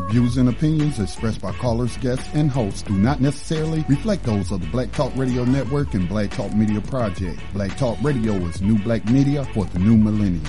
views and opinions expressed by callers, guests, and hosts do not necessarily reflect those of the Black Talk Radio Network and Black Talk Media Project. Black Talk Radio is new black media for the new millennium.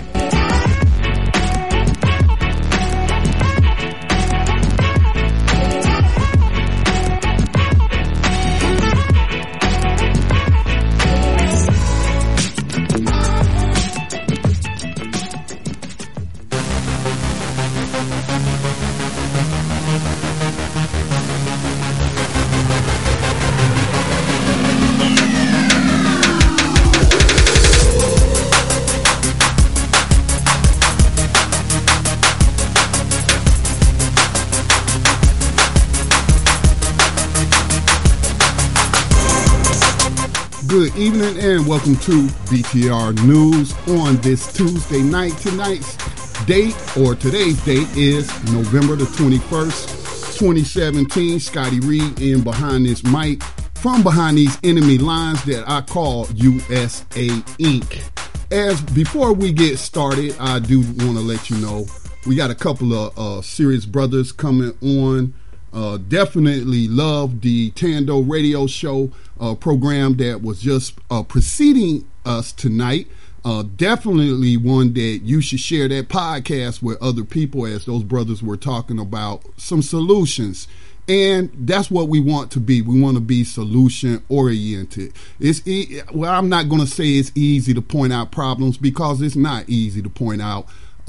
Good evening and welcome to BTR News on this Tuesday night. Tonight's date, or today's date, is November the 21st, 2017. Scotty Reed in behind this mic from behind these enemy lines that I call USA Inc. Before we get started, I do want to let you know we got a couple of serious brothers coming on. Definitely love the Tando radio show program that was just preceding us tonight. Definitely one that you should share that podcast with other people, as those brothers were talking about some solutions. And that's what we want to be. We want to be solution oriented. Well, I'm not going to say it's easy to point out problems, because it's not easy to point out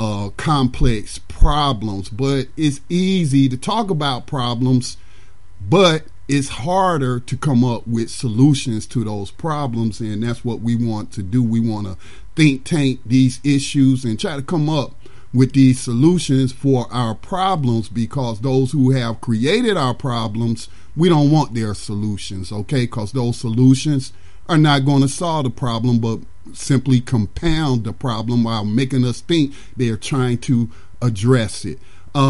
complex problems, but it's easy to talk about problems, but it's harder to come up with solutions to those problems. And that's what we want to do. We want to think tank these issues and try to come up with these solutions for our problems, because those who have created our problems, we don't want their solutions, okay? Because those solutions are not going to solve the problem, but simply compound the problem while making us think they're trying to address it.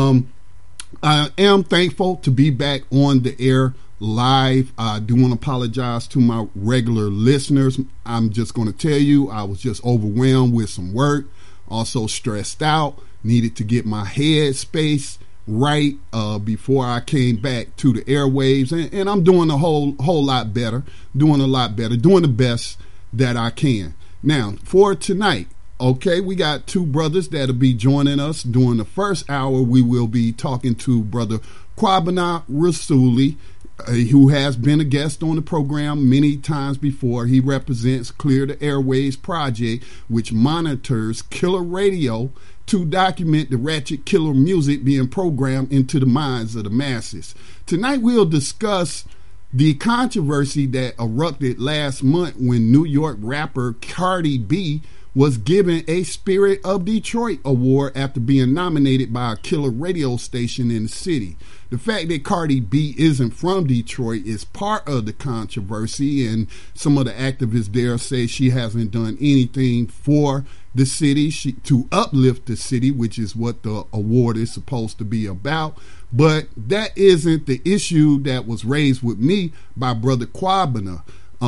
I am thankful to be back on the air live. I do want to apologize to my regular listeners. I'm just going to tell you, I was just overwhelmed with some work, also stressed out, needed to get my head space right before I came back to the airwaves, and I'm doing a whole lot better, doing the best that I can. Now, for tonight, okay, we got two brothers that'll be joining us. During the first hour, we will be talking to Brother Kwabena Rasuli, who has been a guest on the program many times before. He represents Clear the Airways Project, which monitors killer radio to document the ratchet killer music being programmed into the minds of the masses. Tonight, we'll discuss the controversy that erupted last month when New York rapper Cardi B was given a Spirit of Detroit award after being nominated by a killer radio station in the city. The fact that Cardi B isn't from Detroit is part of the controversy, and some of the activists there say she hasn't done anything for the city to uplift the city, which is what the award is supposed to be about. But that isn't the issue that was raised with me by Brother Kwabena.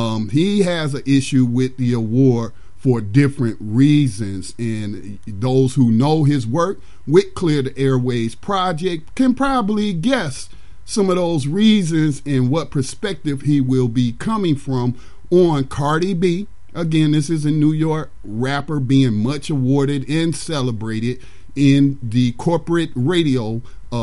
He has an issue with the award for different reasons, and those who know his work with Clear the Airways Project can probably guess some of those reasons and what perspective he will be coming from on Cardi B. Again, this is a New York rapper being much awarded and celebrated in the corporate radio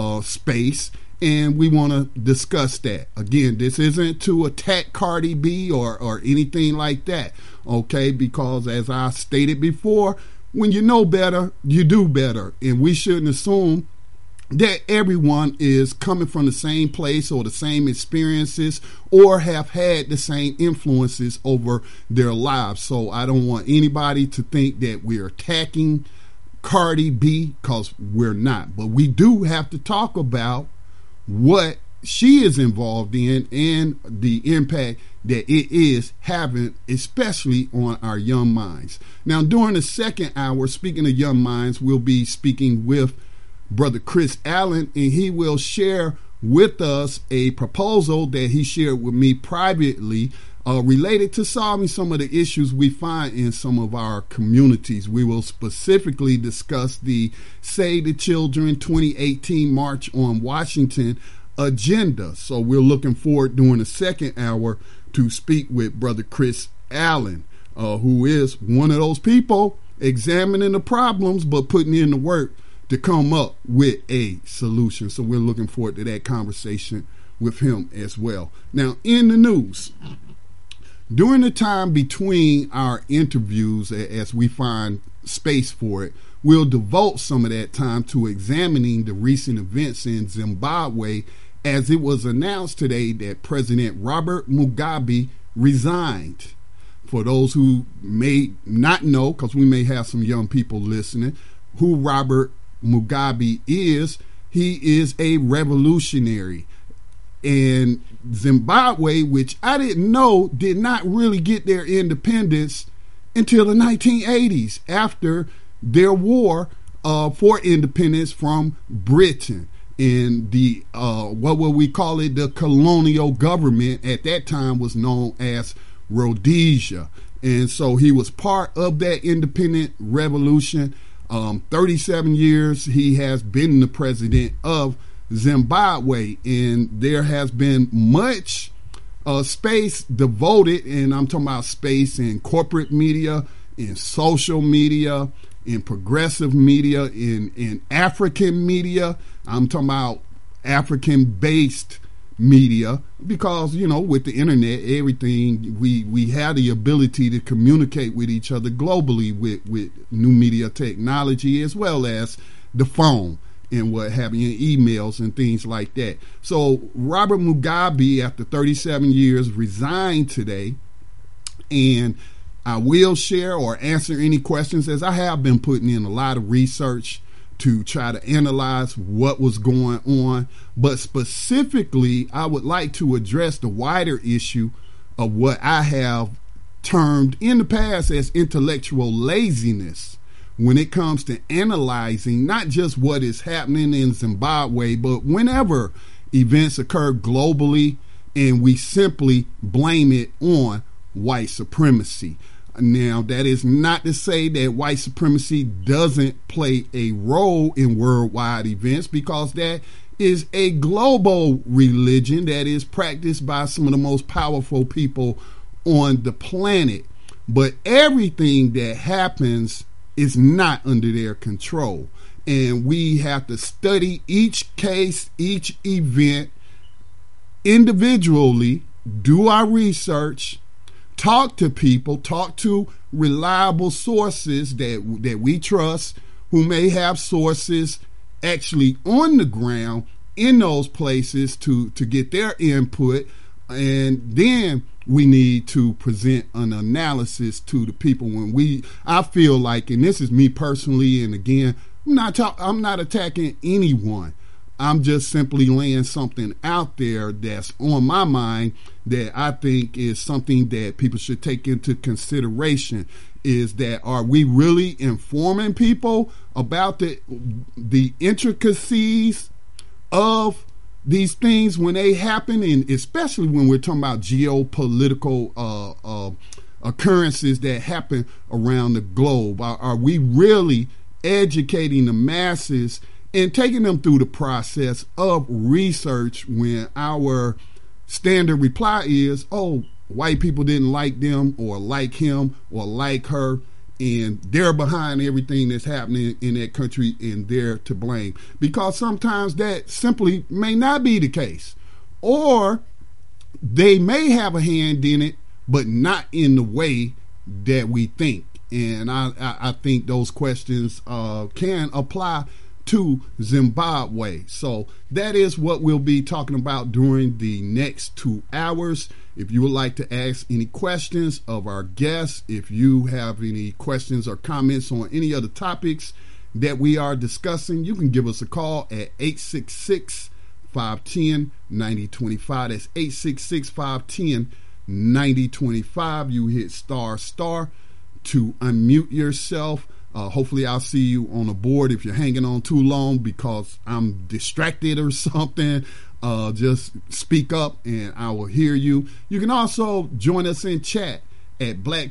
space, and we want to discuss that. Again, this isn't to attack Cardi B or anything like that, okay? Because as I stated before, when you know better, you do better, and we shouldn't assume that everyone is coming from the same place or the same experiences or have had the same influences over their lives. So I don't want anybody to think that we're attacking Cardi B, because we're not. But we do have to talk about what she is involved in and the impact that it is having, especially on our young minds. Now, during the second hour, speaking of young minds, we'll be speaking with Brother Chris Allen, and he will share with us a proposal that he shared with me privately related to solving some of the issues we find in some of our communities. We will specifically discuss the Save the Children 2018 March on Washington agenda. So we're looking forward during the second hour to speak with Brother Chris Allen, who is one of those people examining the problems but putting in the work to come up with a solution. So we're looking forward to that conversation with him as well. Now, in the news, during the time between our interviews, as we find space for it, we'll devote some of that time to examining the recent events in Zimbabwe, as it was announced today that President Robert Mugabe resigned. For those who may not know, because we may have some young people listening, who Robert Mugabe is, he is a revolutionary. And Zimbabwe, which I didn't know, did not really get their independence until the 1980s, after their war for independence from Britain. And the what will we call it, the colonial government at that time was known as Rhodesia. And so he was part of that independent revolution. 37 years he has been the president of Zimbabwe, and there has been much space devoted, and I'm talking about space in corporate media, in social media, in progressive media, in African media. I'm talking about African-based media, because, you know, with the internet, everything, we have the ability to communicate with each other globally with new media technology, as well as the phone and what have you, emails and things like that. So Robert Mugabe, after 37 years, resigned today, and I will share or answer any questions, as I have been putting in a lot of research to try to analyze what was going on. But specifically, I would like to address the wider issue of what I have termed in the past as intellectual laziness when it comes to analyzing not just what is happening in Zimbabwe, but whenever events occur globally and we simply blame it on white supremacy. Now, that is not to say that white supremacy doesn't play a role in worldwide events, because that is a global religion that is practiced by some of the most powerful people on the planet. But everything that happens is not under their control. And we have to study each case, each event individually, do our research, talk to people, talk to reliable sources that we trust, who may have sources actually on the ground in those places to get their input. And then we need to present an analysis to the people. I feel like, and this is me personally, and again, I'm not attacking anyone. I'm just simply laying something out there that's on my mind that I think is something that people should take into consideration, is that, are we really informing people about the intricacies of these things when they happen, and especially when we're talking about geopolitical occurrences that happen around the globe? Are we really educating the masses and taking them through the process of research, when our standard reply is, oh, white people didn't like them or like him or like her, and they're behind everything that's happening in that country and they're to blame? Because sometimes that simply may not be the case, or they may have a hand in it, but not in the way that we think. And I think those questions can apply to Zimbabwe. So that is what we'll be talking about during the next 2 hours. If you would like to ask any questions of our guests, if you have any questions or comments on any other topics that we are discussing, you can give us a call at 866-510-9025. That's 866-510-9025. You hit ** to unmute yourself. Hopefully I'll see you on the board. If you're hanging on too long because I'm distracted or something, just speak up and I will hear you. You can also join us in chat at that's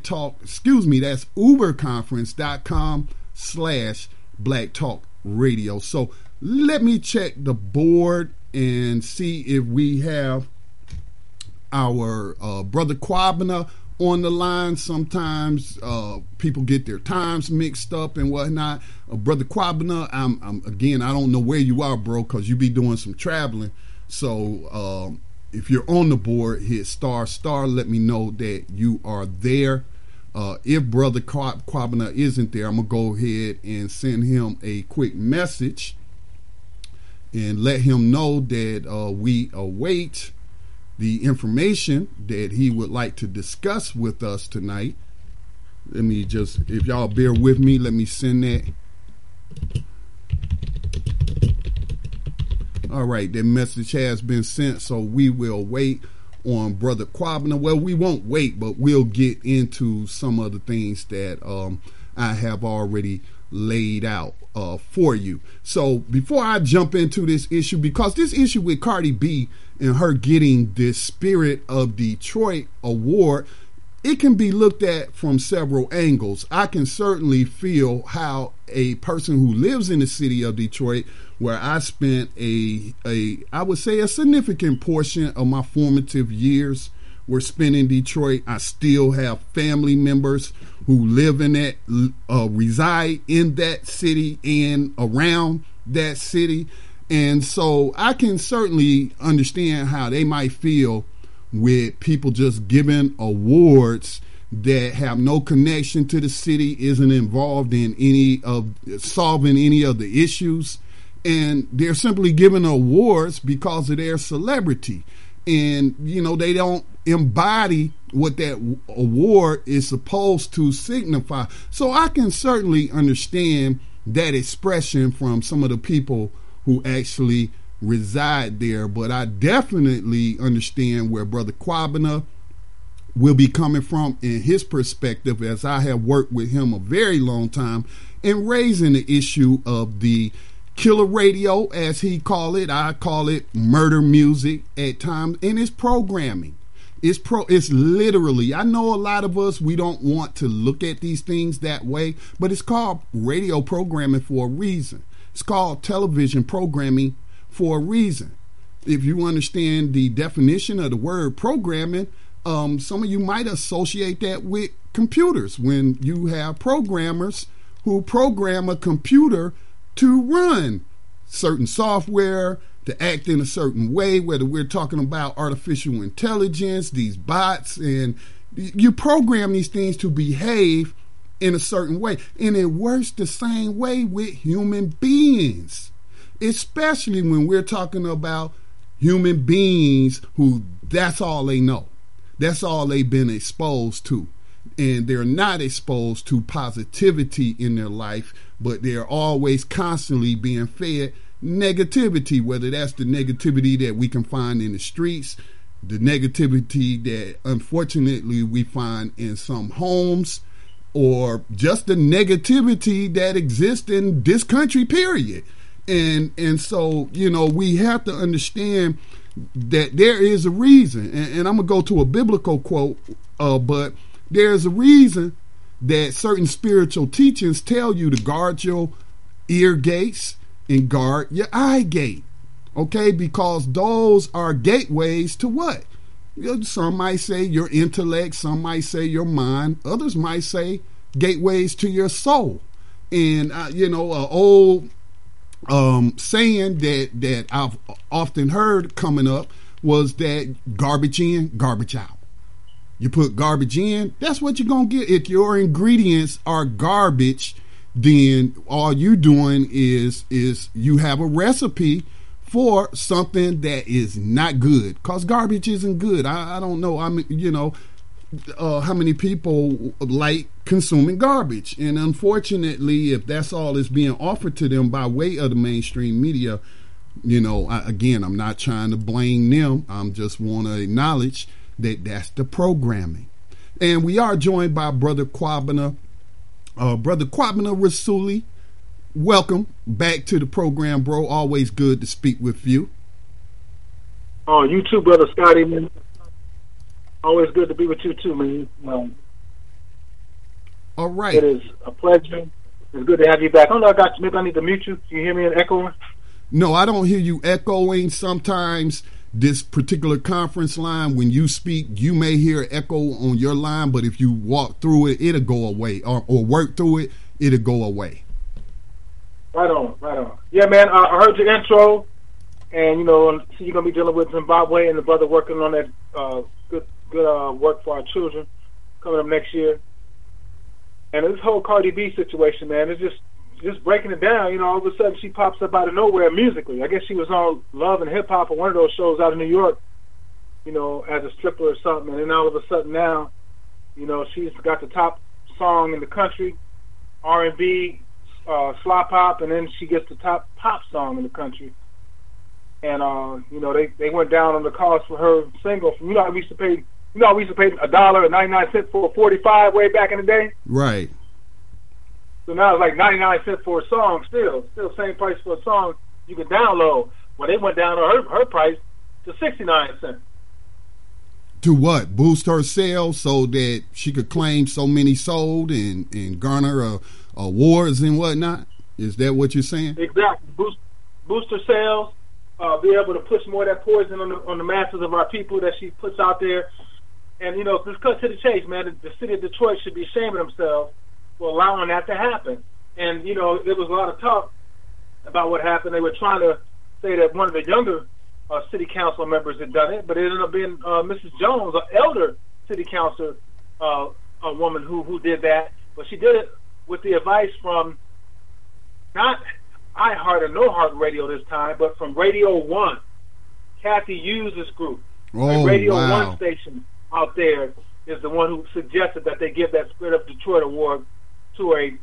uberconference.com/Black Talk Radio. So let me check the board and see if we have our brother Kwabena on the line. Sometimes people get their times mixed up and whatnot. Brother Kwabena, I'm again, I don't know where you are, bro, because you be doing some traveling. So if you're on the board, hit star. Let me know that you are there. If Brother Kwabena isn't there, I'm going to go ahead and send him a quick message and let him know that we await the information that he would like to discuss with us tonight. Let me just, if y'all bear with me, let me send that. All right, that message has been sent, so we will wait on Brother Kwabena. Well, we won't wait, but we'll get into some of the things that I have already laid out for you. So before I jump into this issue, because this issue with Cardi B and her getting this Spirit of Detroit award, it can be looked at from several angles. I can certainly feel how a person who lives in the city of Detroit, where I spent I would say a significant portion of my formative years were spent in Detroit. I still have family members who live in that, reside in that city and around that city. And so I can certainly understand how they might feel with people just giving awards that have no connection to the city, isn't involved in any of solving any of the issues. And they're simply giving awards because of their celebrity. And, you know, they don't embody what that award is supposed to signify. So I can certainly understand that expression from some of the people who actually reside there. But I definitely understand where Brother Kwabena will be coming from in his perspective, as I have worked with him a very long time in raising the issue of the killer radio, as he call it. I call it murder music at times, and it's programming. It's literally, I know a lot of us, we don't want to look at these things that way, but it's called radio programming for a reason. It's called television programming for a reason. If you understand the definition of the word programming, some of you might associate that with computers, when you have programmers who program a computer to run certain software, to act in a certain way, whether we're talking about artificial intelligence, these bots, and you program these things to behave in a certain way. And it works the same way with human beings, especially when we're talking about human beings who that's all they know. That's all they've been exposed to. And they're not exposed to positivity in their life, but they're always constantly being fed negativity, whether that's the negativity that we can find in the streets, the negativity that unfortunately we find in some homes, or just the negativity that exists in this country, period. And so, you know, we have to understand that there is a reason, and I'm going to go to a biblical quote, but there's a reason that certain spiritual teachings tell you to guard your ear gates and guard your eye gate, okay? Because those are gateways to what? Some might say your intellect, some might say your mind, others might say gateways to your soul. And, you know, an old saying that I've often heard coming up was that garbage in, garbage out. You put garbage in, that's what you're going to get. If your ingredients are garbage, then all you're doing is you have a recipe for something that is not good, because garbage isn't good. I don't know. I mean, you know, how many people like consuming garbage? And unfortunately, if that's all that's being offered to them by way of the mainstream media, you know, I'm not trying to blame them. I just want to acknowledge that that's the programming. And we are joined by Brother Kwabena. Brother Kwabena Rasuli, welcome back to the program, bro. Always good to speak with you. Oh, you too, Brother Scotty, man. Always good to be with you too, man. All right. It is a pleasure. It's good to have you back. I don't know, I got you. Maybe I need to mute you. Do you hear me echoing? No, I don't hear you echoing. Sometimes this particular conference line, when you speak, you may hear echo on your line, but if you walk through it, it'll go away, or work through it, it'll go away. Right on. Yeah, man, I heard your intro, and, you know, see you're going to be dealing with Zimbabwe and the brother working on that good work for our children coming up next year. And this whole Cardi B situation, man, it's just breaking it down. You know, all of a sudden she pops up out of nowhere musically. I guess she was on Love and Hip Hop or one of those shows out of New York, you know, as a stripper or something. And then all of a sudden now, you know, she's got the top song in the country, R&B, slop pop, and then she gets the top pop song in the country. And, you know, they went down on the cost for her single. You know, we used to pay $1.99 for a 45 way back in the day. Right. So now it's like 99 cents for a song. Still same price for a song you can download. Well, they went down on her price to 69 cents. To what? Boost her sales so that she could claim so many sold and garner awards and whatnot? Is that what you're saying? Exactly. Boost her sales. Be able to push more of that poison on the masses of our people that she puts out there. And, you know, let's cut to the chase, man. The city of Detroit should be ashamed of themselves for allowing that to happen. And, you know, there was a lot of talk about what happened. They were trying to say that one of the younger city council members had done it, but it ended up being Mrs. Jones, an elder city councilor, a woman who did that. But she did it with the advice from not iHeart or No Heart Radio this time, but from Radio 1, Kathy Hughes' group. Oh, Radio wow. 1 station out there is the one who suggested that they give that Spirit of Detroit award to a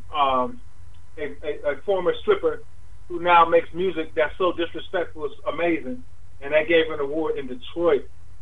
former stripper who now makes music that's so disrespectful. It's amazing. And they gave her an award in Detroit.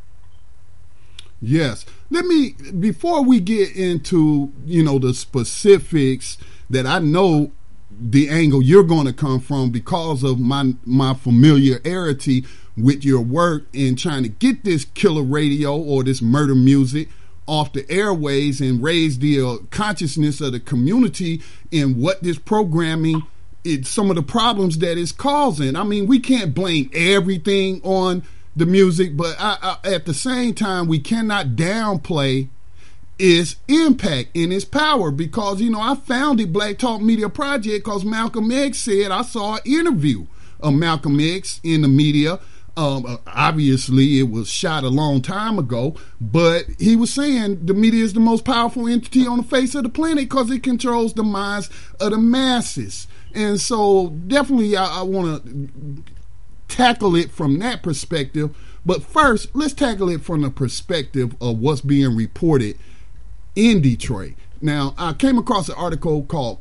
Yes. Before we get into, you know, the specifics that I know the angle you're going to come from because of my familiarity with your work in trying to get this killer radio or this murder music off the airways and raise the consciousness of the community in what this programming is, some of the problems that it's causing. I mean, we can't blame everything on the music, but at the same time, we cannot downplay its impact and its power because, you know, I founded Black Talk Media Project because Malcolm X said, I saw an interview of Malcolm X in the media. Obviously, it was shot a long time ago, but he was saying the media is the most powerful entity on the face of the planet because it controls the minds of the masses. And so definitely I want to tackle it from that perspective. But first, let's tackle it from the perspective of what's being reported in Detroit. Now, I came across an article called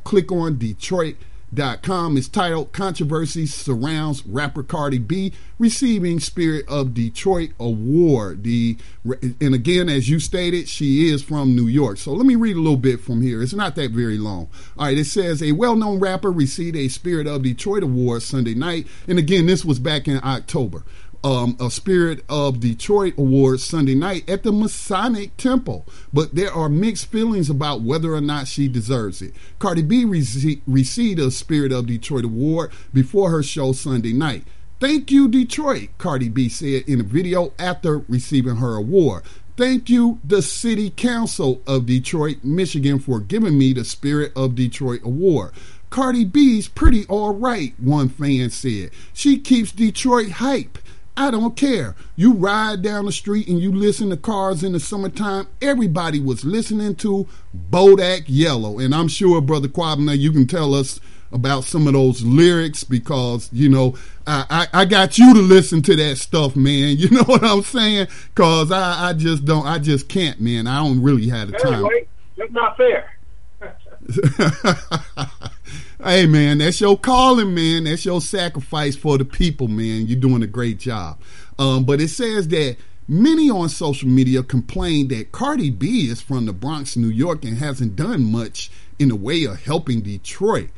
ClickOnDetroit.com. It's titled Controversy Surrounds Rapper Cardi B Receiving Spirit of Detroit Award. And again, as you stated, she is from New York. So let me read a little bit from here. It's not that very long. All right, it says a well-known rapper received a Spirit of Detroit Award Sunday night. And again, this was back in October. A Spirit of Detroit Award Sunday night at the Masonic Temple, but there are mixed feelings about whether or not she deserves it. Cardi B received a Spirit of Detroit Award before her show Sunday night. Thank you, Detroit, Cardi B said in a video after receiving her award. Thank you, the City Council of Detroit, Michigan, for giving me the Spirit of Detroit Award. Cardi B's pretty all right, one fan said. She keeps Detroit hype. I don't care. You ride down the street and you listen to cars in the summertime. Everybody was listening to Bodak Yellow. And I'm sure, Brother Kwabena, you can tell us about some of those lyrics because, you know, I got you to listen to that stuff, man. You know what I'm saying? Because I just can't, man. I don't really have the time. Anyway, that's not fair. Hey, man, that's your calling, man. That's your sacrifice for the people, man. You're doing a great job. But it says that Many on social media complain that Cardi B is from the Bronx, New York, and hasn't done much in the way of helping Detroit.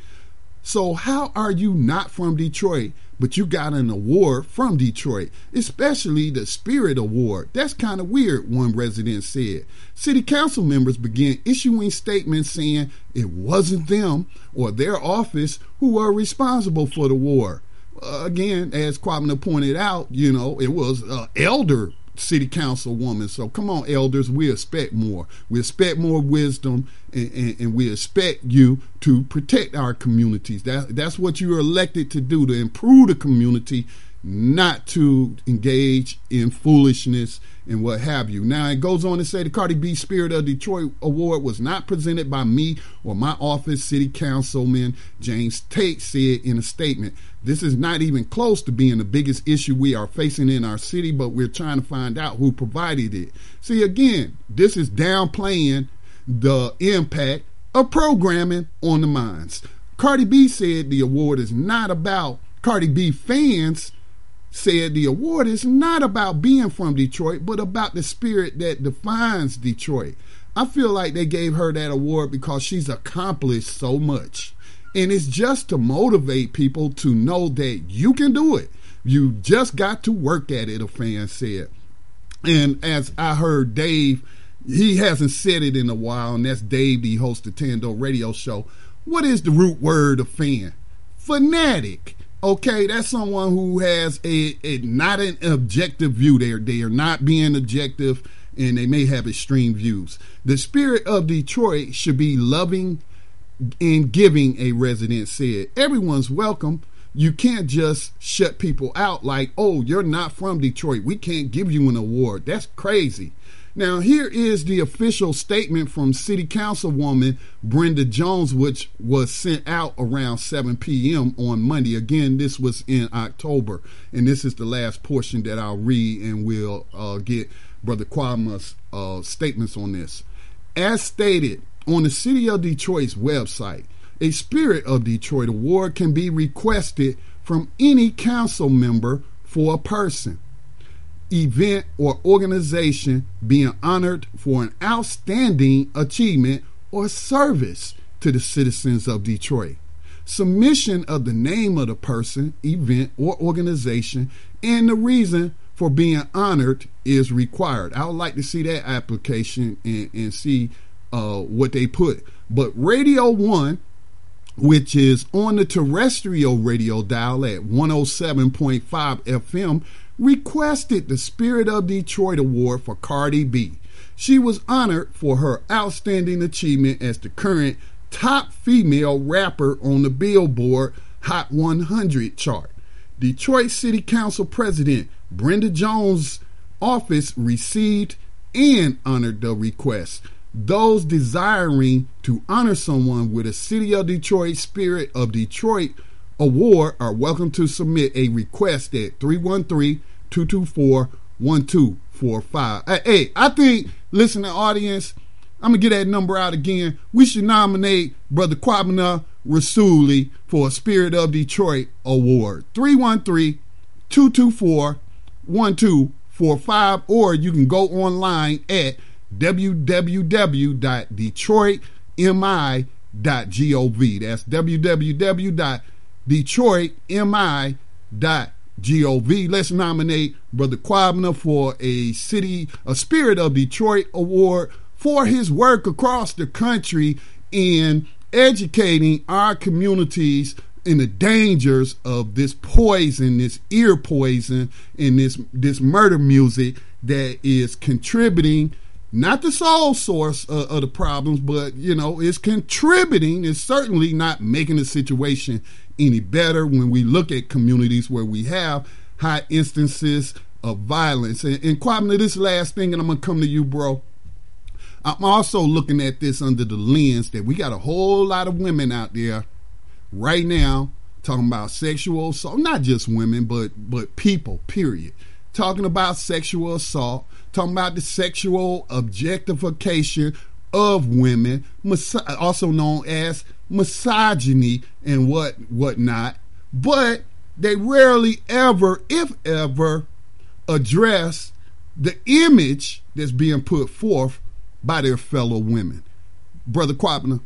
So how are you not from Detroit, but you got an award from Detroit, especially the Spirit Award? That's kind of weird, one resident said. City council members began issuing statements saying it wasn't them or their office who were responsible for the award. Again, as Kwabena pointed out, it was elder city council woman. So come on, elders, we expect more. We expect more wisdom, and we expect you to protect our communities. That's what you're elected to do, to improve the community, not to engage in foolishness and what have you. Now, it goes on to say the Cardi B Spirit of Detroit Award was not presented by me or my office. City Councilman James Tate said in a statement, "This is not even close to being the biggest issue we are facing in our city, but we're trying to find out who provided it." See, again, this is downplaying the impact of programming on the minds. Cardi B said the award is not about, Cardi B fans said the award is not about being from Detroit, but about the spirit that defines Detroit. I feel like they gave her that award because she's accomplished so much. And it's just to motivate people to know that you can do it. You just got to work at it, a fan said. And as I heard Dave, he hasn't said it in a while, and that's Dave, the host of Tando Radio Show. What is the root word of fan? Fanatic. Okay, that's someone who has a not an objective view. They are not being objective, and they may have extreme views. The spirit of Detroit should be loving and giving, a resident said. Everyone's welcome. You can't just shut people out like, oh, you're not from Detroit, we can't give you an award. That's crazy. Now, here is the official statement from City Councilwoman Brenda Jones, which was sent out around 7 p.m. on Monday. Again, this was in October, and this is the last portion that I'll read, and we'll get Brother Kwabena's statements on this. As stated on the City of Detroit's website, a Spirit of Detroit Award can be requested from any council member for a person, event, or organization being honored for an outstanding achievement or service to the citizens of Detroit. Submission of the name of the person, event, or organization and the reason for being honored is required. I would like to see that application and see what they put. But Radio 1, which is on the terrestrial radio dial at 107.5 FM, requested the Spirit of Detroit Award for Cardi B. She was honored for her outstanding achievement as the current top female rapper on the Billboard Hot 100 chart. Detroit City Council President Brenda Jones' office received and honored the request. Those desiring to honor someone with a City of Detroit Spirit of Detroit Award are welcome to submit a request at 313-224-1245. Hey, I think, listening audience, I'm going to get that number out again. We should nominate Brother Kwabena Rasuli for a Spirit of Detroit Award. 313-224-1245, or you can go online at www.detroitmi.gov. That's www.detroitmi.gov. Let's nominate Brother Kwabena for a Spirit of Detroit Award for his work across the country in educating our communities in the dangers of this poison, this ear poison, and this murder music that is contributing, not the sole source of the problems, but, it's contributing. It's certainly not making the situation any better when we look at communities where we have high instances of violence. And Kwabena, this last thing, and I'm going to come to you, bro. I'm also looking at this under the lens that we got a whole lot of women out there right now talking about sexual assault, not just women, but people, period. Talking about sexual assault, talking about the sexual objectification of women, also known as misogyny and whatnot. But they rarely ever, if ever, address the image that's being put forth by their fellow women. Brother Quapner.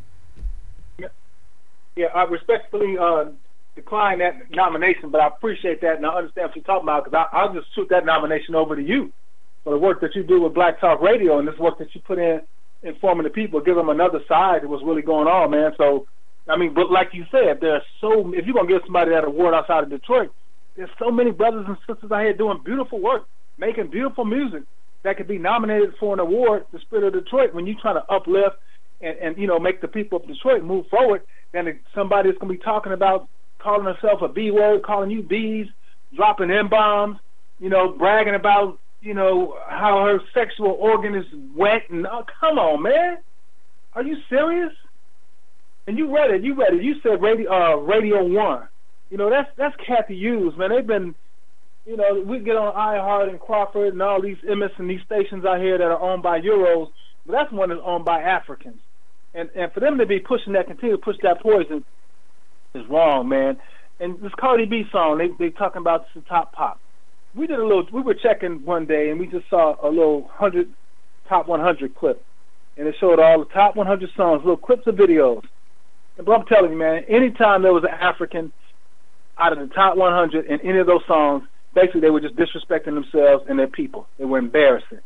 Yeah, I respectfully decline that nomination, but I appreciate that, and I understand what you're talking about, because I'll just shoot that nomination over to you for the work that you do with Black Talk Radio and this work that you put in informing the people, give them another side of what's really going on, man. So, I mean, but like you said, if you're going to give somebody that award outside of Detroit, there's so many brothers and sisters out here doing beautiful work, making beautiful music that could be nominated for an award, the Spirit of Detroit. When you try to uplift and make the people of Detroit move forward, then somebody's going to be talking about calling herself a B word, calling you B's, dropping M-bombs, bragging about, how her sexual organ is wet. And come on, man. Are you serious? And you read it. You said Radio 1. That's Kathy Hughes, man. They've been, we get on iHeart and Crawford and all these MS and these stations out here that are owned by Euros, but that's one that's owned by Africans. And for them to be continue to push that poison is wrong, man. And this Cardi B song, they talking about the top pop. We were checking one day and we just saw a little top 100 clip, and it showed all the top 100 songs, little clips of videos. But I'm telling you, man, anytime there was an African out of the top 100 in any of those songs, basically they were just disrespecting themselves and their people. They were embarrassing.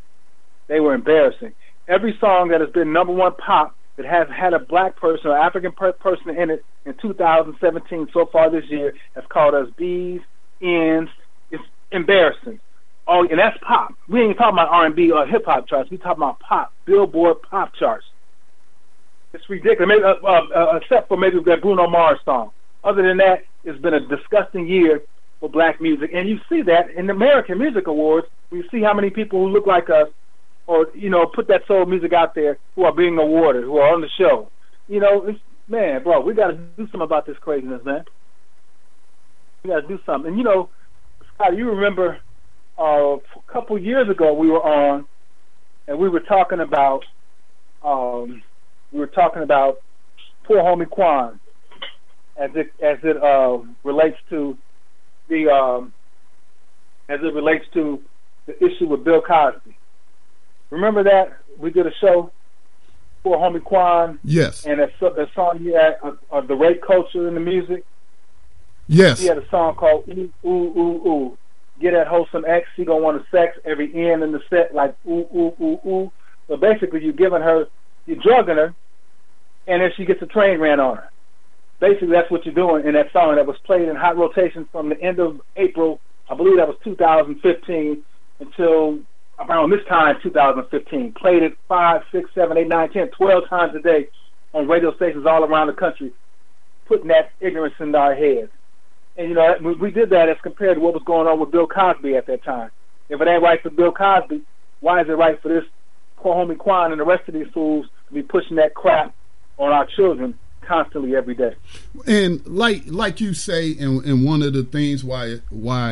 Every song that has been number one pop that has had a black person or African person in it in 2017 so far this year has called us B's, N's. It's embarrassing. Oh, and that's pop. We ain't talking about R&B or hip-hop charts. We talking about pop, Billboard pop charts. It's ridiculous, except for maybe that Bruno Mars song. Other than that, it's been a disgusting year for black music. And you see that in the American Music Awards. We see how many people who look like us or, put that soul music out there who are being awarded, who are on the show. Man, bro, we got to do something about this craziness, man. We got to do something. And, Scott, you remember a couple years ago we were on and we were talking about poor homie Quan as it relates to the issue with Bill Cosby. Remember that we did a show for homie Quan? Yes. And a song he had of the rape culture in the music. Yes. He had a song called Ooh Ooh Ooh Ooh. Get that wholesome X. He gonna want to sex every end in the set like ooh ooh ooh ooh. So basically, you're drugging her, and then she gets a train ran on her. Basically, that's what you're doing in that song that was played in hot rotation from the end of April, I believe that was 2015, until around this time, 2015. Played it 5, 6, 7, 8, 9, 10, 12 times a day on radio stations all around the country, putting that ignorance in our heads. And, we did that as compared to what was going on with Bill Cosby at that time. If it ain't right for Bill Cosby, why is it right for this poor homie Quan and the rest of these fools to be pushing that crap on our children constantly every day? And like you say, and one of the things why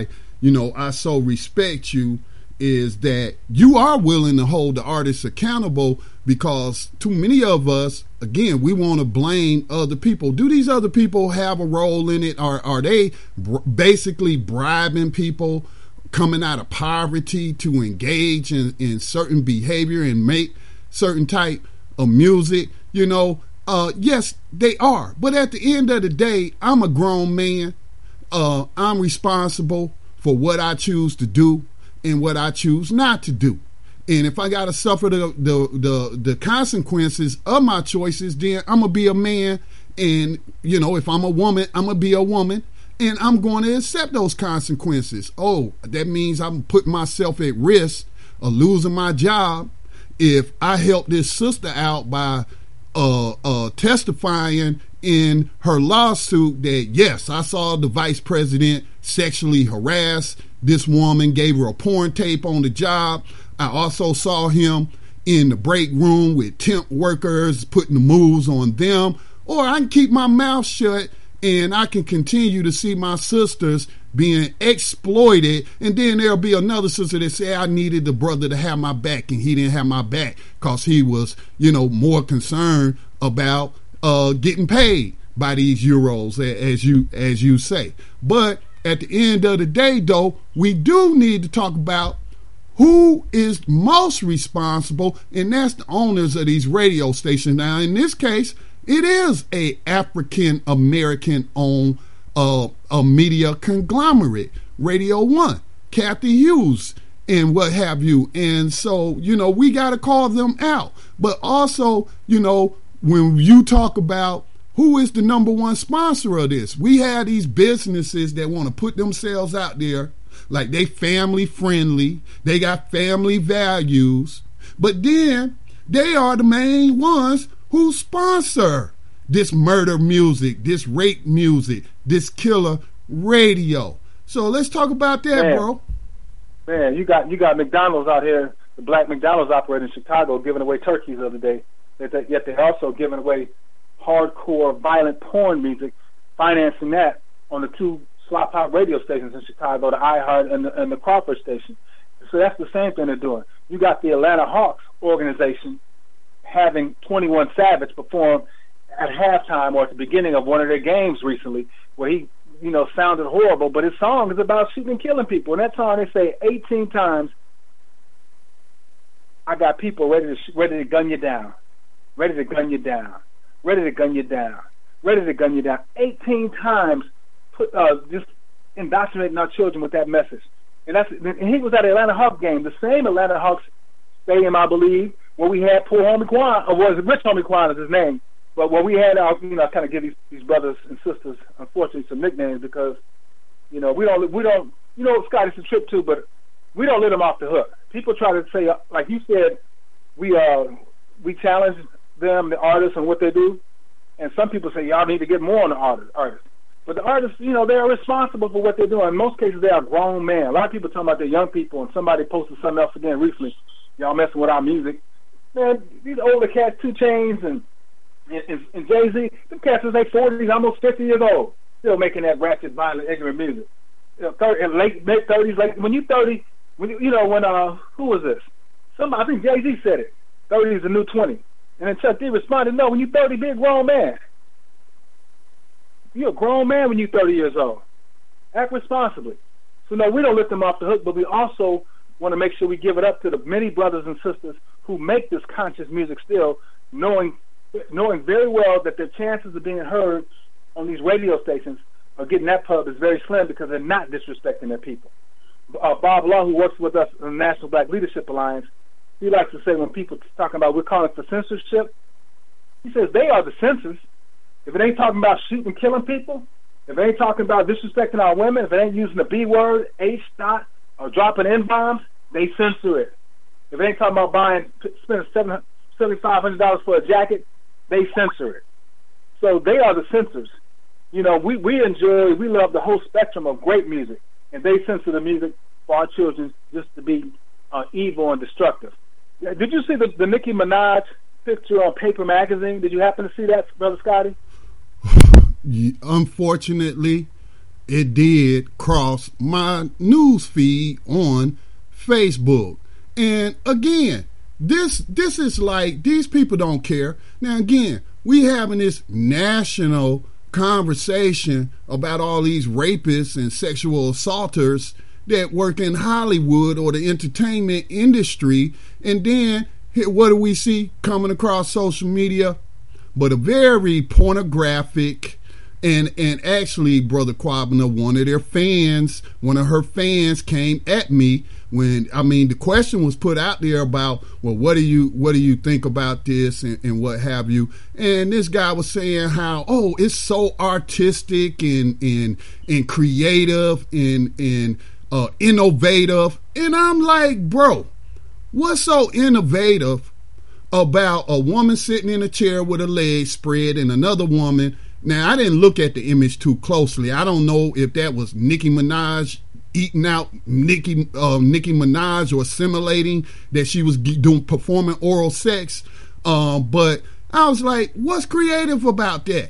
I so respect you is that you are willing to hold the artists accountable, because too many of us, again, we want to blame other people. Do these other people have a role in it? Are they basically bribing people coming out of poverty to engage in certain behavior and make certain type of music? Yes, they are. But at the end of the day, I'm a grown man. I'm responsible for what I choose to do and what I choose not to do. And if I got to suffer the consequences of my choices, then I'm going to be a man. And, if I'm a woman, I'm going to be a woman. And I'm going to accept those consequences. Oh, that means I'm putting myself at risk of losing my job if I help this sister out by testifying in her lawsuit that, yes, I saw the vice president sexually harass this woman, gave her a porn tape on the job. I also saw him in the break room with temp workers putting the moves on them. Or I can keep my mouth shut and I can continue to see my sisters being exploited, and then there'll be another sister that say I needed the brother to have my back and he didn't have my back because he was, more concerned about getting paid by these Euros, as you say. But at the end of the day, though, we do need to talk about who is most responsible, and that's the owners of these radio stations. Now, in this case, it is a African American owned a media conglomerate, Radio One, Kathy Hughes, and what have you. And so, we got to call them out. But also, when you talk about who is the number one sponsor of this, we have these businesses that want to put themselves out there like they family friendly, they got family values, but then they are the main ones who sponsor this murder music, this rape music, this killer radio. So let's talk about that, bro. Man, you got McDonald's out here, the black McDonald's operator in Chicago, giving away turkeys the other day. Yet they're also giving away hardcore, violent porn music, financing that on the two slop hop radio stations in Chicago, the iHeart and the Crawford station. So that's the same thing they're doing. You got the Atlanta Hawks organization having 21 Savage perform at halftime or at the beginning of one of their games recently, where he, sounded horrible, but his song is about shooting and killing people. In that song, they say 18 times, "I got people ready to gun you down, ready to gun you down, ready to gun you down, ready to gun you down." 18 times, just indoctrinating our children with that message. And he was at the Atlanta Hawks game, the same Atlanta Hawks stadium, I believe, where we had poor Homie Quan, or was it Rich Homie Quan is his name? But when we had our, I kind of give these brothers and sisters, unfortunately, some nicknames because, we don't, Scott, it's a trip too, but we don't let them off the hook. People try to say, like you said, we challenge them, the artists, and what they do, and some people say y'all need to get more on the artists. But the artists, they're responsible for what they're doing. In most cases, they are grown men. A lot of people talking about they're young people, and somebody posted something else again recently. Y'all messing with our music. Man, these older cats, 2 Chainz and Jay-Z, them cats is like 40s, almost 50 years old, still making that ratchet, violent, ignorant music. Late mid-30s, like when you 30, who was this? Somebody, I think Jay-Z said it. 30 is the new 20. And then Chuck D responded, no, when you 30, be a grown man. You're a grown man when you're 30 years old. Act responsibly. So no, we don't let them off the hook, but we also want to make sure we give it up to the many brothers and sisters who make this conscious music still, knowing very well that their chances of being heard on these radio stations or getting that pub is very slim because they're not disrespecting their people. Bob Law, who works with us in the National Black Leadership Alliance, he likes to say when people talking about we're calling for censorship, he says they are the censors. If it ain't talking about shooting and killing people, if it ain't talking about disrespecting our women, if it ain't using the B word, H dot, or dropping N-bombs, they censor it. If it ain't talking about spending $7,500 for a jacket, they censor it. So they are the censors. We love the whole spectrum of great music, and they censor the music for our children just to be evil and destructive. Did you see the Nicki Minaj picture on Paper Magazine? Did you happen to see that, Brother Scotty? Unfortunately, it did cross my news feed on Facebook. And again, this is like, these people don't care. Now again, we having this national conversation about all these rapists and sexual assaulters that work in Hollywood or the entertainment industry, and then what do we see coming across social media? But a very pornographic, and actually, Brother Kwabena, one of her fans came at me when, the question was put out there about, well, what do you think about this and what have you? And this guy was saying how, it's so artistic and creative and innovative. And I'm like, bro, what's so innovative about a woman sitting in a chair with her legs spread and another woman? Now, I didn't look at the image too closely. I don't know if that was Nicki Minaj eating out Nicki Minaj or assimilating that she was performing oral sex. But I was like, what's creative about that?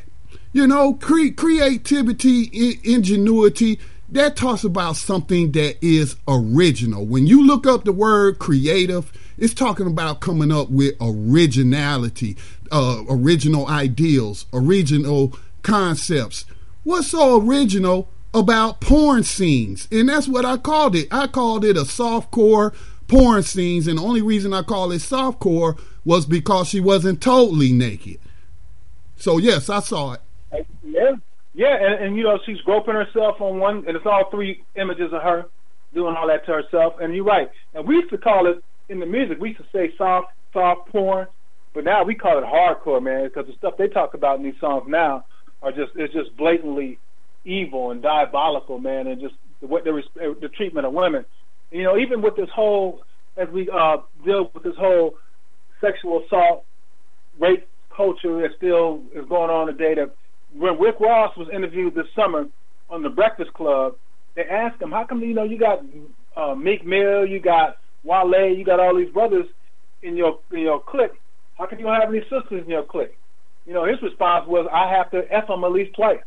Creativity, ingenuity, that talks about something that is original. When you look up the word creative, it's talking about coming up with originality, original ideals, original concepts. What's so original about porn scenes? And that's what I called it. I called it a softcore porn scenes, and the only reason I call it softcore was because she wasn't totally naked. So yes, I saw it. And you know, she's groping herself on one, and it's all 3 images of her doing all that to herself. And you're right. And we used to call it in the music. We used to say soft porn, but now we call it hardcore, man, because the stuff they talk about in these songs now it's just blatantly evil and diabolical, man, and just the treatment of women. You know, even with this whole, as we deal with this whole sexual assault, rape culture that still is going on today. That when Rick Ross was interviewed this summer on the Breakfast Club, they asked him, how come, you know, you got Meek Mill, you got Wale, you got all these brothers in your clique. How come you don't have any sisters in your clique? You know, his response was, I have to F them at least twice.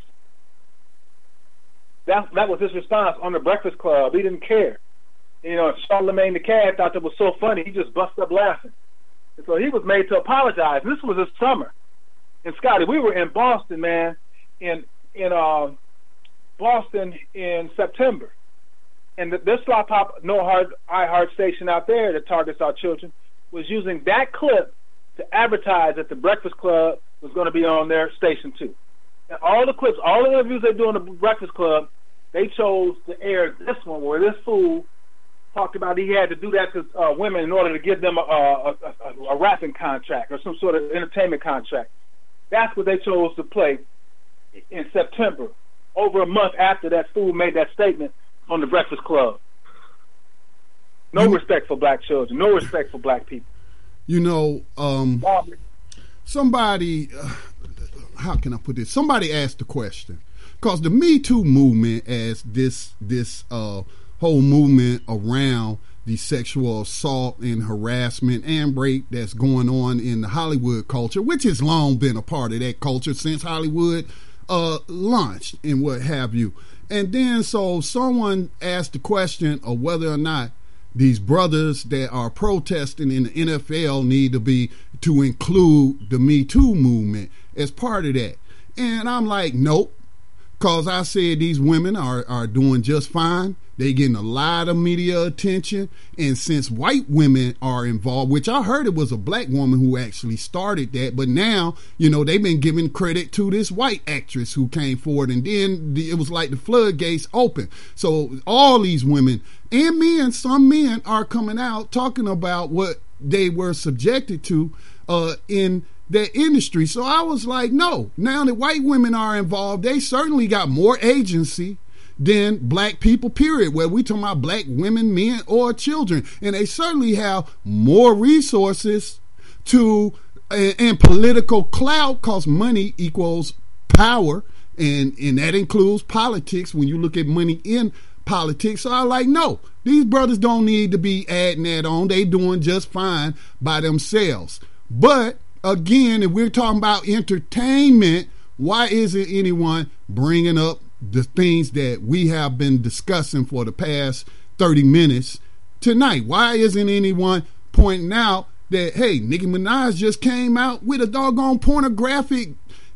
That was his response on the Breakfast Club. He didn't care. You know, Charlamagne the Cat thought that was so funny, he just busted up laughing. And so he was made to apologize. This was this summer. And Scotty, we were in Boston, man, in Boston in September. And this Slop Pop No Heart iHeart station out there that targets our children was using that clip to advertise that the Breakfast Club was going to be on their station too. And all the clips, all the interviews they do on the Breakfast Club, they chose to air this one where this fool talked about he had to do that to women in order to give them a rapping contract or some sort of entertainment contract. That's what they chose to play in September, over a month after that fool made that statement on the Breakfast Club. No respect for black children, no respect for black people. You know, somebody, how can I put this? Somebody asked the question, because the Me Too movement, as this whole movement around the sexual assault and harassment and rape that's going on in the Hollywood culture, which has long been a part of that culture since Hollywood launched and what have you. And then so someone asked the question of whether or not these brothers that are protesting in the NFL need to include the Me Too movement as part of that. And I'm like, nope, because I said these women are doing just fine. They getting a lot of media attention. And since white women are involved, which I heard it was a black woman who actually started that, but now, you know, they've been giving credit to this white actress who came forward, and then it was like the floodgates open. So all these women and men, some men are coming out talking about what they were subjected to in that industry. So I was like, no, now that white women are involved, they certainly got more agency than black people, period, where we talking about black women, men, or children. And they certainly have more resources to and political clout, because money equals power, and that includes politics when you look at money in politics. So I like, no, these brothers don't need to be adding that on. They doing just fine by themselves. But again, if we're talking about entertainment, why isn't anyone bringing up the things that we have been discussing for the past 30 minutes tonight? Why isn't anyone pointing out that, hey, Nicki Minaj just came out with a doggone pornographic,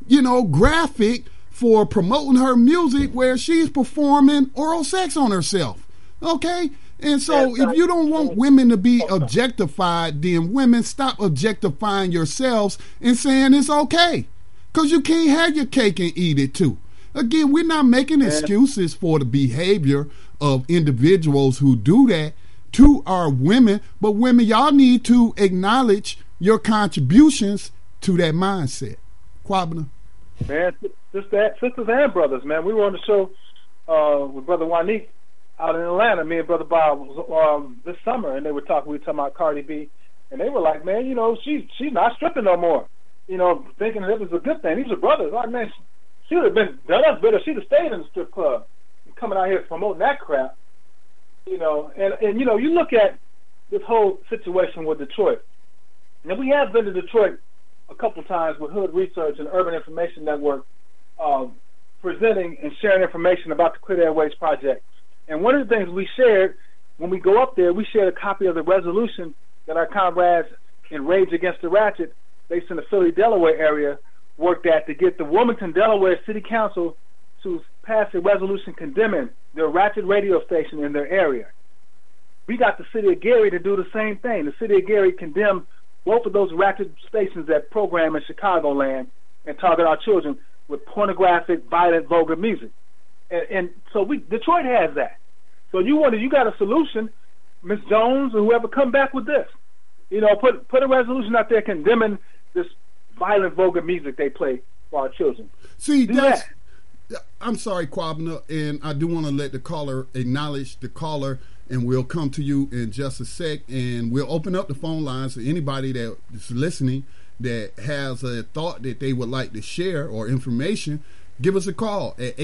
graphic for promoting her music where she's performing oral sex on herself? Okay? And so if you don't want women to be objectified, then women, stop objectifying yourselves and saying it's okay. Because you can't have your cake and eat it too. Again, we're not making excuses for the behavior of individuals who do that to our women, but women, y'all need to acknowledge your contributions to that mindset. Kwabena. Man, sisters and brothers, man. We were on the show with Brother Wanique out in Atlanta, me and Brother Bob, this summer, and we were talking about Cardi B, and they were like, man, she's not stripping no more. Thinking that it was a good thing. These are brothers. Like, man, she would have been done us better. She'd have stayed in the strip club, coming out here promoting that crap. And you look at this whole situation with Detroit. Now, we have been to Detroit a couple times with Hood Research and Urban Information Network, presenting and sharing information about the Quit Airways project. And one of the things we shared when we go up there, we shared a copy of the resolution that our comrades in Rage Against the Ratchet, based in the Philly, Delaware area, worked at to get the Wilmington, Delaware City Council to pass a resolution condemning their ratchet radio station in their area. we got the city of Gary to do the same thing. The city of Gary condemned both of those ratchet stations that program in Chicagoland and target our children with pornographic, violent, vulgar music. And so Detroit has that. So you got a solution, Ms. Jones or whoever, come back with this. Put a resolution out there condemning this violent, vulgar music they play for our children. See, I'm sorry, Kwabena, and I do want to let the caller acknowledge the caller, and we'll come to you in just a sec, and we'll open up the phone lines for anybody that is listening that has a thought that they would like to share or information. Give us a call at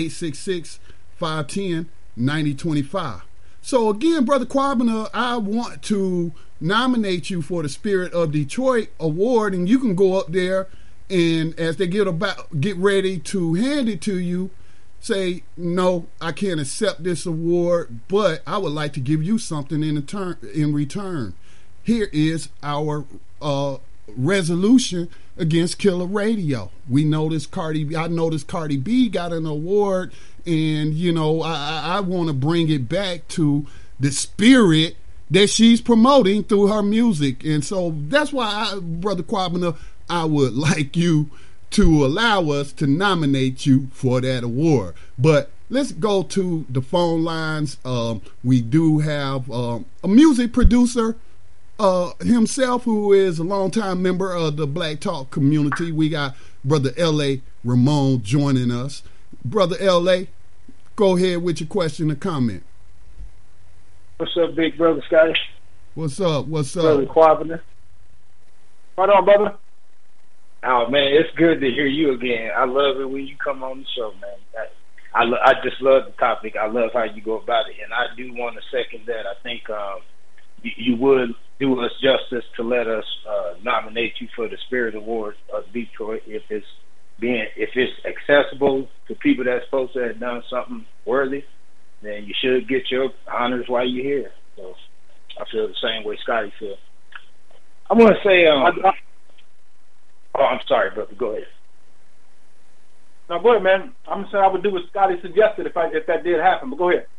866-510-9025. So again, Brother Kwabena, I want to nominate you for the Spirit of Detroit Award, and you can go up there and as they get ready to hand it to you, say, no, I can't accept this award, but I would like to give you something in return. Here is our resolution against Killer Radio. I noticed Cardi B got an award, and I want to bring it back to the spirit that she's promoting through her music. And so that's why, Brother Kwabena, I would like you to allow us to nominate you for that award. But let's go to the phone lines. We do have a music producer himself who is a longtime member of the Black Talk community. We got Brother L.A. Ramon joining us. Brother L.A., go ahead with your question or comment. What's up, big brother Scotty? What's up? Brother Kwabena. Right on, brother. Oh man, it's good to hear you again. I love it when you come on the show, man. I just love the topic. I love how you go about it, and I do want to second that. I think you would do us justice to let us nominate you for the Spirit Award of Detroit if it's accessible to people that's supposed to have done something worthy. Then you should get your honors while you're here. So I feel the same way Scotty feels. I want to say, oh, I'm sorry, brother. Go ahead. No, go ahead, man. I'm saying I would do what Scotty suggested if that did happen. But go ahead.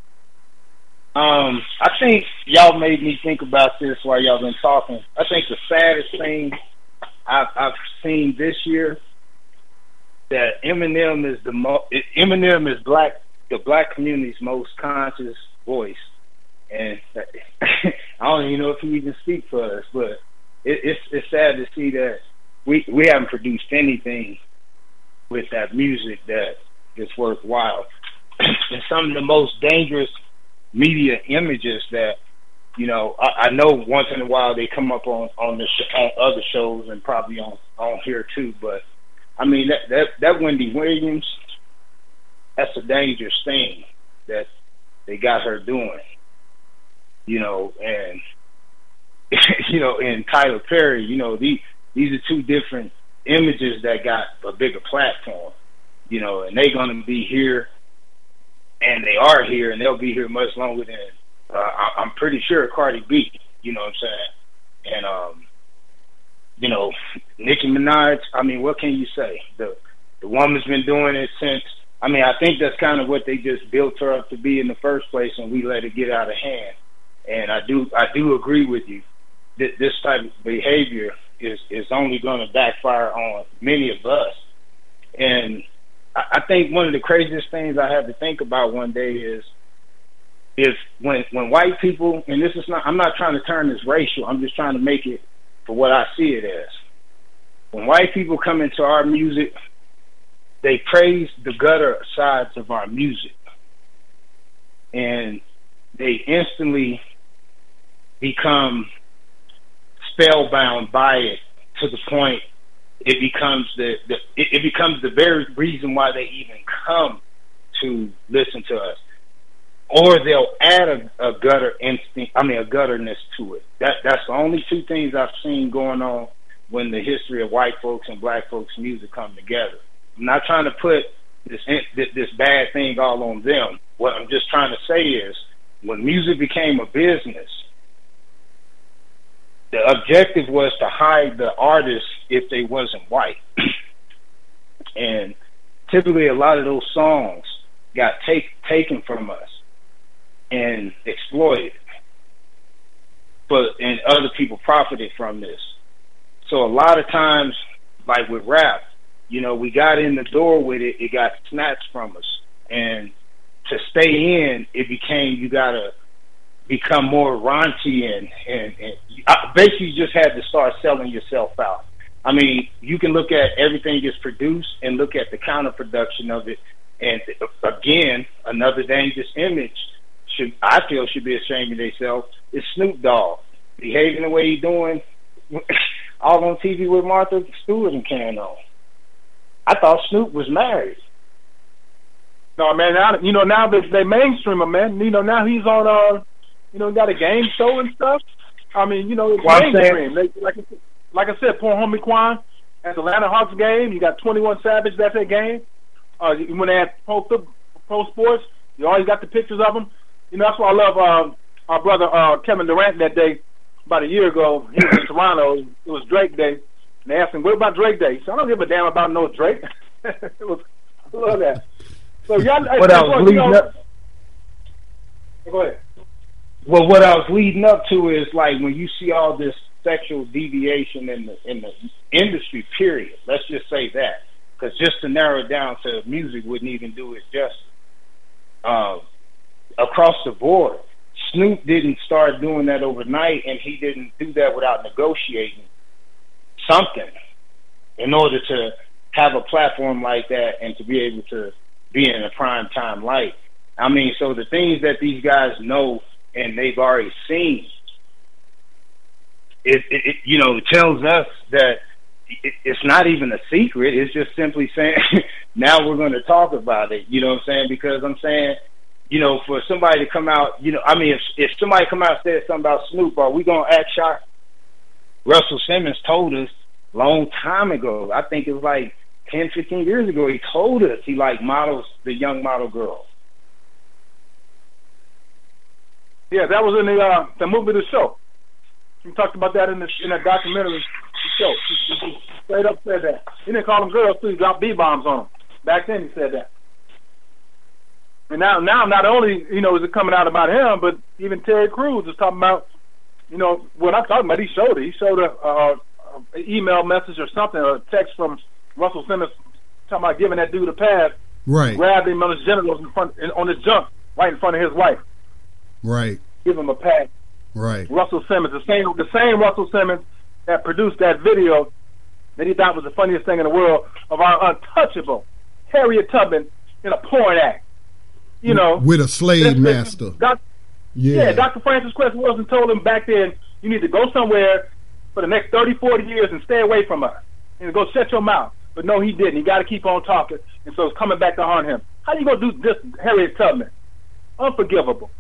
I think y'all made me think about this while y'all been talking. I think the saddest thing I've seen this year that Eminem is the black community's most conscious voice, and I don't even know if he even speaks for us, but it's sad to see that we haven't produced anything with that music that is worthwhile. And some of the most dangerous media images that, I know once in a while they come up on on other shows and probably on here too, but I mean that Wendy Williams, that's a dangerous thing that they got her doing, and and Tyler Perry, these are two different images that got a bigger platform, and they're going to be here, and they are here, and they'll be here much longer than I'm pretty sure Cardi B, you know what I'm saying? And Nicki Minaj, I mean, what can you say? The woman's been doing it since, I mean, I think that's kind of what they just built her up to be in the first place, and we let it get out of hand. And I do agree with you that this type of behavior is only going to backfire on many of us. And I think one of the craziest things I have to think about one day is when white people, and this is not, I'm not trying to turn this racial, I'm just trying to make it for what I see it as. When white people come into our music, they praise the gutter sides of our music, and they instantly become spellbound by it to the point it becomes it becomes the very reason why they even come to listen to us. Or they'll add a gutter instinct, a gutterness to it. That's the only two things I've seen going on when the history of white folks and black folks' music come together. I'm not trying to put this bad thing all on them. What I'm just trying to say is, when music became a business, the objective was to hide the artist if they wasn't white. And typically a lot of those songs got taken from us and exploited. and other people profited from this. So a lot of times, like with rap, you know, we got in the door with it, it got snatched from us. And to stay in, it became, you gotta become more raunchy and basically you just had to start selling yourself out. I mean, you can look at everything that's produced and look at the counter production of it. And again, another dangerous image I feel should be ashamed of themselves is Snoop Dogg behaving the way he's doing, all on TV with Martha Stewart and carrying on. I thought Snoop was married. No, man. Now that they mainstream him, man. You know, now he's on. Got a game show and stuff. I mean, it's mainstream. Like I said, poor homie Quan at the Atlanta Hawks game. You got 21 Savage. That's their game. When they had pro sports, you always got the pictures of them. That's why I love our brother Kevin Durant that day about a year ago. He was in Toronto. It was Drake Day. And they asked him, what about Drake Day? So I don't give a damn about no Drake. I love that. So y'all, what I was leading up. Go ahead. Well, what I was leading up to is like when you see all this sexual deviation in the industry, period. Let's just say that, because just to narrow it down to music wouldn't even do it justice. Across the board, Snoop didn't start doing that overnight, and he didn't do that without negotiating something in order to have a platform like that and to be able to be in a prime time light. I mean, so the things that these guys know and they've already seen, it tells us that it's not even a secret. It's just simply saying, now we're going to talk about it. You know what I'm saying? Because I'm saying, for somebody to come out, if somebody come out and said something about Snoop, are we going to act shocked? Russell Simmons told us a long time ago, I think it was like 10, 15 years ago, he told us he models, the young model girl. Yeah, that was in the movie The Show. He talked about that in that documentary show. He straight up said that. He didn't call them girls, too. He dropped B-bombs on them. Back then he said that. And now not only, is it coming out about him, but even Terry Crews is talking about, what I'm talking about, he showed it. He showed an email message or something, or a text from Russell Simmons talking about giving that dude a pass. Right. Grabbed him on his genitals on his junk right in front of his wife. Right. Give him a pass. Right. Russell Simmons, the same Russell Simmons that produced that video that he thought was the funniest thing in the world of our untouchable Harriet Tubman in a porn act. With a slave master. Dr. Francis Cress Wilson told him back then, you need to go somewhere for the next 30, 40 years and stay away from us. And go shut your mouth. But no, he didn't. He got to keep on talking. And so it's coming back to haunt him. How you going to do this, Harriet Tubman? Unforgivable.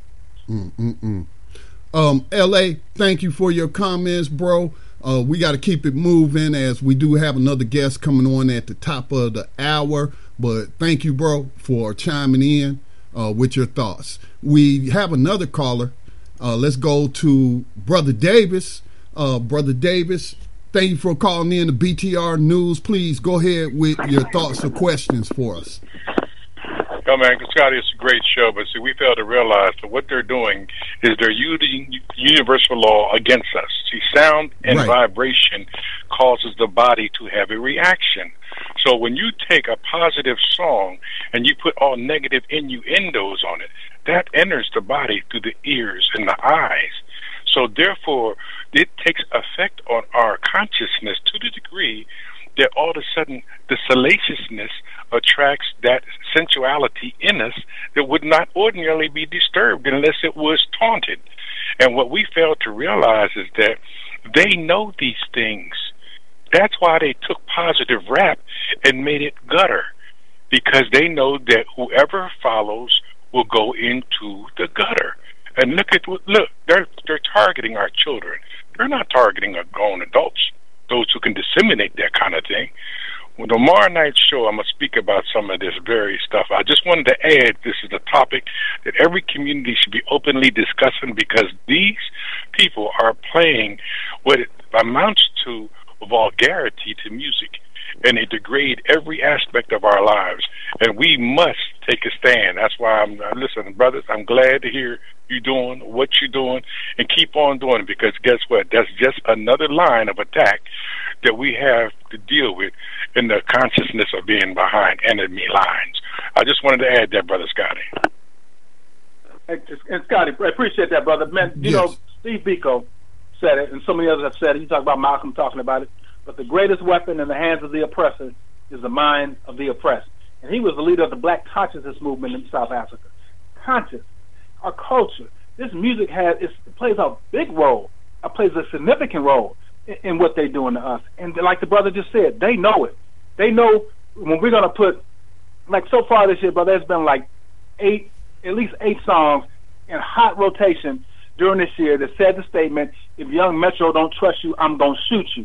L.A., thank you for your comments, bro. We got to keep it moving as we do have another guest coming on at the top of the hour. But thank you, bro, for chiming in with your thoughts. We have another caller. Let's go to Brother Davis. Brother Davis, thank you for calling in to BTR News. Please go ahead with your thoughts or questions for us. No, man, Scotty, it's a great show, but see, we fail to realize that what they're doing is they're using universal law against us. See, sound and vibration causes the body to have a reaction. So when you take a positive song and you put all negative innuendos on it, that enters the body through the ears and the eyes. So therefore, it takes effect on our consciousness to the degree that all of a sudden the salaciousness attracts that sensuality in us that would not ordinarily be disturbed unless it was taunted. And what we fail to realize is that they know these things. That's why they took positive rap and made it gutter, because they know that whoever follows will go into the gutter. And look, they're targeting our children. They're not targeting our grown adults, those who can disseminate that kind of thing. Well, tomorrow night's show, I'm going to speak about some of this very stuff. I just wanted to add, this is a topic that every community should be openly discussing, because these people are playing what it amounts to vulgarity to music. and they degrade every aspect of our lives. And we must take a stand. That's why listen, brothers, I'm glad to hear you doing what you're doing, and keep on doing it, because guess what? That's just another line of attack that we have to deal with in the consciousness of being behind enemy lines. I just wanted to add that, Brother Scotty. And Scotty, I appreciate that, brother. Man, you know, Steve Biko said it, and so many others have said it. You talk about Malcolm talking about it. But the greatest weapon in the hands of the oppressor is the mind of the oppressed. And he was the leader of the Black consciousness movement in South Africa. Conscious, our culture. This music plays a big role. It plays a significant role in what they're doing to us. And like the brother just said, they know it. They know when we're going to put, like so far this year, brother, there's been like at least eight songs in hot rotation during this year that said the statement, if Young Metro don't trust you, I'm going to shoot you.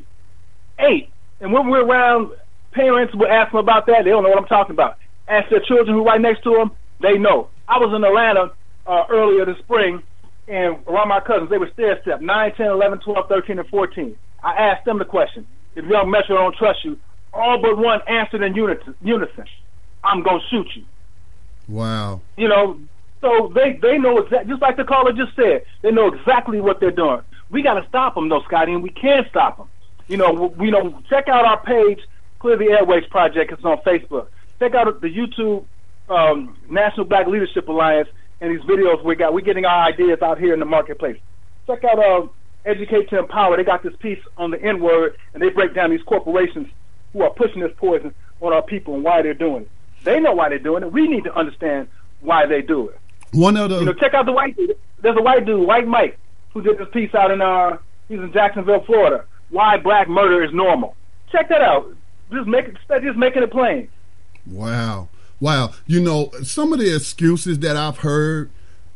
8. And when we're around, parents will ask them about that. They don't know what I'm talking about. Ask their children who are right next to them, they know. I was in Atlanta earlier this spring, and around my cousins, they were stair-stepped, 9, 10, 11, 12, 13, and 14. I asked them the question, if Young Metro don't trust you, all but one answered in unison, I'm going to shoot you. Wow. You know, so they know exactly, just like the caller just said, they know exactly what they're doing. We got to stop them, though, Scotty, and we can stop them. You know, check out our page, Clear the Airways Project. It's on Facebook. Check out the YouTube National Black Leadership Alliance and these videos we got. We're getting our ideas out here in the marketplace. Check out Educate to Empower. They got this piece on the N-word, and they break down these corporations who are pushing this poison on our people and why they're doing it. They know why they're doing it. We need to understand why they do it. Check out the white dude. There's a white dude, White Mike, who did this piece out in he's in Jacksonville, Florida. Why black murder is normal. Check that out. Just making it plain. Wow. You know, some of the excuses that I've heard,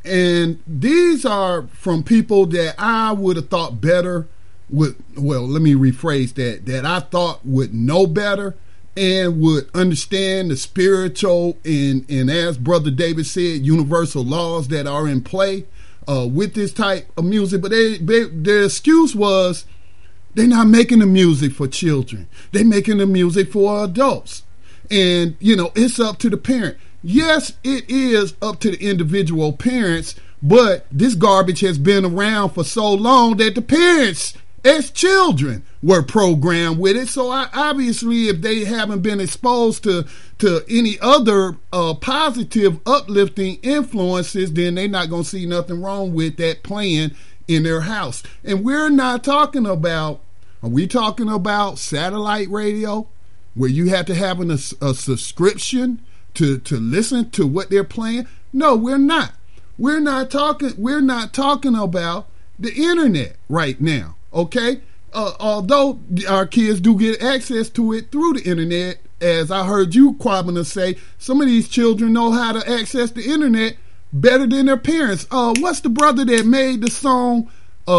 and these are from people that I would have thought better let me rephrase that I thought would know better and would understand the spiritual and as Brother David said, universal laws that are in play with this type of music. But their excuse was, they're not making the music for children. They're making the music for adults. And, you know, it's up to the parent. Yes, it is up to the individual parents, but this garbage has been around for so long that the parents, as children, were programmed with it. So obviously, if they haven't been exposed to any other positive, uplifting influences, then they're not going to see nothing wrong with that playing in their house. And we're not talking about, are we talking about satellite radio where you have to have a subscription to listen to what they're playing? No, we're not. We're not talking about the internet right now. Okay. Although our kids do get access to it through the internet, as I heard you, Kwabena, say, some of these children know how to access the internet better than their parents. What's the brother that made the song?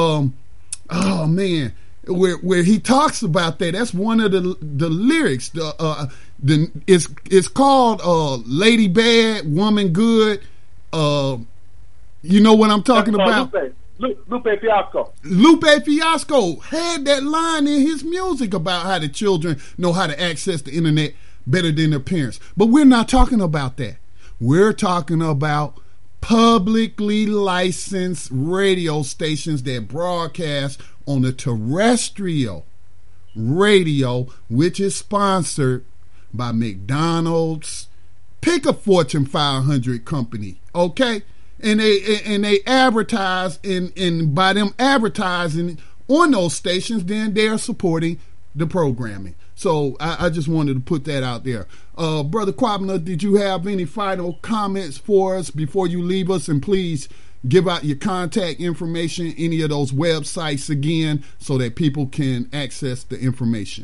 Where he talks about that. That's one of the lyrics. It's called Lady Bad, Woman Good. You know what I'm talking about? Lupe Fiasco. Lupe Fiasco had that line in his music about how the children know how to access the internet better than their parents. But we're not talking about that. We're talking about publicly licensed radio stations that broadcast on the terrestrial radio, which is sponsored by McDonald's. Pick a Fortune 500 company, okay? And they advertise, and by them advertising on those stations, then they are supporting the programming. So I just wanted to put that out there. Brother Kwabena, did you have any final comments for us before you leave us? And please give out your contact information, any of those websites again, so that people can access the information.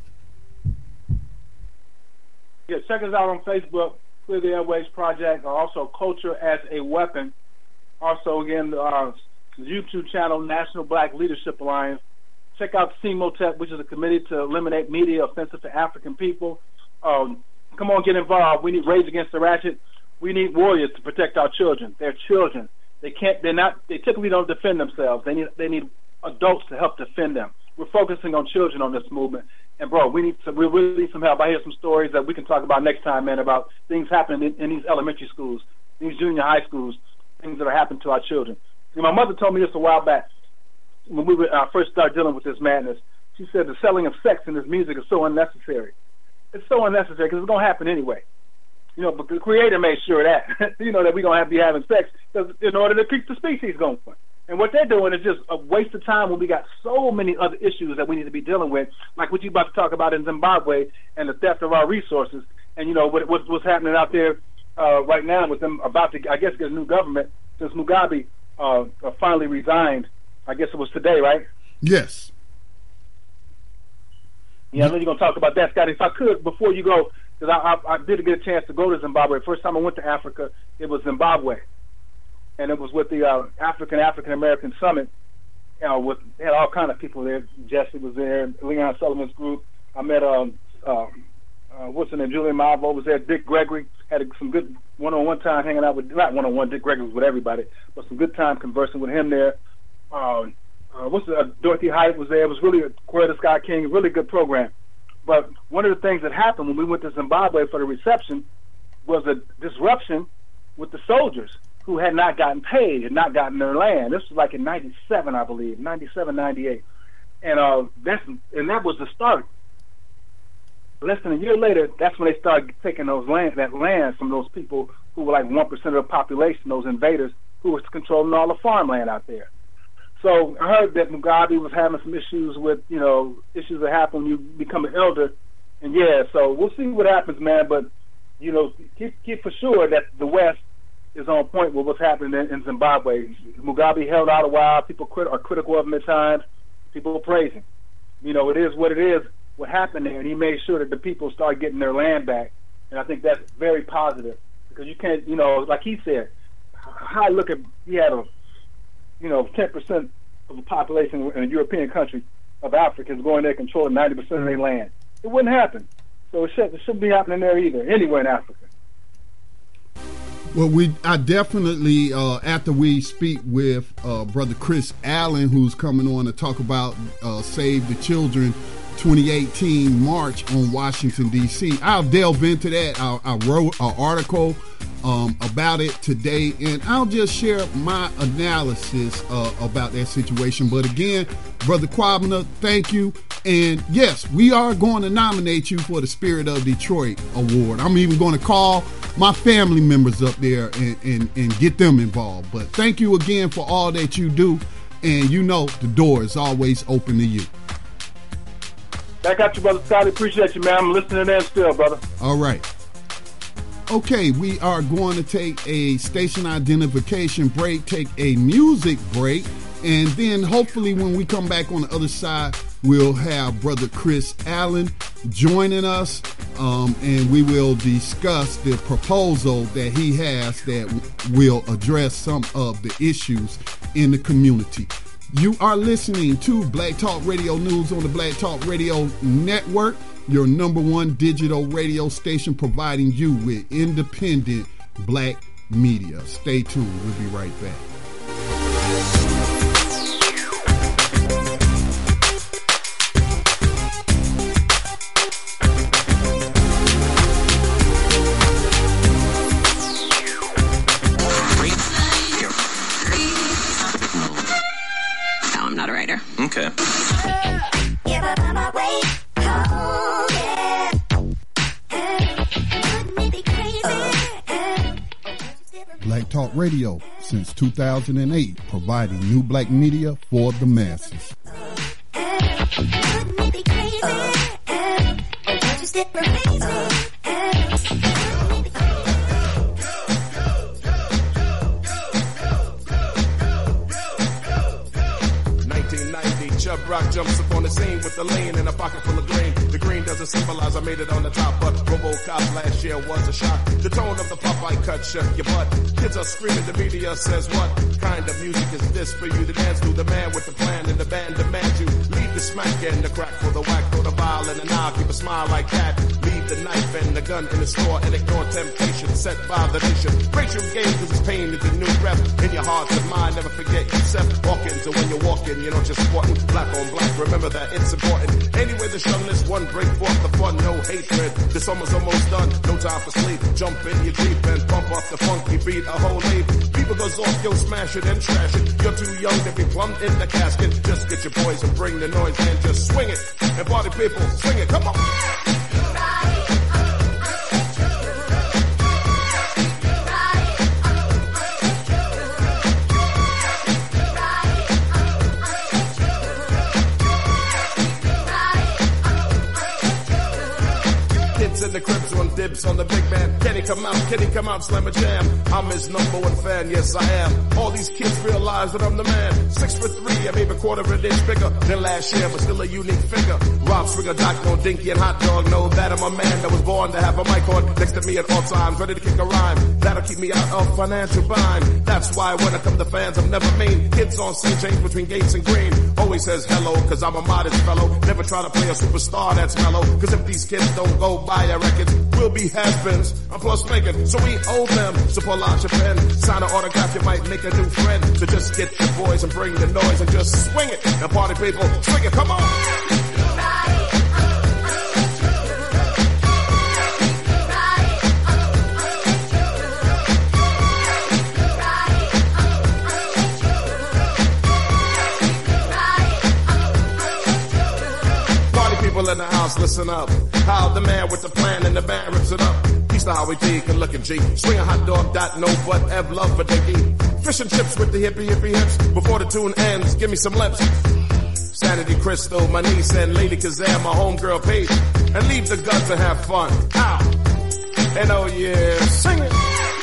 Yeah, check us out on Facebook, Clear the Airways Project, or also Culture as a Weapon. Also, again, our YouTube channel, National Black Leadership Alliance. Check out CMOTEP, which is a committee to eliminate media offensive to African people. Come on, get involved. We need Rage Against the Ratchet. We need warriors to protect our children. They're children. They typically don't defend themselves. They need adults to help defend them. we're focusing on children on this movement. And bro, we really need some help. I hear some stories that we can talk about next time, man, about things happening in these elementary schools, these junior high schools, things that are happening to our children. And my mother told me this a while back when we first started dealing with this madness. She said the selling of sex in this music is so unnecessary. It's so unnecessary because it's going to happen anyway. You know, but the Creator made sure that, you know, that we're going to have to be having sex in order to keep the species going. And what they're doing is just a waste of time when we got so many other issues that we need to be dealing with, like what you're about to talk about in Zimbabwe and the theft of our resources. And, you know, what's happening out there right now with them about to, I guess, get a new government since Mugabe finally resigned. I guess it was today, right? Yes. Yeah, I know you're going to talk about that, Scotty. If I could, before you go, because I did get a chance to go to Zimbabwe. First time I went to Africa, it was Zimbabwe. And it was with the African-American Summit. They had all kind of people there. Jesse was there, Leon Sullivan's group. I met, what's her name, Julian Mavo was there. Dick Gregory had some good one-on-one time hanging out with, not one-on-one, Dick Gregory was with everybody, but some good time conversing with him there. Dorothy Height was there. It was really a Coretta Scott King, really good program. But one of the things that happened when we went to Zimbabwe for the reception was a disruption with the soldiers who had not gotten paid, had not gotten their land. This was like in 97, I believe, 97, 98. And that was the start. Less than a year later, that's when they started taking that land from those people who were like 1% of the population, those invaders who were controlling all the farmland out there. So I heard that Mugabe was having some issues with, you know, issues that happen when you become an elder. And yeah, so we'll see what happens, man. But, you know, keep for sure that the West is on point with what's happening in Zimbabwe. Mugabe held out a while. People are critical of him at times. People praise him. You know, it is what it is, what happened there. And he made sure that the people start getting their land back. And I think that's very positive. Because you can't, you know, like he said, how I look at, he had 10% of the population in a European country of Africans going there controlling 90% of their land. It wouldn't happen. So it shouldn't be happening there either, anywhere in Africa. Well, I definitely, after we speak with Brother Chris Allen, who's coming on to talk about Save the Children 2018 March on Washington, D.C., I'll delve into that. I wrote an article about it today, and I'll just share my analysis about that situation. But again, Brother Kwabena, thank you. And yes, we are going to nominate you for the Spirit of Detroit Award. I'm even going to call my family members up there and get them involved. But thank you again for all that you do. And you know the door is always open to you. I got you, Brother Scotty. Appreciate you, man. I'm listening in still, brother. All right. Okay, we are going to take a station identification break, take a music break, and then hopefully when we come back on the other side, we'll have Brother Chris Allen joining us, and we will discuss the proposal that he has that will address some of the issues in the community. You are listening to Black Talk Radio News on the Black Talk Radio Network, your #1 digital radio station providing you with independent black media. Stay tuned. We'll be right back. Okay. Black Talk Radio since 2008, providing new black media for the masses. 1990, Chubb Rock jumps up on the scene with a lean and a pocket full of green. The green doesn't symbolize I made it on the top, but RoboCop last year was a shock. The tone of the Popeye cut shook your butt. Kids are screaming, the media says what kind of music is this for you to dance to? The man with the plan and the band demands you leave the smack and the crack for the whack, throw the vial and the knob, keep a smile like that. Leave the knife and the gun in the store and ignore temptation set by the nation. Racial game cause it's pain is the new rap. rep. In your heart and mind, never forget yourself. Walking to when you're walking, you're not just squatting. Black on black, remember that it's important. Anyway, the shunless one, break forth the fun, no hatred. The summer's almost done, no time for sleep. Jump in your Jeep and pump up the funky beat, a whole leap. People goes off, yo, smash it and trash it. You're too young to be plumbed in the casket. Just get your boys and bring the noise and just swing it. And party people, swing it, come on. In the cribs on dibs on the big man. Can he come out, slam a jam? I'm his number one fan, yes I am. All these kids realize that I'm the man. 6'3", I'm even quarter of an inch bigger than last year, but still a unique figure. Rob Springer, Doc, no Dinky and Hot Dog, know that I'm a man that was born to have a mic on next to me at all times, ready to kick a rhyme. That'll keep me out of financial bind. That's why when I come to fans, I'm never mean. Kids on St. James between Gates and Green always says hello, cause I'm a modest fellow. Never try to play a superstar that's mellow, cause if these kids don't go buy a record, we'll be has-beens. I'm plus making, so we owe them. So pull out your pen, sign an autograph, you might make a new friend. So just get your boys and bring the noise and just swing it. And party people, swing it, come on. In the house, listen up. How the man with the plan and the band rips it up. He's the Howie D, good looking G. Swing a hot dog, dot, no, but have love for Dickie. Fish and chips with the hippie hips. Before the tune ends, give me some lips. Sanity Crystal, my niece and Lady Kazam, my homegirl Paige. And leave the guns and have fun. Ow. And oh yeah, sing it.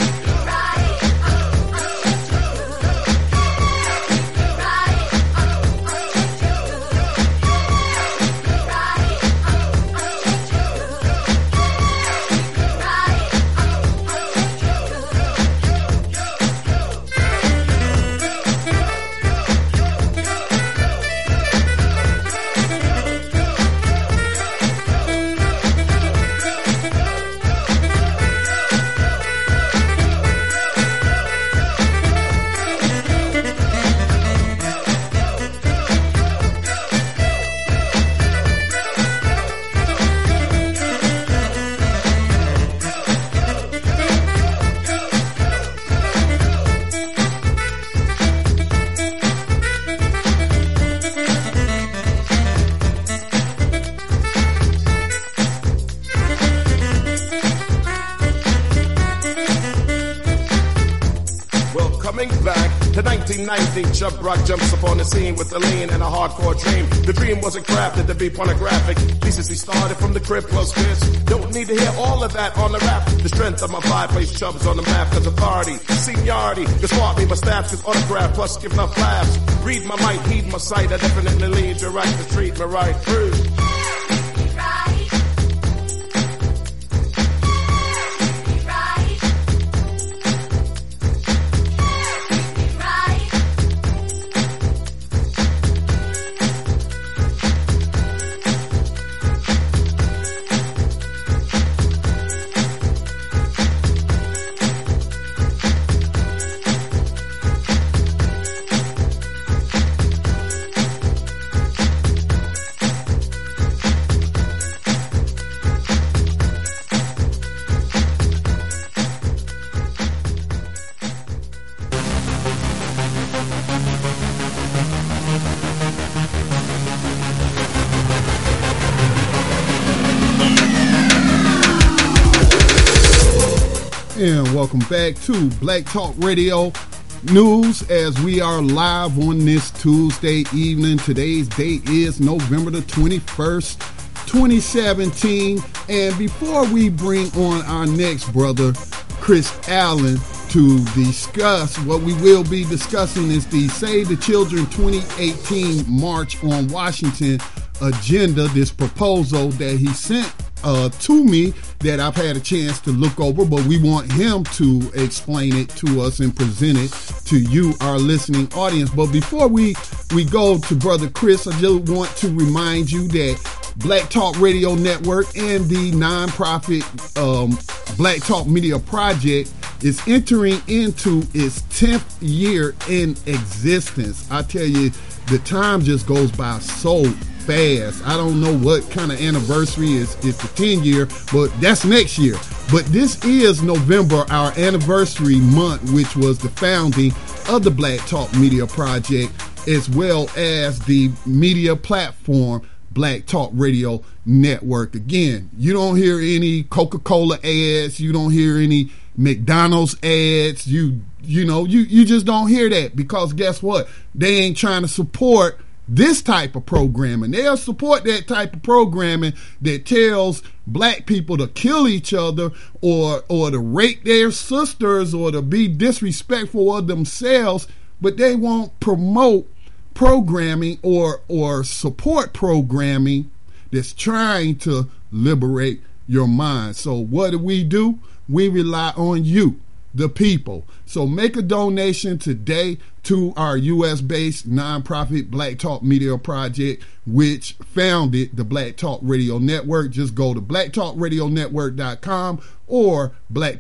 Chubb Rock jumps upon the scene with a lean and a hardcore dream. The dream wasn't crafted to be pornographic. Decency started from the crib plus kids. Don't need to hear all of that on the rap. The strength of my vibe plays Chubbs on the map. Cause authority, seniority, can swap me my stats with autograph plus give enough laughs. Read my mic, heed my sight. I definitely lead you right to treat me right through. And welcome back to Black Talk Radio News as we are live on this Tuesday evening. Today's date is November the 21st, 2017. And before we bring on our next brother, Chris Allen, to discuss, what we will be discussing is the Save the Children 2018 March on Washington agenda, this proposal that he sent to me that I've had a chance to look over, but we want him to explain it to us and present it to you, our listening audience. But before we go to Brother Chris, I just want to remind you that Black Talk Radio Network and the nonprofit Black Talk Media Project is entering into its 10th year in existence. I tell you, the time just goes by so fast. I don't know what kind of anniversary is the 10 year, but that's next year. But this is November, our anniversary month, which was the founding of the Black Talk Media Project, as well as the media platform Black Talk Radio Network. Again, you don't hear any Coca-Cola ads, you don't hear any McDonald's ads, you just don't hear that, because guess what? They ain't trying to support this type of programming. They'll support that type of programming that tells black people to kill each other or to rape their sisters or to be disrespectful of themselves, but they won't promote programming or support programming that's trying to liberate your mind. So what do? We rely on you, the people. So make a donation today to our U.S.-based nonprofit Black Talk Media Project, which founded the Black Talk Radio Network. Just go to blacktalkradionetwork.com or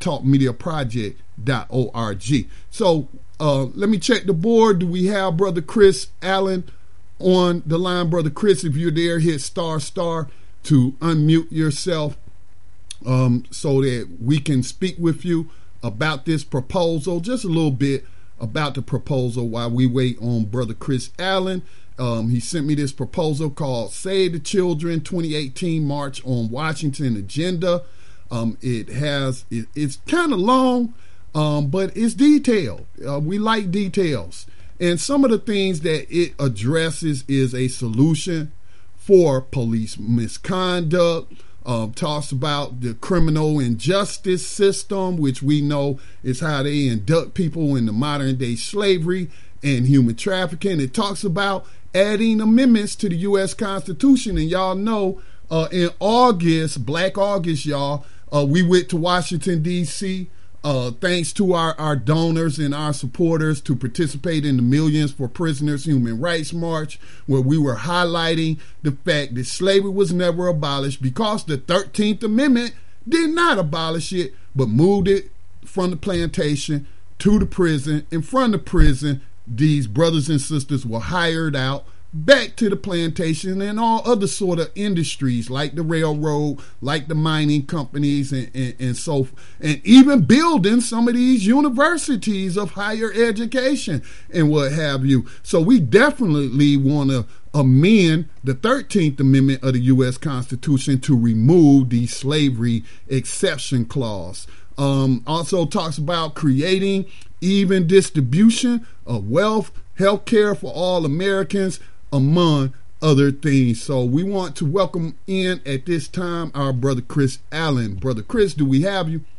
blacktalkmediaproject.org. So let me check the board. Do we have Brother Chris Allen on the line? Brother Chris, if you're there, hit star to unmute yourself so that we can speak with you about this proposal, just a little bit about the proposal while we wait on Brother Chris Allen. He sent me this proposal called Save the Children 2018 March on Washington Agenda. It's kind of long, but it's detailed. We like details. And some of the things that it addresses is a solution for police misconduct, talks about the criminal injustice system, which we know is how they induct people into modern day slavery and human trafficking. It talks about adding amendments to the U.S. Constitution. And y'all know in August, Black August, y'all, we went to Washington, D.C., thanks to our donors and our supporters to participate in the Millions for Prisoners Human Rights March, where we were highlighting the fact that slavery was never abolished because the 13th Amendment did not abolish it, but moved it from the plantation to the prison. And from the prison, these brothers and sisters were hired out back to the plantation and all other sort of industries like the railroad, like the mining companies, and so, and even building some of these universities of higher education and what have you. So we definitely want to amend the 13th Amendment of the U.S. Constitution to remove the slavery exception clause. Also talks about creating even distribution of wealth, health care for all Americans, among other things. So we want to welcome in at this time our Brother Chris Allen. Brother Chris, do we have you?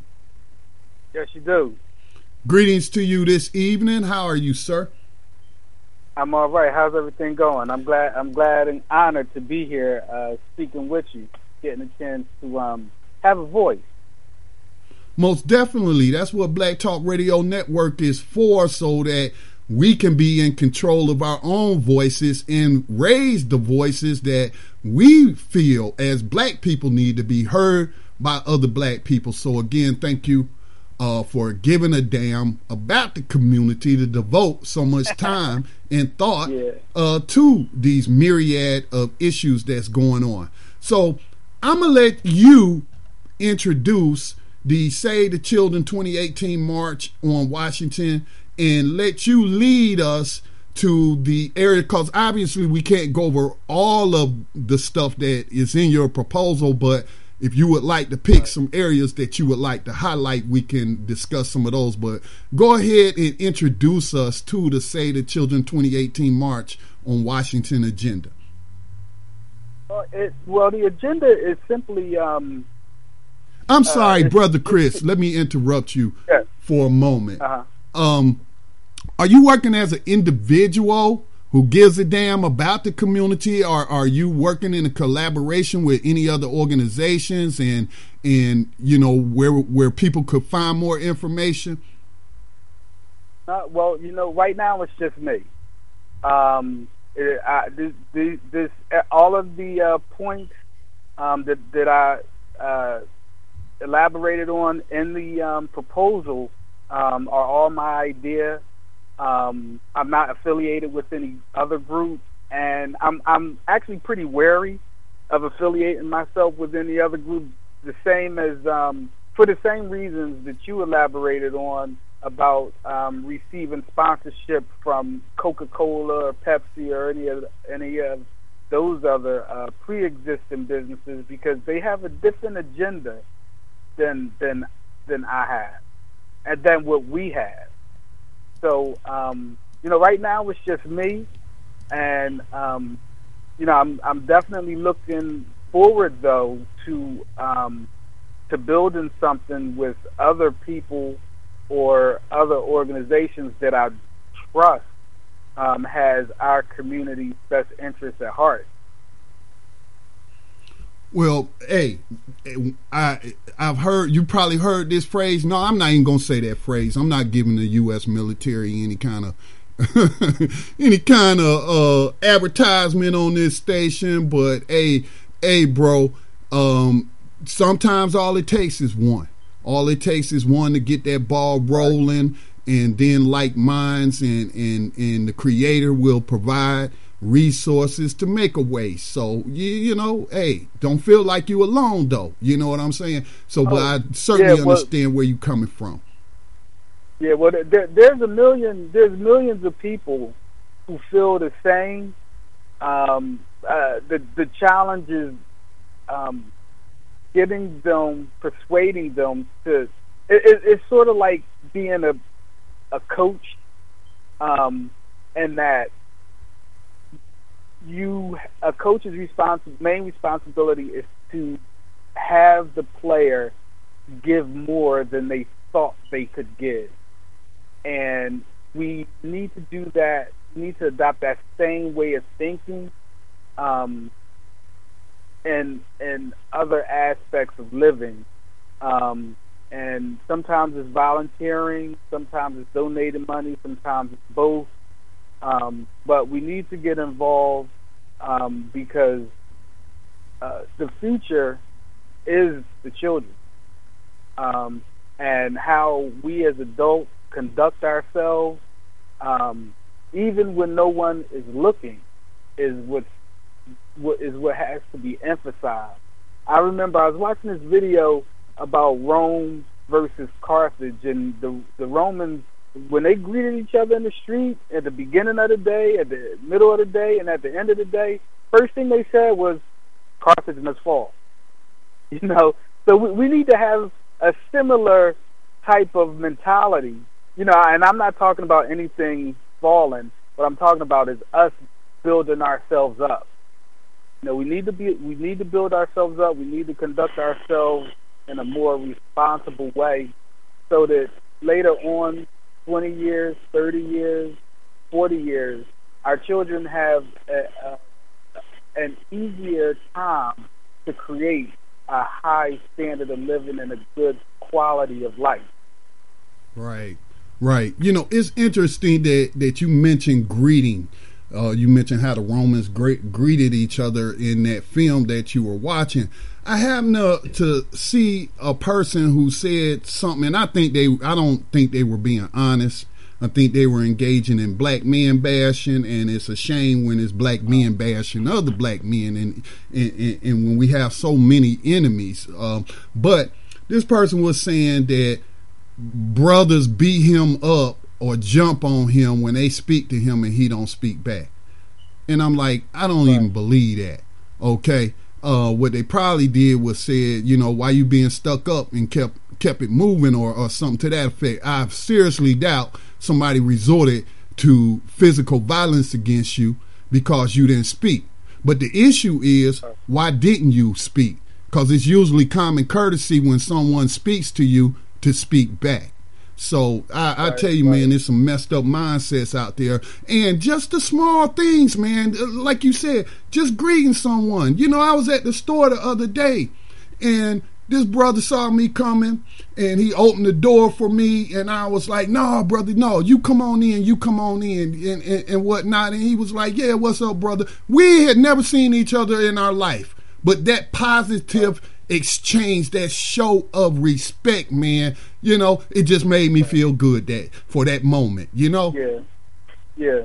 Yes, you do. Greetings to you this evening. How are you, sir? I'm all right. How's everything going? I'm glad and honored to be here speaking with you, getting a chance to have a voice. Most definitely. That's what Black Talk Radio Network is for, so that we can be in control of our own voices and raise the voices that we feel as black people need to be heard by other black people. So again, thank you for giving a damn about the community to devote so much time and thought to these myriad of issues that's going on. So I'm going to let you introduce the Save the Children 2018 March on Washington and let you lead us to the area, because obviously we can't go over all of the stuff that is in your proposal, but if you would like to pick some areas that you would like to highlight, we can discuss some of those. But go ahead and introduce us to the Save the Children 2018 March on Washington agenda. Well, the agenda is simply... I'm sorry, Brother Chris, let me interrupt you for a moment. Are you working as an individual who gives a damn about the community, or are you working in a collaboration with any other organizations and you know where people could find more information? Well, you know, right now it's just me. This all of the points that I elaborated on in the proposal are all my idea. I'm not affiliated with any other group, and I'm actually pretty wary of affiliating myself with any other group. The same as for the same reasons that you elaborated on about receiving sponsorship from Coca-Cola or Pepsi or any of those other pre-existing businesses, because they have a different agenda than I have, and than what we have. So right now it's just me, and I'm definitely looking forward though to building something with other people or other organizations that I trust has our community's best interests at heart. Well, hey, I've heard, you probably heard this phrase. No, I'm not even gonna say that phrase. I'm not giving the U.S. military any kind of advertisement on this station. But hey, bro, sometimes all it takes is one. All it takes is one to get that ball rolling, and then like minds and the creator will provide resources to make a way. So hey, don't feel like you alone though. You know what I'm saying? So, but I certainly understand where you're coming from. Yeah, well, there's millions of people who feel the same. The challenge is persuading them to. It's sort of like being a coach, and that a coach's main responsibility is to have the player give more than they thought they could give, and we need to do that. We need to adopt that same way of thinking, in other aspects of living. And sometimes it's volunteering, sometimes it's donating money, sometimes it's both. But we need to get involved because the future is the children. And how we as adults conduct ourselves, even when no one is looking, is what has to be emphasized. I remember I was watching this video about Rome versus Carthage, and the Romans, when they greeted each other in the street at the beginning of the day, at the middle of the day, and at the end of the day, first thing they said was, Carthage must fall. So we need to have a similar type of mentality, and I'm not talking about anything falling. What I'm talking about is us building ourselves up. We need to build ourselves up. We need to conduct ourselves in a more responsible way, so that later on, 20 years, 30 years, 40 years, our children have an easier time to create a high standard of living and a good quality of life. Right. It's interesting that you mentioned greeting. You mentioned how the Romans greeted each other in that film that you were watching. I happened to see a person who said something, and I don't think they were being honest. I think they were engaging in black men bashing, and it's a shame when it's black men bashing other black men, and when we have so many enemies. But this person was saying that brothers beat him up or jump on him when they speak to him and he don't speak back. And I'm like, I don't even believe that. Okay. What they probably did was said, why you being stuck up, and kept it moving or something to that effect. I seriously doubt somebody resorted to physical violence against you because you didn't speak. But the issue is, why didn't you speak? Because it's usually common courtesy when someone speaks to you to speak back. So I tell you, man, there's some messed up mindsets out there. And just the small things, man, like you said, just greeting someone. I was at the store the other day, and this brother saw me coming, and he opened the door for me, and I was like, no, brother, no, you come on in, and whatnot. And he was like, yeah, what's up, brother? We had never seen each other in our life, but that positive exchange, that show of respect, man. You know, it just made me feel good that for that moment, you know? Yeah.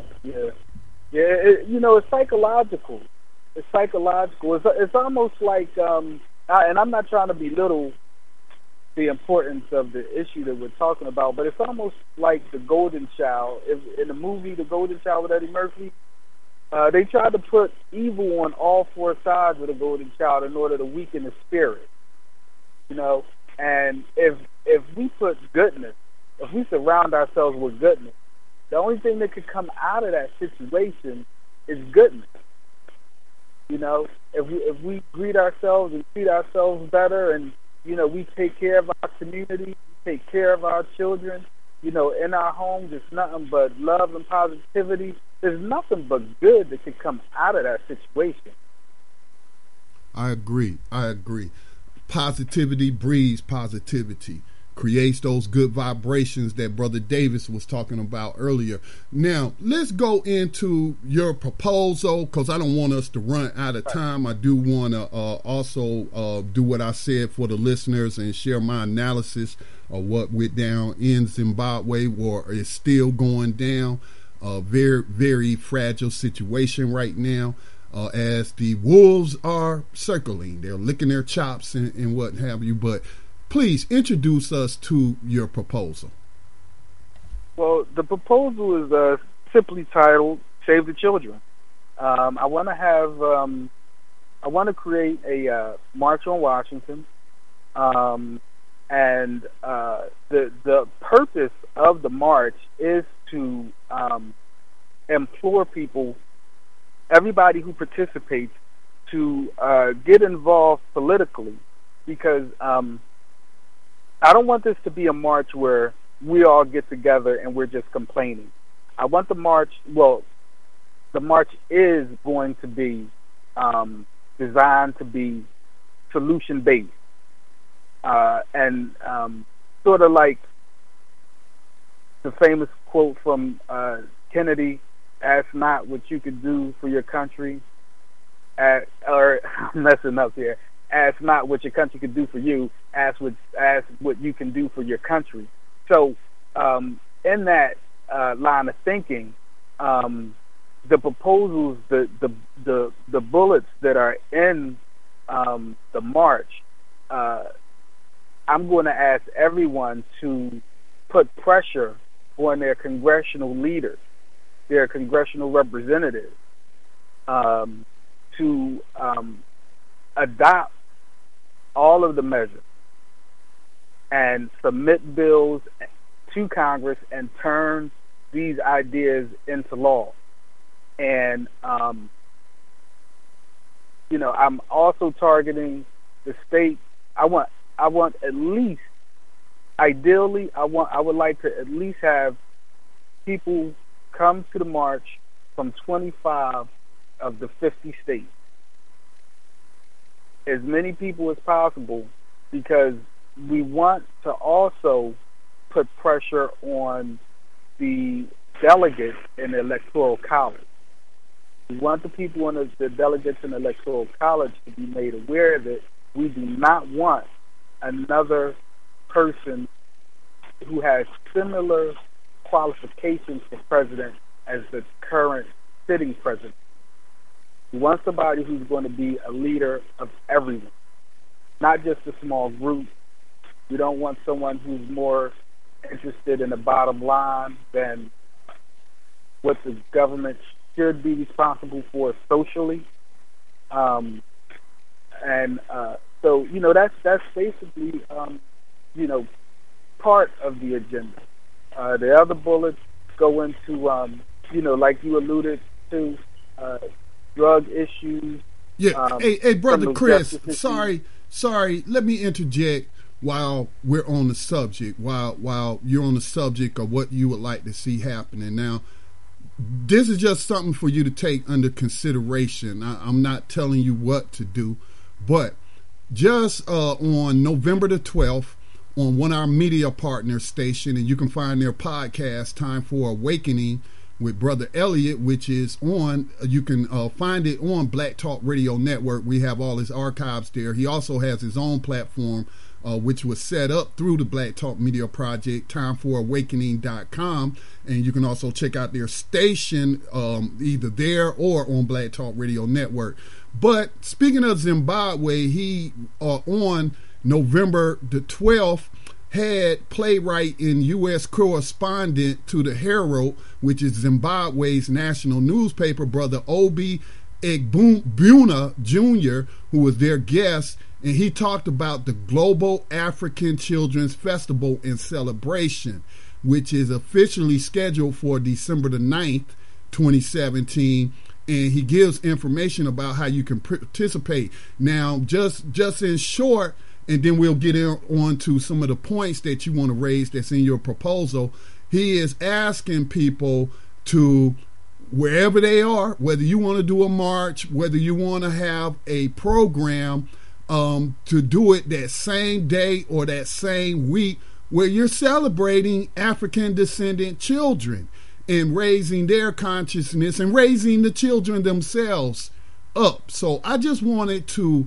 It's psychological. It's psychological. It's almost like, and I'm not trying to belittle the importance of the issue that we're talking about, but it's almost like The Golden Child. In the movie The Golden Child with Eddie Murphy, they tried to put evil on all four sides of the Golden Child in order to weaken the spirit. You know, and if we put goodness, if we surround ourselves with goodness, the only thing that could come out of that situation is goodness. You know, if we greet ourselves and treat ourselves better, and you know, we take care of our community, we take care of our children, you know, in our homes, it's nothing but love and positivity. There's nothing but good that can come out of that situation. I agree. Positivity breeds positivity, creates those good vibrations that Brother Davis was talking about earlier. Now, let's go into your proposal, because I don't want us to run out of time. I do want to also do what I said for the listeners and share my analysis of what went down in Zimbabwe, or is still going down. A very, very fragile situation right now, as the wolves are circling. They're licking their chops and what have you. But please introduce us to your proposal. Well, the proposal is simply titled "Save the Children." I want to create a march on Washington, and the purpose of the march is to implore people, everybody who participates, to get involved politically, because I don't want this to be a march where we all get together and we're just complaining. I want the march is going to be designed to be solution-based, and sort of like the famous quote from Kennedy, "Ask not what you could do for your country," or I'm messing up here. Ask not what your country could do for you. Ask what you can do for your country. So, in that line of thinking, the proposals, the bullets that are in the march, I'm going to ask everyone to put pressure on their congressional leaders, their congressional representatives, to adopt all of the measures and submit bills to Congress and turn these ideas into law. And I'm also targeting the state. I want at least, ideally, I would like to at least have people come to the march from 25 of the 50 states. As many people as possible, because we want to also put pressure on the delegates in the Electoral College. We want the people in the delegates in the Electoral College to be made aware that we do not want another person who has similar qualifications for president as the current sitting president. We want somebody who's going to be a leader of everyone, not just a small group. We don't want someone who's more interested in the bottom line than what the government should be responsible for socially. So that's basically part of the agenda. The other bullets go into like you alluded to, drug issues. Yeah. Hey, Brother Chris, sorry. Let me interject while we're on the subject, while you're on the subject of what you would like to see happening. Now, this is just something for you to take under consideration. I'm not telling you what to do, but just on November the 12th, on one of our media partner station, and you can find their podcast, Time for Awakening, with Brother Elliot, which is on, you can find it on Black Talk Radio Network. We have all his archives there. He also has his own platform, which was set up through the Black Talk Media Project, timefораwakening.com. And you can also check out their station either there or on Black Talk Radio Network. But speaking of Zimbabwe, he on November the 12th had playwright and U.S. correspondent to the Herald, which is Zimbabwe's national newspaper, Brother Obi Egbuna Jr., who was their guest, and he talked about the Global African Children's Festival and Celebration, which is officially scheduled for December the 9th, 2017, and he gives information about how you can participate. Now, just in short, and then we'll get on to some of the points that you want to raise that's in your proposal. He is asking people to, wherever they are, whether you want to do a march, whether you want to have a program, to do it that same day or that same week where you're celebrating African descendant children and raising their consciousness and raising the children themselves up. So I just wanted to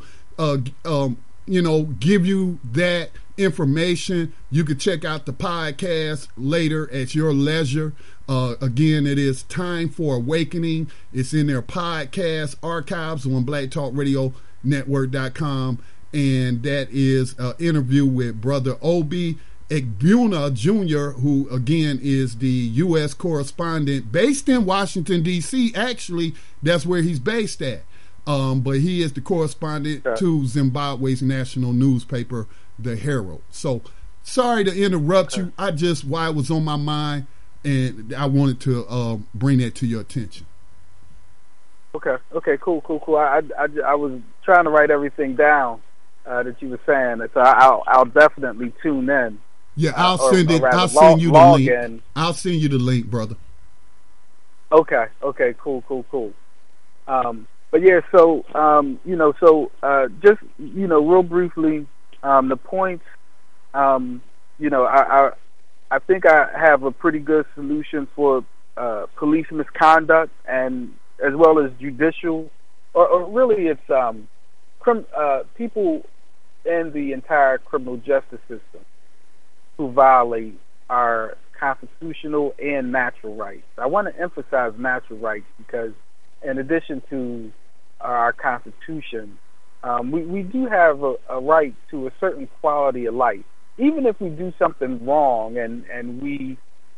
give you that information. You could check out the podcast later at your leisure. Again, it is Time for Awakening. It's in their podcast archives on blacktalkradionetwork.com. And that is an interview with Brother Obi Egbuna Jr., who, again, is the U.S. correspondent based in Washington, D.C. Actually, that's where he's based at. But he is the correspondent to Zimbabwe's national newspaper, the Herald. So, sorry to interrupt you. Why it was on my mind, and I wanted to bring that to your attention. Okay, cool. I was trying to write everything down that you were saying, so I'll definitely tune in. Yeah, I'll send you the link. I'll send you the link, brother. Okay, cool. But yeah, so just real briefly, the points. I think I have a pretty good solution for police misconduct, and as well as judicial, or really it's people in the entire criminal justice system who violate our constitutional and natural rights. I want to emphasize natural rights because, in addition to our Constitution, we do have a right to a certain quality of life. Even if we do something wrong and we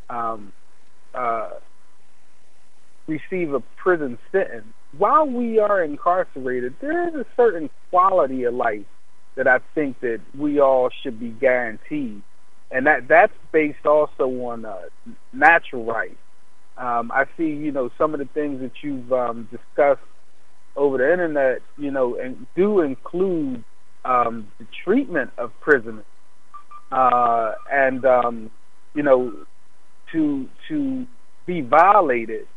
receive a prison sentence, while we are incarcerated, there is a certain quality of life that I think that we all should be guaranteed. And that's based also on natural rights. I see, some of the things that you've discussed over the internet, and do include the treatment of prisoners, to be violated.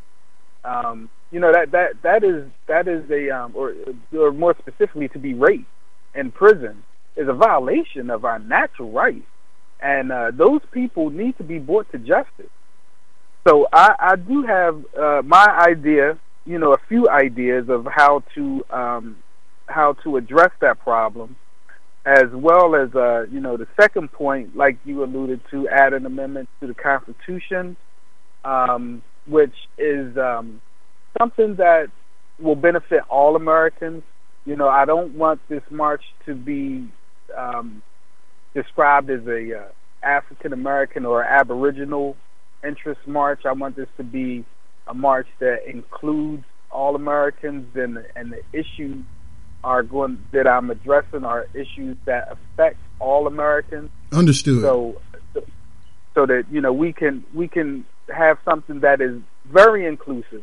That is a or more specifically, to be raped in prison is a violation of our natural rights, and those people need to be brought to justice. So I do have my idea, a few ideas of how to address that problem, as well as the second point, like you alluded to, add an amendment to the Constitution, which is something that will benefit all Americans. I don't want this march to be described as a African American or Aboriginal interest march. I want this to be a march that includes all Americans, and the issues that I'm addressing are issues that affect all Americans. Understood. So that we can have something that is very inclusive,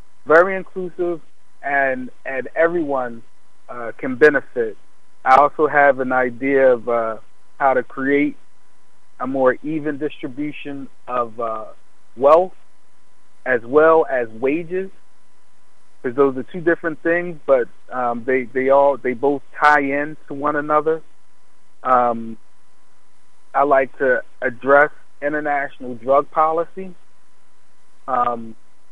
and everyone can benefit. I also have an idea of how to create a more even distribution of wealth as well as wages, because those are two different things, but they both tie in to one another. I like to address international drug policy.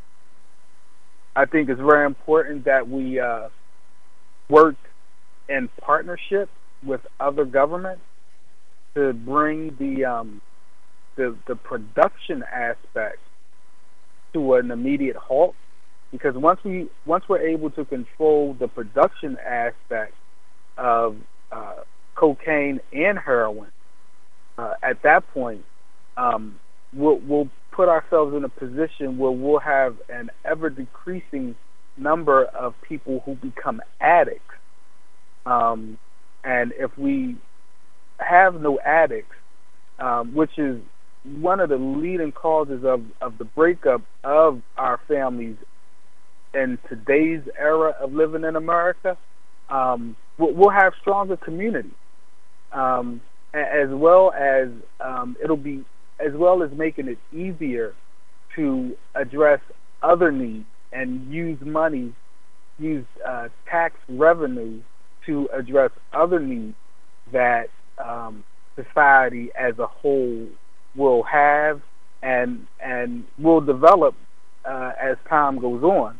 I think it's very important that we work in partnership with other governments to bring the production aspect to an immediate halt. Because once we're able to control the production aspect of cocaine and heroin, at that point, we'll put ourselves in a position where we'll have an ever decreasing number of people who become addicts. And if we have no addicts, which is one of the leading causes of the breakup of our families in today's era of living in America, we'll have stronger communities, as well as making it easier to address other needs and use tax revenue to address other needs that society as a whole will have and will develop as time goes on.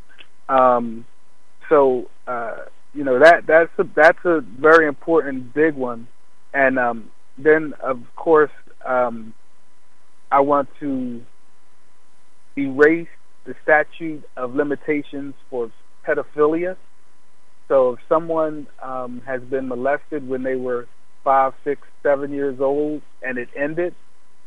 So that's a very important big one. And then of course I want to erase the statute of limitations for pedophilia. So if someone has been molested when they were 5, 6, 7 years old and it ended,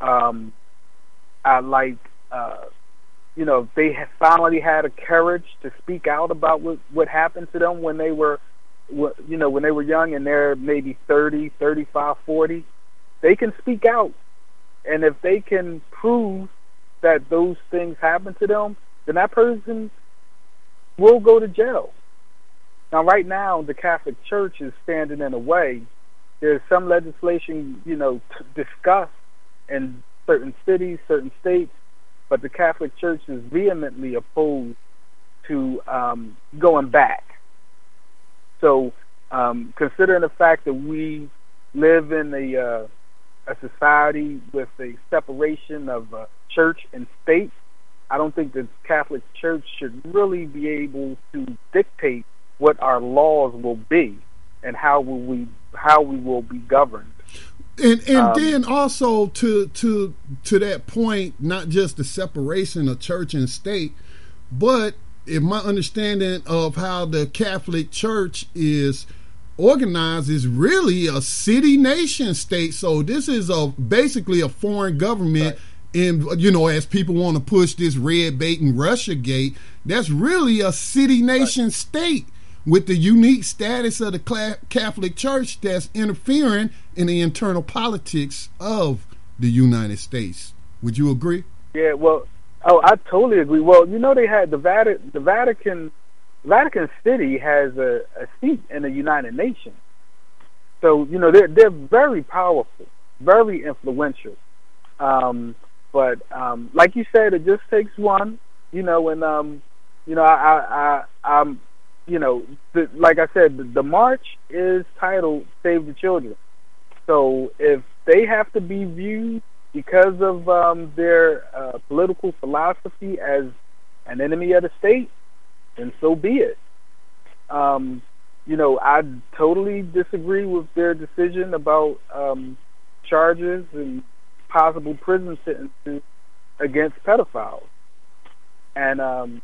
if they had finally had a courage to speak out about what happened to them when they were young and they're maybe 30, 35, 40, they can speak out. And if they can prove that those things happened to them, then that person will go to jail. Now, right now, the Catholic Church is standing in the way. There's some legislation, discussed in certain cities, certain states, but the Catholic Church is vehemently opposed to going back. So, considering the fact that we live in a society with a separation of church and state, I don't think the Catholic Church should really be able to dictate what our laws will be and how we will be governed. And then also to that point, not just the separation of church and state, but if my understanding of how the Catholic Church is organized is really a city-nation state. So this is basically a foreign government. Right. And, as people want to push this red bait and Russiagate, that's really a city-nation state with the unique status of the Catholic Church that's interfering in the internal politics of the United States. Would you agree? Yeah, well, I totally agree. Well, they had the Vatican City has a seat in the United Nations. So, they're very powerful, very influential. But like you said, it just takes one, like I said, the march is titled Save the Children. So if they have to be viewed because of their political philosophy as an enemy of the state, then so be it. I totally disagree with their decision about charges and possible prison sentences against pedophiles. And,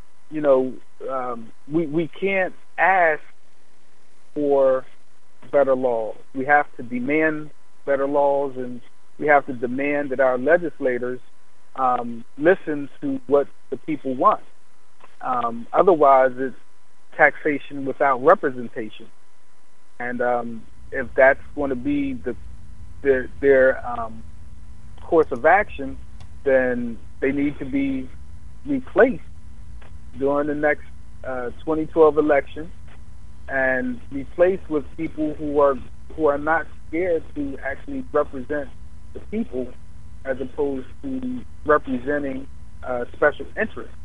we can't ask for better laws. We have to demand better laws, and we have to demand that our legislators listen to what the people want. Otherwise, it's taxation without representation. And if that's going to be their course of action, then they need to be replaced during the next 2012 election and replaced with people who are not scared to actually represent the people as opposed to representing special interests.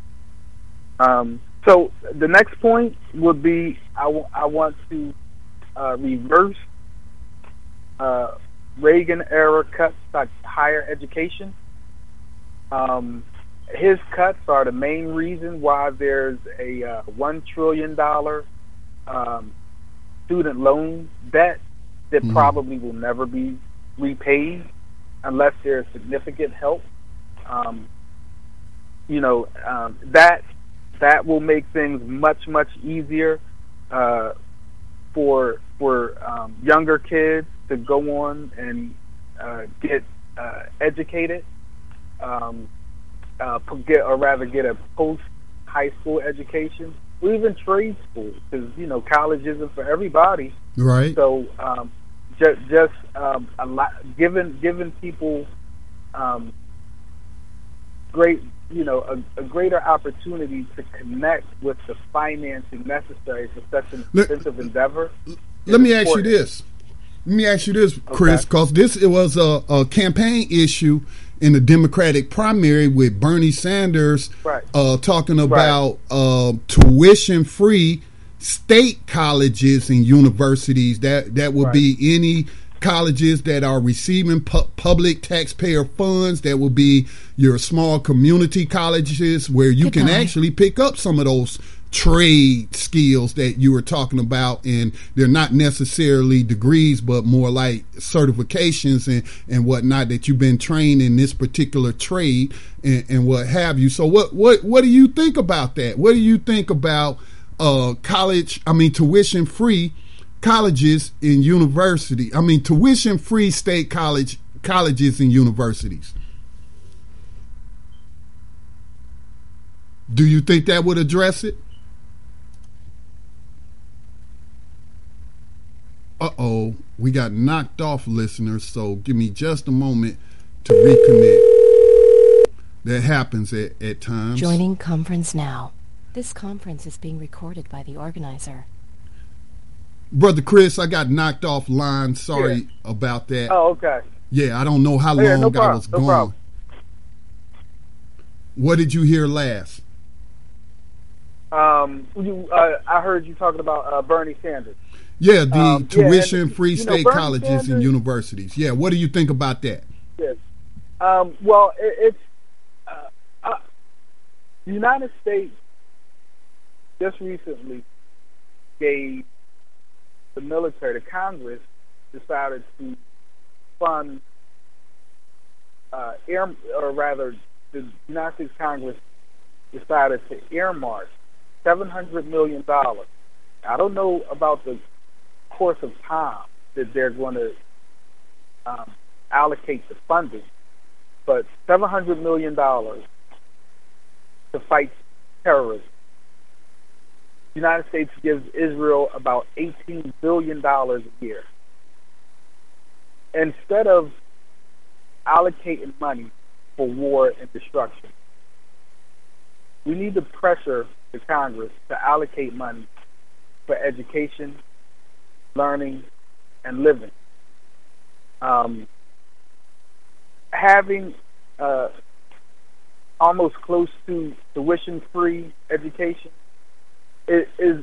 So the next point would be I want to reverse Reagan-era cuts to higher education. his cuts are the main reason why there's a $1 trillion student loan debt that probably will never be repaid unless there's significant help. That will make things much, much easier for younger kids to go on and get educated, get a post-high school education, or even trade school, because college isn't for everybody. Right. So a lot, giving people a greater opportunity to connect with the financing necessary for such an expensive endeavor. Let me ask you this, Chris, because it was a campaign issue in the Democratic primary with Bernie Sanders talking about tuition-free state colleges and universities. That would be any colleges that are receiving public taxpayer funds. That will be your small community colleges where you can actually pick up some of those trade skills that you were talking about, and they're not necessarily degrees but more like certifications and whatnot, that you've been trained in this particular trade and what have you. So what do you think about that? What do you think about tuition free colleges and tuition free state colleges and universities? Do you think that would address it? We got knocked off, listeners, so give me just a moment to reconnect. That happens at times. Joining conference now. This conference is being recorded by the organizer. Brother Chris, I got knocked off line. Sorry about that. Oh, okay. Yeah, I don't know how long I was gone. Problem. What did you hear last? I heard you talking about Bernie Sanders. Yeah, the tuition-free state colleges Sanders, and universities. Yeah, what do you think about that? Yes. Well, it's the United States just recently gave the military, the Congress decided to fund, the United States Congress decided to earmark $700 million. I don't know about the course of time that they're going to allocate the funding, but $700 million to fight terrorism. The United States gives Israel about $18 billion a year. Instead of allocating money for war and destruction, we need to pressure the Congress to allocate money for education, learning, and living. Having almost close to tuition-free education is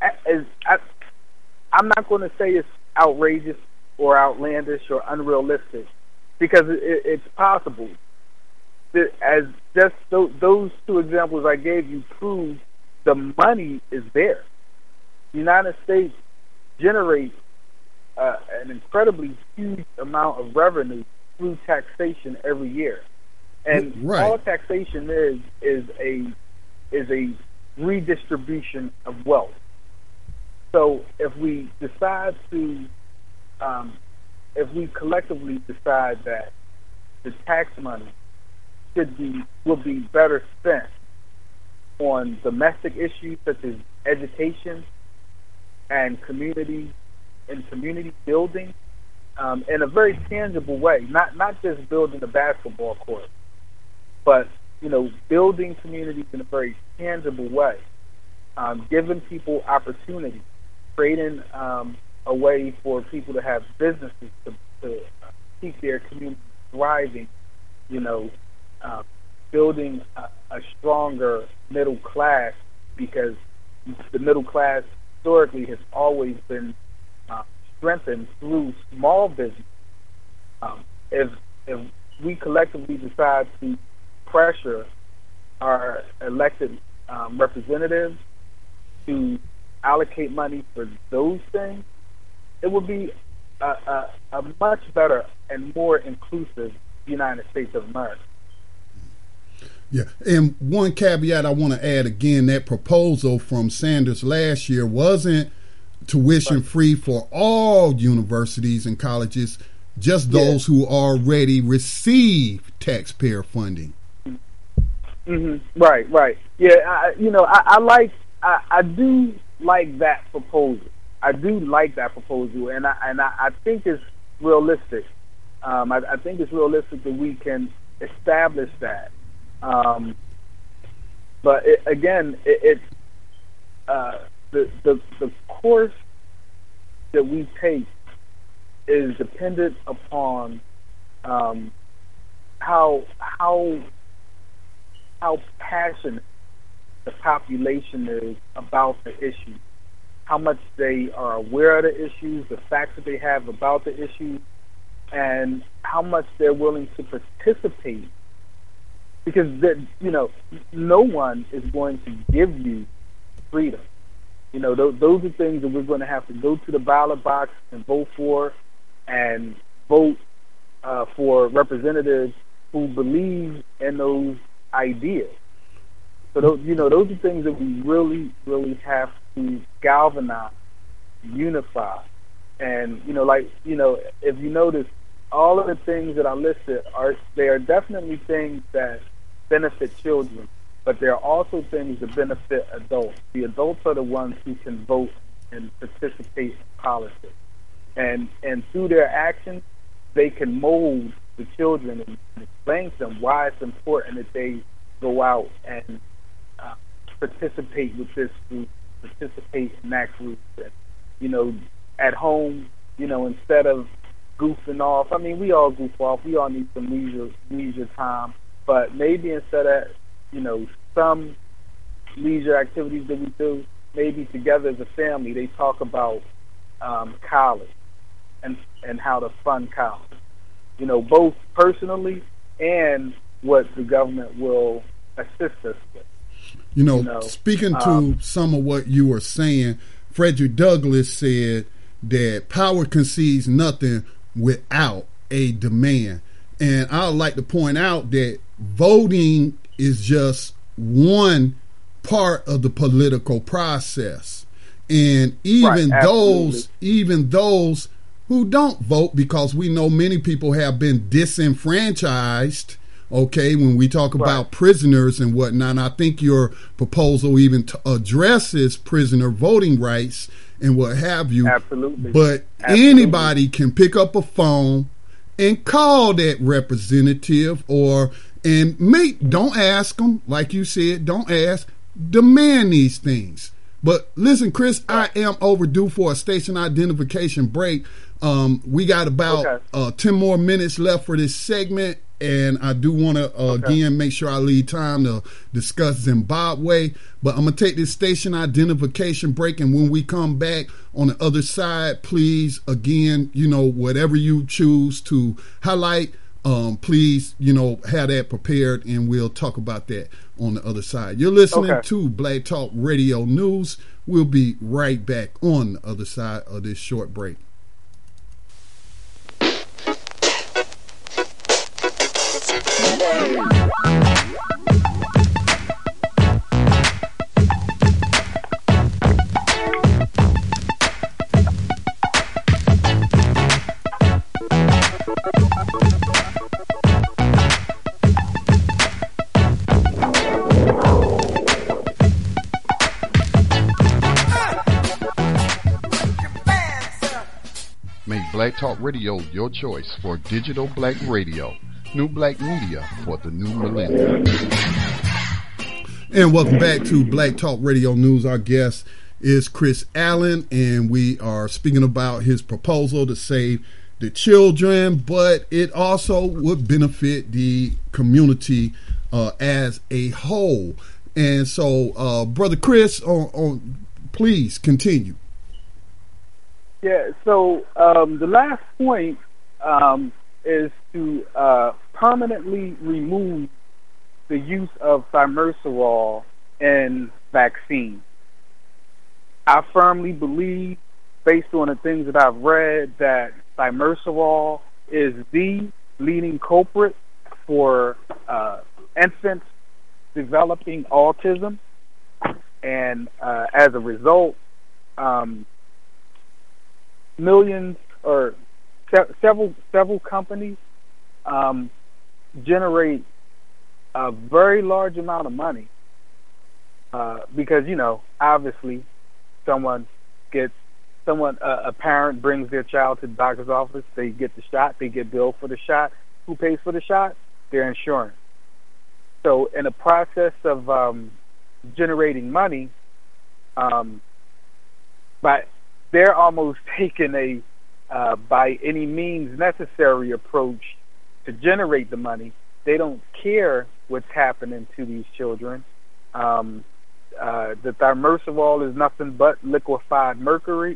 I'm not going to say it's outrageous or outlandish or unrealistic, because it's possible. As just those two examples I gave you prove, the money is there. The United States generates an incredibly huge amount of revenue through taxation every year, and all taxation is a redistribution of wealth. So if we decide to, if we collectively decide that the tax money will be better spent on domestic issues such as education and community building, in a very tangible way, not just building a basketball court, but building communities in a very tangible way, giving people opportunity, creating a way for people to have businesses to keep their community thriving, building a stronger middle class, because the middle class historically has always been strengthened through small business. If we collectively decide to pressure our elected representatives to allocate money for those things, it would be a much better and more inclusive United States of America. Yeah, and one caveat I want to add again, that proposal from Sanders last year wasn't tuition free for all universities and colleges, just those who already receive taxpayer funding. Mm-hmm. Right. Yeah, I do like that proposal. And I think it's realistic. I think it's realistic that we can establish that. But the course that we take is dependent upon how passionate the population is about the issue, how much they are aware of the issues, the facts that they have about the issue, and how much they're willing to participate. Because no one is going to give you freedom. Those are things that we're going to have to go to the ballot box and vote for, and vote for representatives who believe in those ideas. So those are things that we really, really have to galvanize, unify, and if you notice, all of the things that I listed are definitely things that benefit children, but there are also things that benefit adults. The adults are the ones who can vote and participate in politics, and through their actions, they can mold the children and explain to them why it's important that they go out and participate with this group, participate in that group. And, at home, instead of goofing off, I mean, we all goof off. We all need some leisure time. But maybe instead of, some leisure activities that we do, maybe together as a family, they talk about college and how to fund college. Both personally and what the government will assist us with. Speaking to some of what you were saying, Frederick Douglass said that power concedes nothing without a demand. And I would like to point out that voting is just one part of the political process. And even those who don't vote, because we know many people have been disenfranchised, okay, when we talk about prisoners and whatnot. And I think your proposal even addresses prisoner voting rights and what have you. Absolutely. But anybody can pick up a phone and call that representative don't ask them, like you said, don't ask, demand these things. But listen, Chris, I am overdue for a station identification break. We got about 10 more minutes left for this segment, and I do want to again make sure I leave time to discuss Zimbabwe. But I'm going to take this station identification break, and when we come back on the other side, please, again, whatever you choose to highlight, please, have that prepared, and we'll talk about that on the other side. You're listening to Black Talk Radio News. We'll be right back on the other side of this short break. Black Talk Radio, your choice for digital black radio. New black media for the new millennium. And welcome back to Black Talk Radio News. Our guest is Chris Allen, and we are speaking about his proposal to save the children, but it also would benefit the community as a whole. And so, Brother Chris, please continue. Yeah, so the last point is to permanently remove the use of thimerosal in vaccines. I firmly believe, based on the things that I've read, that thimerosal is the leading culprit for infants developing autism, and as a result, millions or several companies generate a very large amount of money because, you know, obviously a parent brings their child to the doctor's office, they get the shot, they get billed for the shot. Who pays for the shot? Their insurance. So in the process of generating money, but they're almost taking a by any means necessary approach to generate the money. They don't care what's happening to these children. The thimerosal is nothing but liquefied mercury,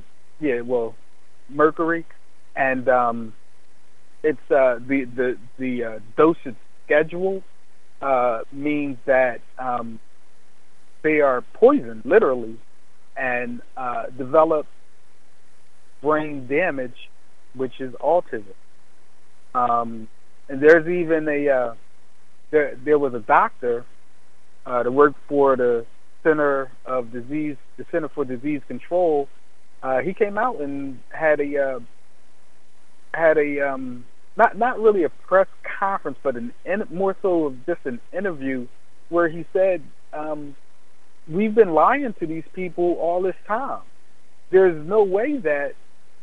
mercury, and it's the dosage schedule means that they are poisoned, literally, and develop brain damage, which is autism. And there's even there was a doctor that worked for the Center for Disease Control. He came out and had a not really a press conference, but more so of just an interview where he said, we've been lying to these people all this time. There's no way that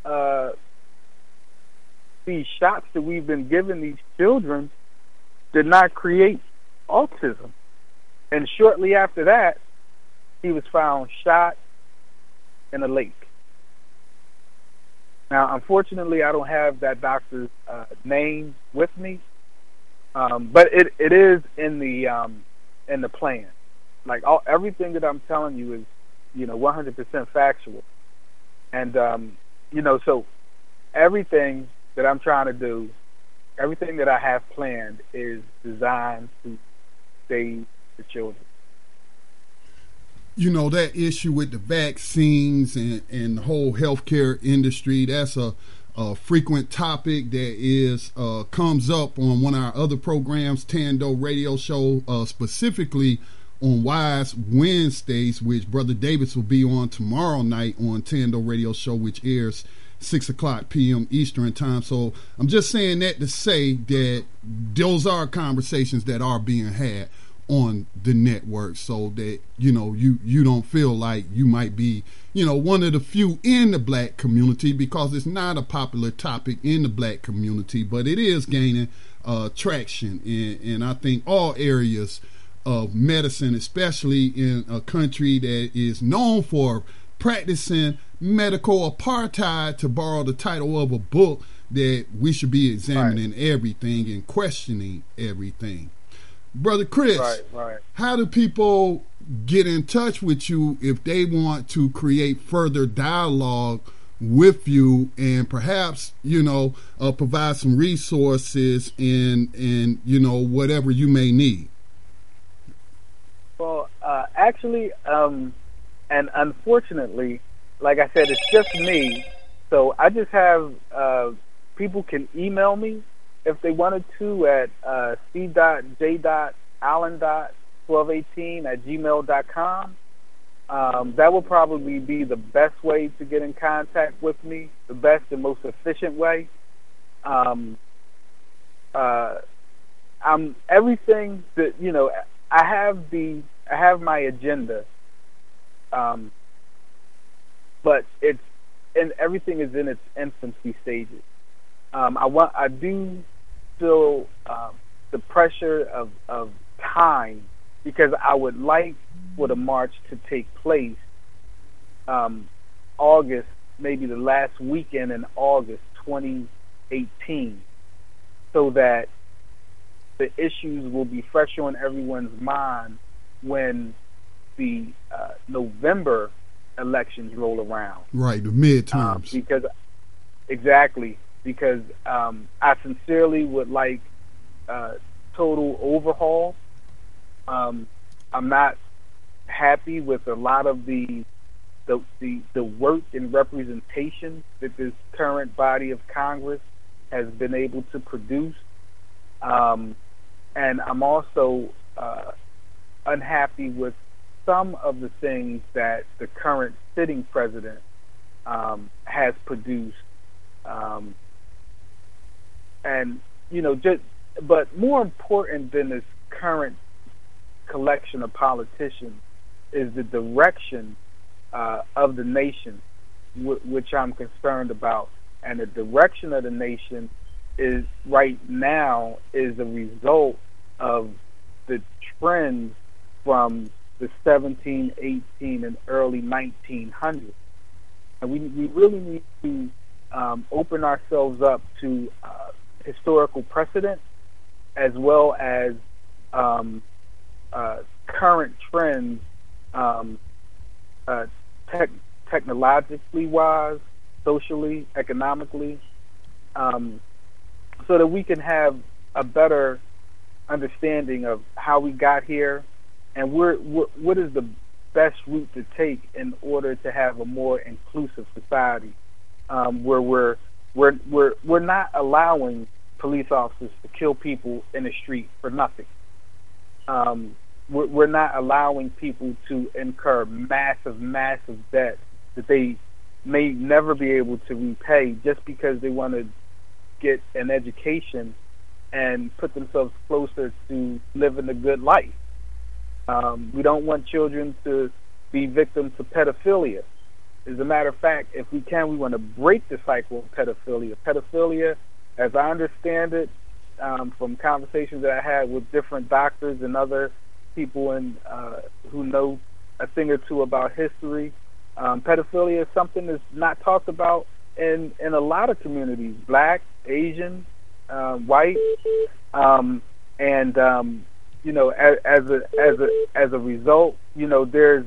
these shots that we've been giving these children did not create autism. And shortly after that, he was found shot in a lake. Now, unfortunately, I don't have that doctor's name with me, but it is in the plan. Like everything that I'm telling you is, 100% factual, and so everything that I'm trying to do, everything that I have planned is designed to save the children. That issue with the vaccines and the whole healthcare industry, that's a frequent topic that comes up on one of our other programs, Tando Radio Show, specifically on Wise Wednesdays, which Brother Davis will be on tomorrow night on Tando Radio Show, which airs 6:00 p.m. Eastern time. So I'm just saying that to say that those are conversations that are being had on the network, so that you don't feel like you might be one of the few in the black community, because it's not a popular topic in the black community, but it is gaining traction in I think all areas of medicine, especially in a country that is known for practicing medical apartheid, to borrow the title of a book, that we should be examining everything and questioning everything. Brother Chris, how do people get in touch with you if they want to create further dialogue with you, and perhaps provide some resources and whatever you may need? Well, actually, and unfortunately, like I said, it's just me. So I just have people can email me if they wanted to at c.j.allen.1218@gmail.com. That will probably be the best way to get in contact with me, the best and most efficient way. I'm everything that I have my agenda, but everything is in its infancy stages. I do feel the pressure of time, because I would like for the march to take place August, maybe the last weekend in August 2018, so that the issues will be fresh on everyone's mind when the November elections roll around. Right, the midterms. Because I sincerely would like total overhaul I'm not happy with a lot of the work and representation that this current body of Congress has been able to produce. And I'm also unhappy with some of the things that the current sitting president has produced. And, but more important than this current collection of politicians is the direction of the nation, which I'm concerned about. And the direction of the nation is right now is a result of the trends from the 1718 and early 1900s. And we really need to open ourselves up to historical precedent as well as current trends, technologically wise, socially, economically, so that we can have a better understanding of how we got here and what is the best route to take in order to have a more inclusive society, where we're not allowing police officers to kill people in the street for nothing. We're not allowing people to incur massive debt that they may never be able to repay just because they want to get an education and put themselves closer to living a good life. We don't want children to be victims of pedophilia. As a matter of fact, if we can, we want to break the cycle of pedophilia. Pedophilia, as I understand it, from conversations that I had with different doctors and other people who know a thing or two about history, pedophilia is something that's not talked about in a lot of communities, Black, Asian, white, and as a result, there's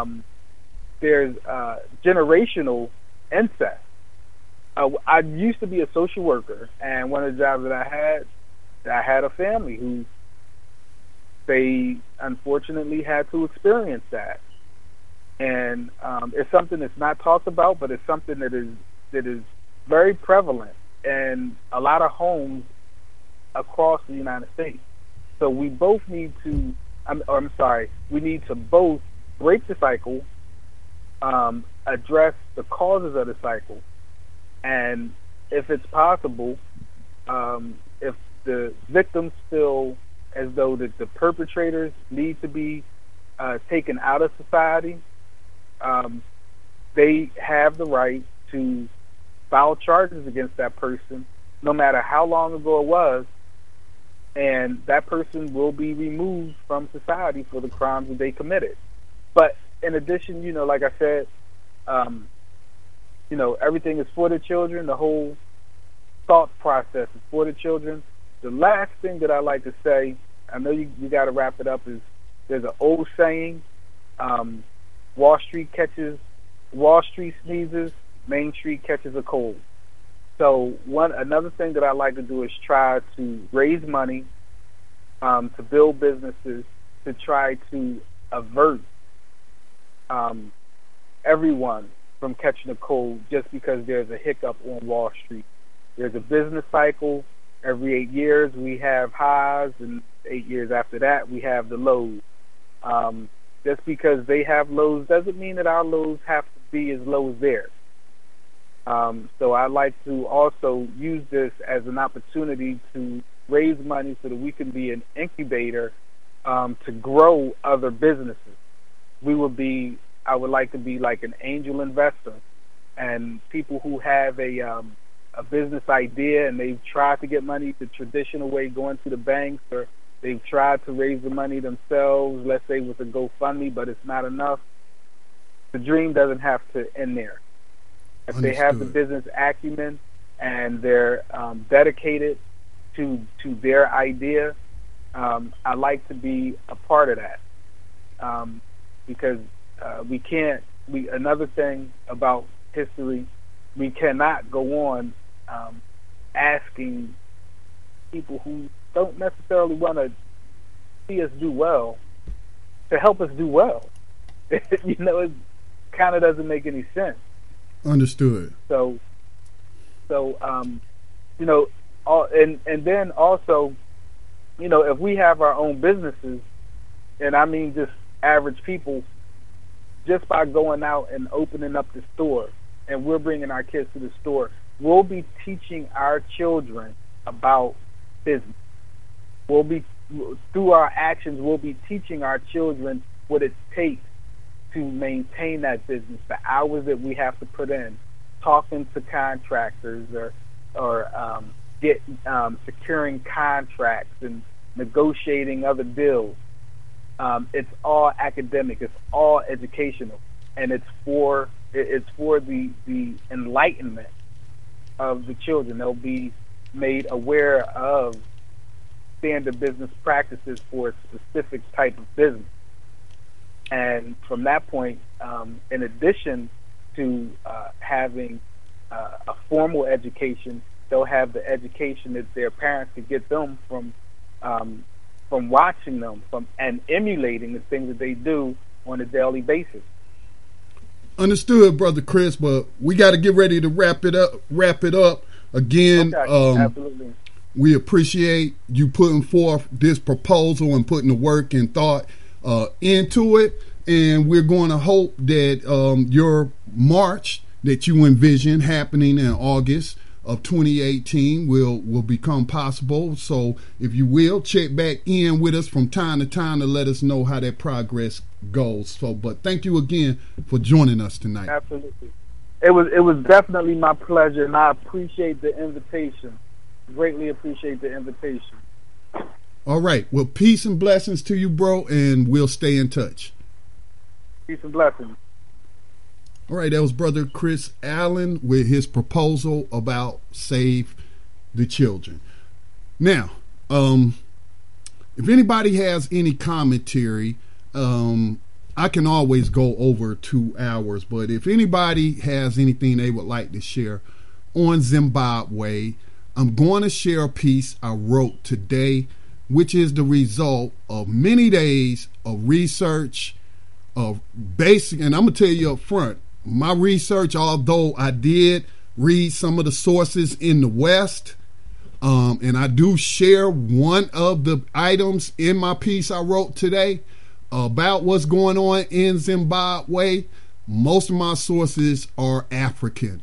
generational incest. I used to be a social worker, and one of the jobs that I had a family who they unfortunately had to experience that. And it's something that's not talked about, but it's something that is very prevalent in a lot of homes across the United States. So we both need to, we need to both break the cycle, address the causes of the cycle, and if it's possible, if the victims feel as though that the perpetrators need to be taken out of society, they have the right to file charges against that person, no matter how long ago it was, and that person will be removed from society for the crimes that they committed. But in addition, like I said, everything is for the children. The whole thought process is for the children. The last thing that I like to say, I know you got to wrap it up, is there's an old saying, Wall Street sneezes, Main Street catches a cold. So another thing that I like to do is try to raise money, to build businesses, to try to avert everyone from catching a cold just because there's a hiccup on Wall Street. There's a business cycle. Every 8 years we have highs, and 8 years after that we have the lows. Just because they have lows doesn't mean that our lows have to be as low as theirs. So I like to also use this as an opportunity to raise money so that we can be an incubator to grow other businesses. I would like to be like an angel investor, and people who have a business idea and they've tried to get money the traditional way, going to the banks, or they've tried to raise the money themselves, let's say with a GoFundMe, but it's not enough. The dream doesn't have to end there. If they have the business acumen and they're dedicated to their idea, I like to be a part of that, because another thing about history, we cannot go on asking people who don't necessarily want to see us do well to help us do well. You know, it kind of doesn't make any sense. Understood. So you know, and then also, you know, if we have our own businesses, and I mean just average people, just by going out and opening up the store, and we're bringing our kids to the store, we'll be teaching our children about business. We'll be, through our actions, we'll be teaching our children what it takes to maintain that business, the hours that we have to put in, talking to contractors or securing contracts and negotiating other deals. It's all academic. It's all educational, and it's for the enlightenment of the children. They'll be made aware of standard business practices for a specific type of business. And from that point, in addition to having a formal education, they'll have the education that their parents could get them from watching them, and emulating the things that they do on a daily basis. Understood, Brother Chris, but we got to get ready to wrap it up. Again, okay, absolutely. We appreciate you putting forth this proposal and putting the work and thought into it, and we're going to hope that your march that you envision happening in August of 2018 will become possible. So if you will, check back in with us from time to time to let us know how that progress goes. So, but thank you again for joining us tonight. Absolutely. It was definitely my pleasure, and I appreciate the invitation. Greatly appreciate the invitation. All right. Well, peace and blessings to you, bro, and we'll stay in touch. Peace and blessings. All right, that was Brother Chris Allen with his proposal about Save the Children. Now, if anybody has any commentary, I can always go over 2 hours, but if anybody has anything they would like to share on Zimbabwe, I'm going to share a piece I wrote today, which is the result of many days of research, of basic, and I'm going to tell you up front, my research, although I did read some of the sources in the West, and I do share one of the items in my piece I wrote today about what's going on in Zimbabwe, most of my sources are African.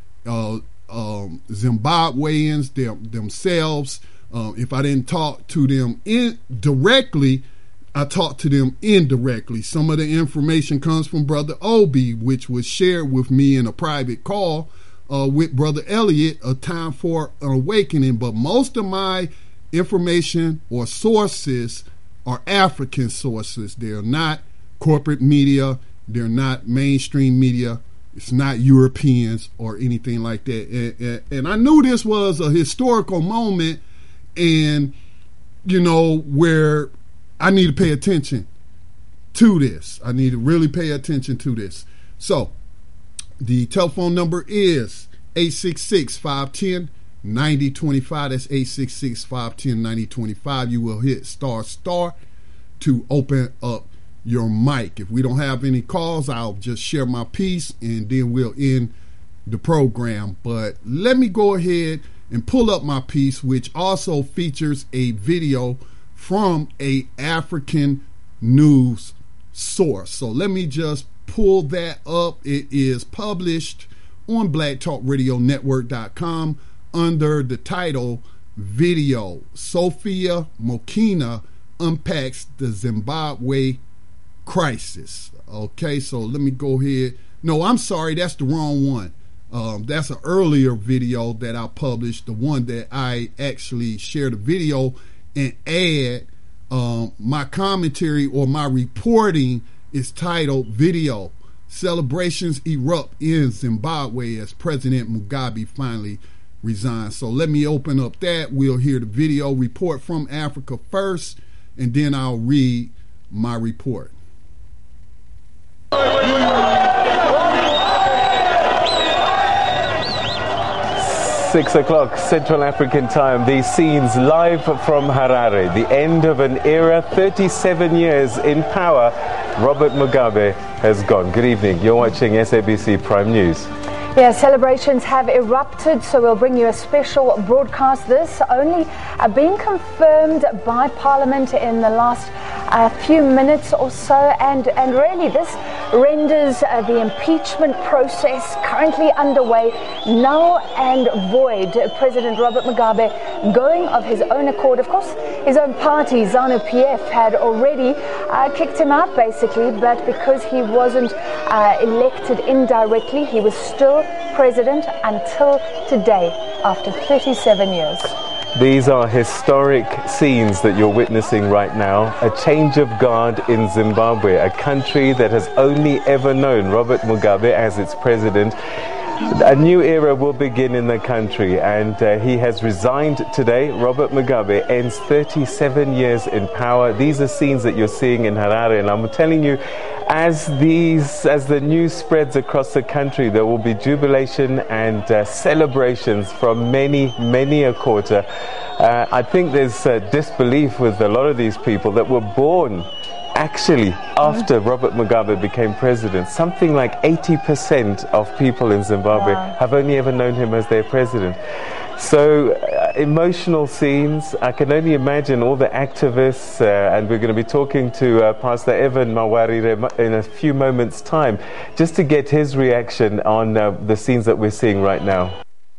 Zimbabweans themselves, if I didn't talk to them directly, I talked to them indirectly. Some of the information comes from Brother Obi, which was shared with me in a private call with Brother Elliott, A Time for an Awakening. But most of my information or sources are African sources. They're not corporate media. They're not mainstream media. It's not Europeans or anything like that. And I knew this was a historical moment, and, you know, where I need to pay attention to this. I need to really pay attention to this. So the telephone number is 866-510-9025. That's 866-510-9025. You will hit ** to open up your mic. If we don't have any calls, I'll just share my piece and then we'll end the program. But let me go ahead and pull up my piece, which also features a video from a African news source. So let me just pull that up. It is published on BlackTalkRadioNetwork.com under the title Video. Sophia Mokina unpacks the Zimbabwe crisis. Okay, so let me go ahead. No, I'm sorry, that's the wrong one. That's an earlier video that I published, the one that I actually shared a video and add my commentary or my reporting is titled Video. Celebrations erupt in Zimbabwe as President Mugabe finally resigns. So let me open up that. We'll hear the video report from Africa first, and then I'll read my report. 6 o'clock Central African time. These scenes live from Harare. The end of an era, 37 years in power. Robert Mugabe has gone. Good evening. You're watching SABC Prime News. Yeah, celebrations have erupted, so we'll bring you a special broadcast. This only being confirmed by Parliament in the last few minutes or so, and really this renders the impeachment process currently underway null and void. President Robert Mugabe going of his own accord. Of course, his own party, ZANU-PF, had already kicked him out basically, but because he wasn't elected indirectly, he was still president until today, after 37 years. These are historic scenes that you're witnessing right now. A change of guard in Zimbabwe, a country that has only ever known Robert Mugabe as its president. A new era will begin in the country, and he has resigned today. Robert Mugabe ends 37 years in power. These are scenes that you're seeing in Harare, and I'm telling you, as the news spreads across the country, there will be jubilation and celebrations from many a quarter. I think there's disbelief with a lot of these people that were born actually after Robert Mugabe became president. Something like 80% of people in Zimbabwe have only ever known him as their president. So emotional scenes. I can only imagine all the activists, and we're going to be talking to Pastor Evan Mawarire in a few moments' time, just to get his reaction on the scenes that we're seeing right now.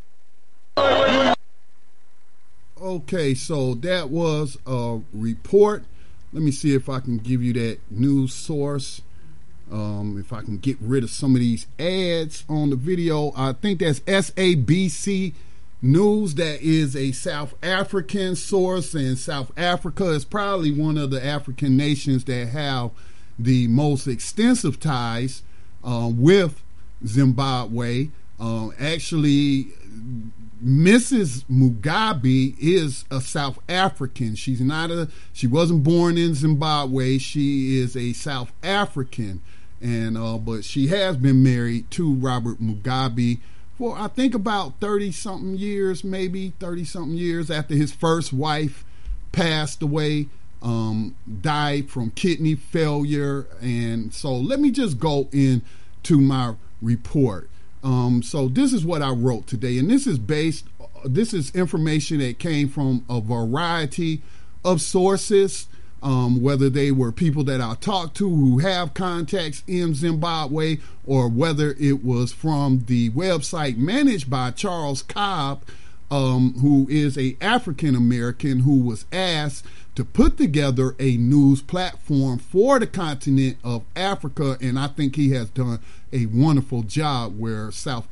Okay, so that was a report. Let me see if I can give you that news source. If I can get rid of some of these ads on the video. I think that's SABC News. That is a South African source, and South Africa is probably one of the African nations that have the most extensive ties with Zimbabwe. Actually, Mrs. Mugabe is a South African. She wasn't born in Zimbabwe. She is a South African, and but she has been married to Robert Mugabe for I think about 30-something years, maybe 30-something years after his first wife passed away, died from kidney failure. And so let me just go into my report. So this is what I wrote today, and this is information that came from a variety of sources, whether they were people that I talked to who have contacts in Zimbabwe, or whether it was from the website managed by Charles Cobb, who is an African American who was asked to put together a news platform for the continent of Africa, and I think he has done a wonderful job where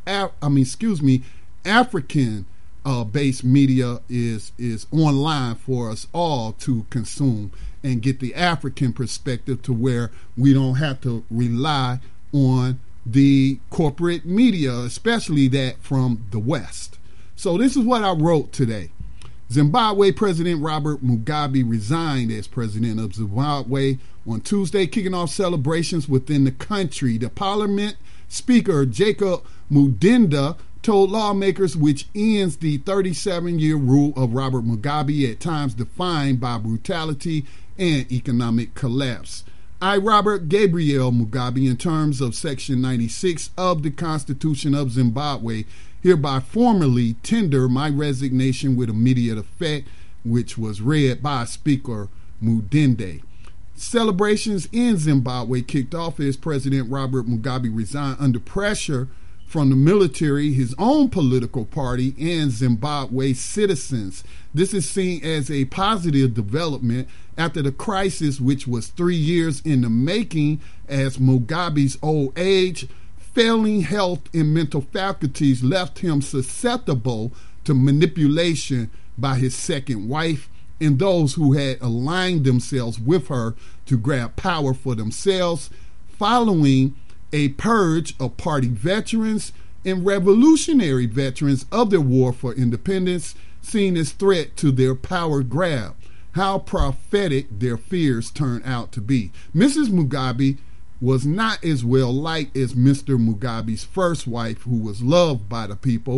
African based media is online for us all to consume and get the African perspective, to where we don't have to rely on the corporate media, especially that from the West. So this is what I wrote today. Zimbabwe President Robert Mugabe resigned as president of Zimbabwe on Tuesday, kicking off celebrations within the country. The parliament speaker, Jacob Mudenda, told lawmakers which ends the 37-year rule of Robert Mugabe, at times defined by brutality and economic collapse. I, Robert Gabriel Mugabe, in terms of Section 96 of the Constitution of Zimbabwe, hereby formally tender my resignation with immediate effect, which was read by Speaker Mudende. Celebrations in Zimbabwe kicked off as President Robert Mugabe resigned under pressure from the military, his own political party, and Zimbabwe citizens. This is seen as a positive development after the crisis, which was 3 years in the making, as Mugabe's old age, failing health, and mental faculties left him susceptible to manipulation by his second wife and those who had aligned themselves with her to grab power for themselves, following a purge of party veterans and revolutionary veterans of the war for independence, seen as threat to their power grab. How prophetic their fears turned out to be. Mrs. Mugabe was not as well liked as Mr. Mugabe's first wife, who was loved by the people,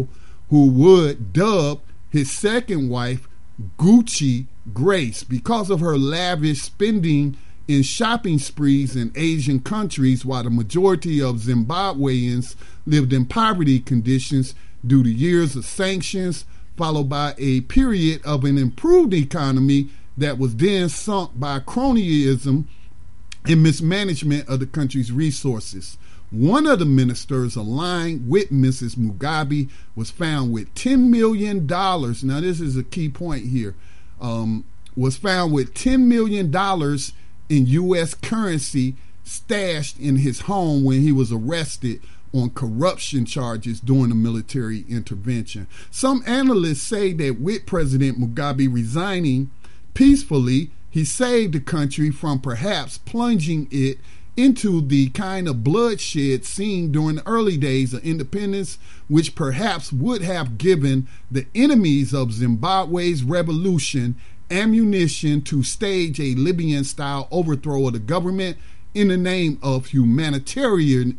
who would dub his second wife Gucci Grace because of her lavish spending in shopping sprees in Asian countries, while the majority of Zimbabweans lived in poverty conditions due to years of sanctions, followed by a period of an improved economy that was then sunk by cronyism and mismanagement of the country's resources. One of the ministers aligned with Mrs. Mugabe was found with $10 million. Now, this is a key point here. Was found with $10 million in U.S. currency stashed in his home when he was arrested on corruption charges during the military intervention. Some analysts say that with President Mugabe resigning peacefully, he saved the country from perhaps plunging it into the kind of bloodshed seen during the early days of independence, which perhaps would have given the enemies of Zimbabwe's revolution ammunition to stage a Libyan-style overthrow of the government in the name of humanitarianism,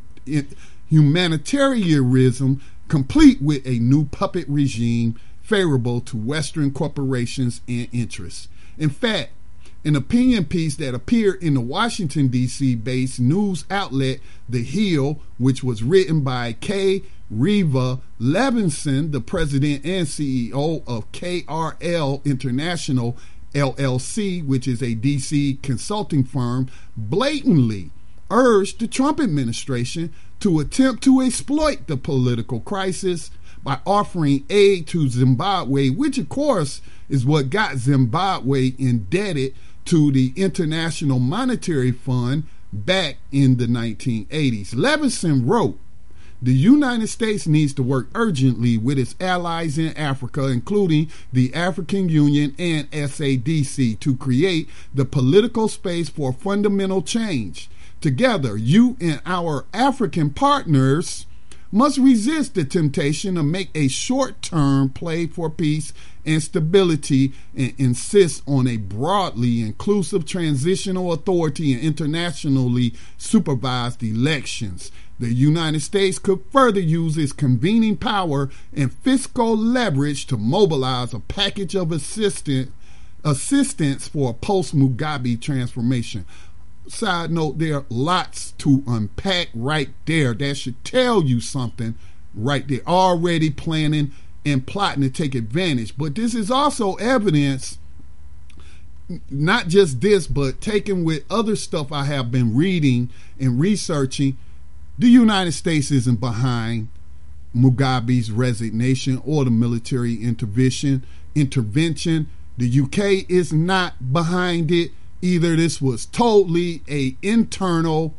complete with a new puppet regime favorable to Western corporations and interests. In fact, an opinion piece that appeared in the Washington, D.C.-based news outlet The Hill, which was written by K. Reva Levinson, the president and CEO of KRL International, LLC, which is a D.C. consulting firm, blatantly urged the Trump administration to attempt to exploit the political crisis by offering aid to Zimbabwe, which, of course, is what got Zimbabwe indebted to the International Monetary Fund back in the 1980s. Levinson wrote, "The United States needs to work urgently with its allies in Africa, including the African Union and SADC, to create the political space for fundamental change. Together, you and our African partners must resist the temptation to make a short-term play for peace and stability and insist on a broadly inclusive transitional authority and internationally supervised elections. The United States could further use its convening power and fiscal leverage to mobilize a package of assistance for a post-Mugabe transformation." Side note, there are lots to unpack right there. That should tell you something right there. Already planning and plotting to take advantage. But this is also evidence, not just this, but taken with other stuff I have been reading and researching. The United States isn't behind Mugabe's resignation or the military intervention. The UK is not behind it either. This was totally a internal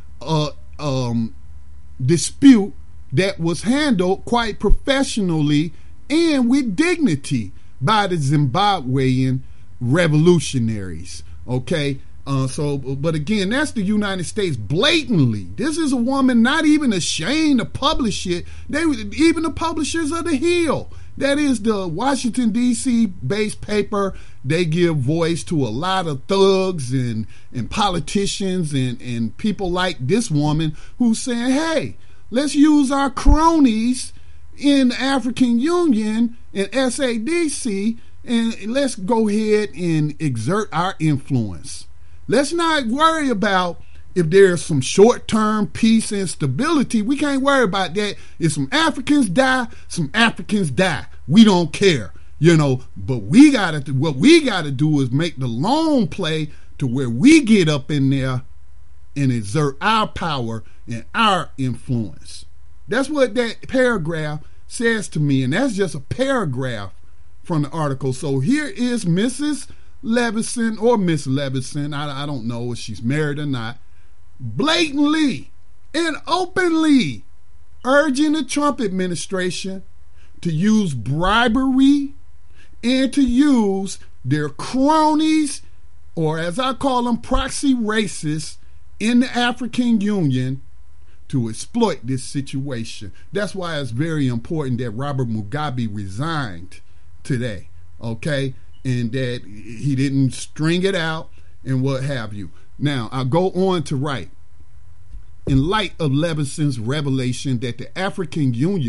dispute that was handled quite professionally and with dignity by the Zimbabwean revolutionaries. Okay. But again, that's the United States blatantly. This is a woman not even ashamed to publish it. Even the publishers of The Hill, that is the Washington, D.C. based paper, they give voice to a lot of thugs and politicians and people like this woman who's saying, hey, let's use our cronies in the African Union and SADC and let's go ahead and exert our influence. Let's not worry about if there's some short-term peace and stability. We can't worry about that. If some Africans die, some Africans die. We don't care, but what we gotta do is make the long play to where we get up in there and exert our power and our influence. That's what that paragraph says to me, and that's just a paragraph from the article. So here is Mrs. Levinson or Miss Levinson, I don't know if she's married or not, blatantly and openly urging the Trump administration to use bribery and to use their cronies, or as I call them, proxy racists in the African Union to exploit this situation. That's why it's very important that Robert Mugabe resigned today, okay? And that he didn't string it out and what have you. Now, I'll go on to write. In light of Levinson's revelation that the African Union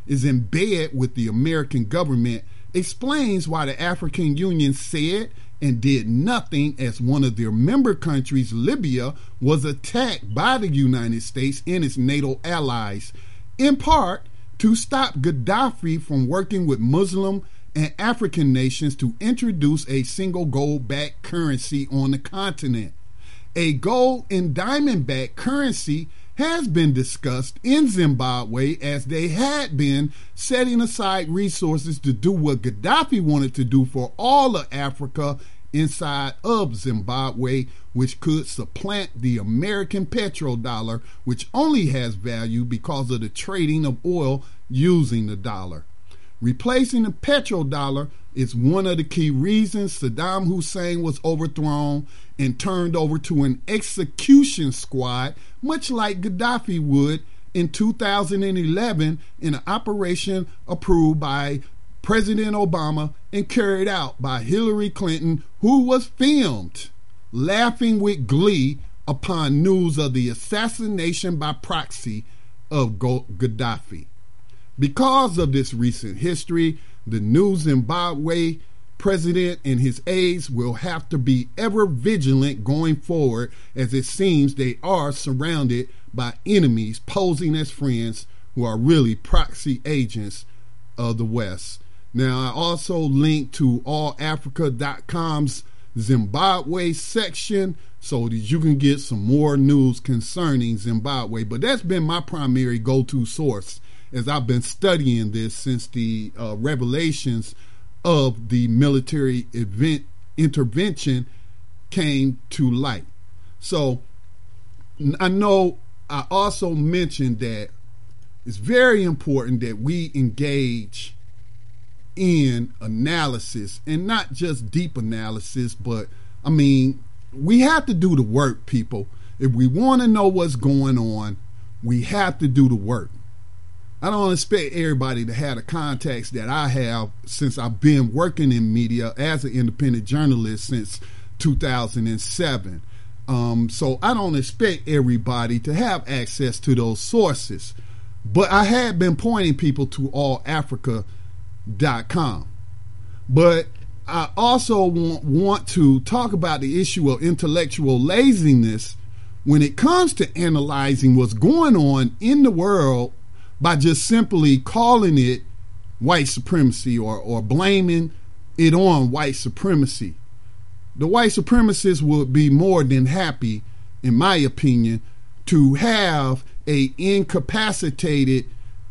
is in bed with the American government, explains why the African Union said and did nothing as one of their member countries, Libya, was attacked by the United States and its NATO allies, in part to stop Gaddafi from working with Muslim and African nations to introduce a single gold-backed currency on the continent. A gold and diamond-backed currency has been discussed in Zimbabwe, as they had been setting aside resources to do what Gaddafi wanted to do for all of Africa inside of Zimbabwe, which could supplant the American petrodollar, which only has value because of the trading of oil using the dollar. Replacing the petrodollar is one of the key reasons Saddam Hussein was overthrown and turned over to an execution squad, much like Gaddafi would in 2011 in an operation approved by President Obama and carried out by Hillary Clinton, who was filmed laughing with glee upon news of the assassination by proxy of Gaddafi. Because of this recent history, the new Zimbabwe president and his aides will have to be ever vigilant going forward, as it seems they are surrounded by enemies posing as friends who are really proxy agents of the West. Now, I also link to allafrica.com's Zimbabwe section so that you can get some more news concerning Zimbabwe. But that's been my primary go-to source, as I've been studying this since the revelations of the military intervention came to light. So I know I also mentioned that it's very important that we engage in analysis, and not just deep analysis, but I mean, we have to do the work, people. If we want to know what's going on, we have to do the work. I don't expect everybody to have the contacts that I have, since I've been working in media as an independent journalist since 2007. So I don't expect everybody to have access to those sources. But I have been pointing people to allafrica.com. But I also want to talk about the issue of intellectual laziness when it comes to analyzing what's going on in the world by just simply calling it white supremacy or blaming it on white supremacy. The white supremacists would be more than happy, in my opinion, to have a incapacitated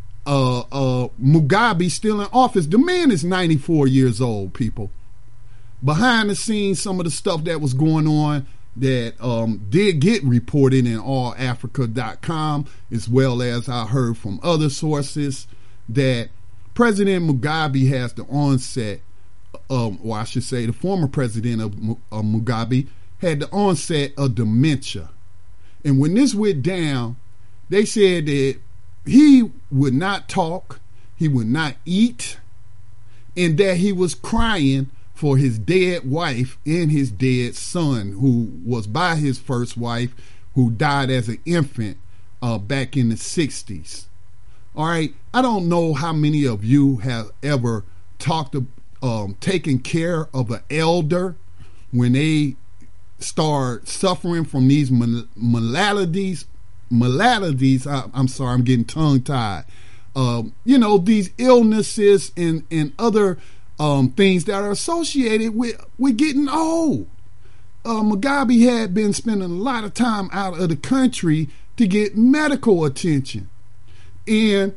Mugabe still in office. The man is 94 years old, people. Behind the scenes, some of the stuff that was going on that did get reported in allafrica.com, as well as I heard from other sources, that President Mugabe has the onset, or I should say the former president of Mugabe had the onset of dementia. And when this went down, they said that he would not talk, he would not eat, and that he was crying for his dead wife and his dead son, who was by his first wife, who died as an infant back in the 60s. All right, I don't know how many of you have ever taken care of an elder when they start suffering from these maladies. I'm sorry, I'm getting tongue-tied. These illnesses and other things that are associated with getting old. Mugabe had been spending a lot of time out of the country to get medical attention. And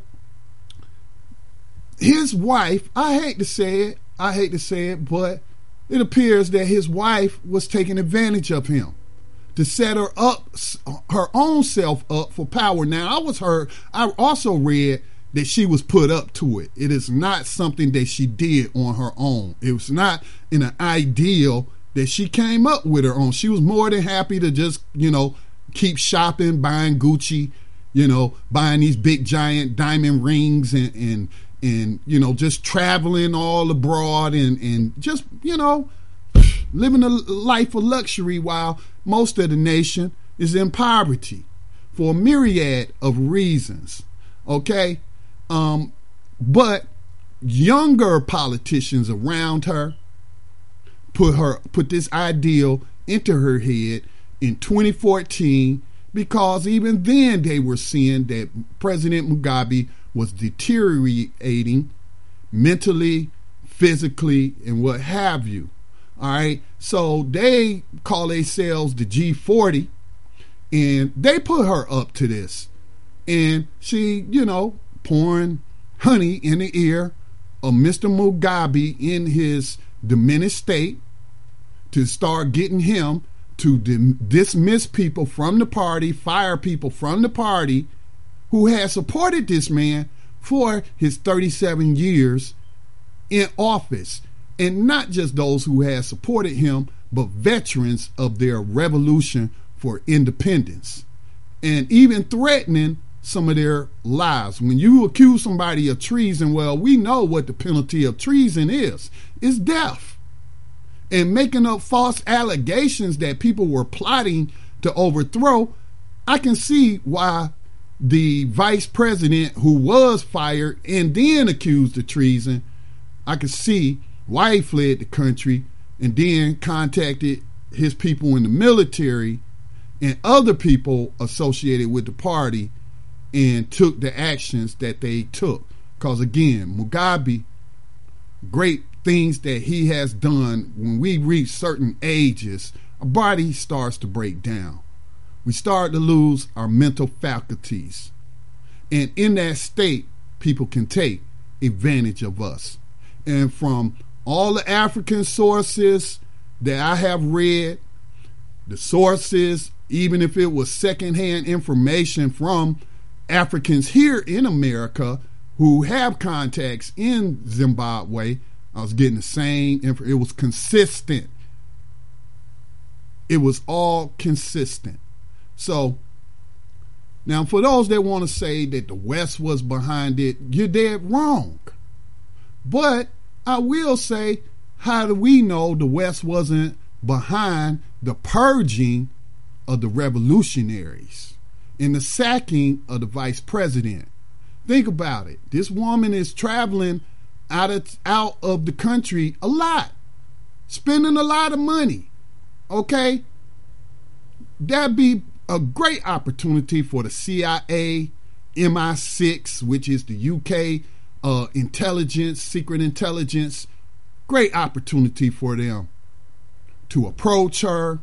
his wife, I hate to say it, but it appears that his wife was taking advantage of him to set her own self up for power. Now, I also read that she was put up to it. It is not something that she did on her own. It was not in an ideal that she came up with her own. She was more than happy to just, keep shopping, buying Gucci, buying these big giant diamond rings and just traveling all abroad and just, living a life of luxury while most of the nation is in poverty for a myriad of reasons. Okay. But younger politicians around her put this ideal into her head in 2014, because even then they were seeing that President Mugabe was deteriorating mentally, physically, and what have you. All right, so they call themselves the G40, and they put her up to this, and she, pouring honey in the ear of Mr. Mugabe in his diminished state to start getting him to dismiss people from the party, fire people from the party who had supported this man for his 37 years in office. And not just those who had supported him, but veterans of their revolution for independence. And even threatening some of their lives. When you accuse somebody of treason, well, we know what the penalty of treason is. It's death. And making up false allegations that people were plotting to overthrow, I can see why the vice president, who was fired and then accused of treason, I can see why he fled the country and then contacted his people in the military and other people associated with the party and took the actions that they took. Because again, Mugabe, great things that he has done, when we reach certain ages, our body starts to break down. We start to lose our mental faculties. And in that state, people can take advantage of us. And from all the African sources that I have read, the sources, even if it was secondhand information from Africans here in America who have contacts in Zimbabwe, I was getting the same info. It was consistent. It was all consistent. So now for those that want to say that the West was behind it, you're dead wrong. But I will say, how do we know the West wasn't behind the purging of the revolutionaries and the sacking of the vice president? Think about it. This woman is traveling out of the country a lot, spending a lot of money. Okay? That'd be a great opportunity for the CIA, MI6, which is the UK intelligence, secret intelligence. Great opportunity for them to approach her,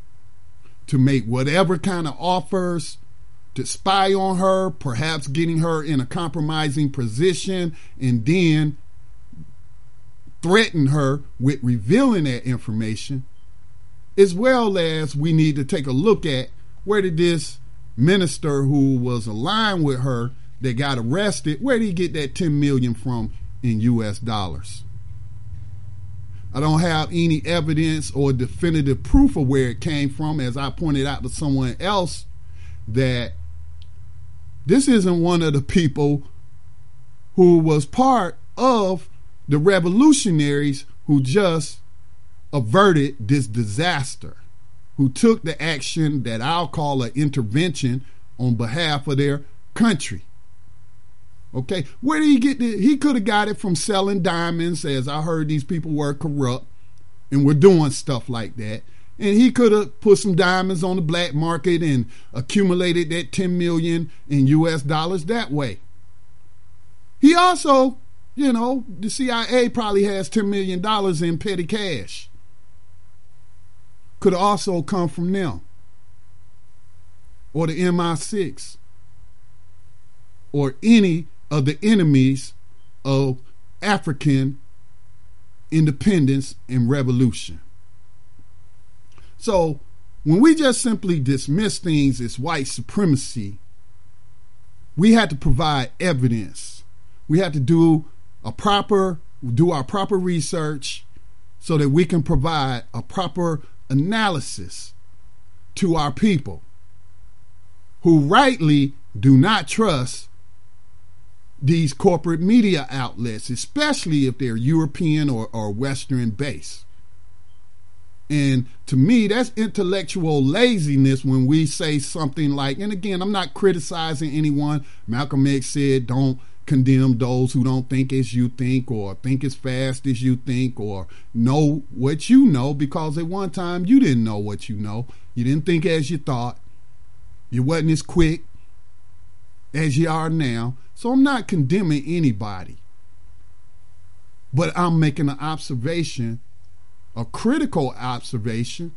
to make whatever kind of offers, to spy on her, perhaps getting her in a compromising position, and then threaten her with revealing that information, as well as we need to take a look at where did this minister who was aligned with her that got arrested, where did he get that $10 million from in US dollars? I don't have any evidence or definitive proof of where it came from, as I pointed out to someone else, that this isn't one of the people who was part of the revolutionaries who just averted this disaster, who took the action that I'll call an intervention on behalf of their country. Okay, where did he get it? He could have got it from selling diamonds, as I heard these people were corrupt and were doing stuff like that. And he could have put some diamonds on the black market and accumulated that 10 million in US dollars that way. He also, the CIA probably has $10 million in petty cash. Could have also come from them, or the MI6, or any of the enemies of African independence and revolution. So when we just simply dismiss things as white supremacy, we have to provide evidence. We have to do our proper research so that we can provide a proper analysis to our people who rightly do not trust these corporate media outlets, especially if they're European or Western based. And to me, that's intellectual laziness when we say something like, and again, I'm not criticizing anyone. Malcolm X said, don't condemn those who don't think as you think, or think as fast as you think, or know what you know, because at one time you didn't know what you know. You didn't think as you thought. You wasn't as quick as you are now. So I'm not condemning anybody. But I'm making an observation, a critical observation,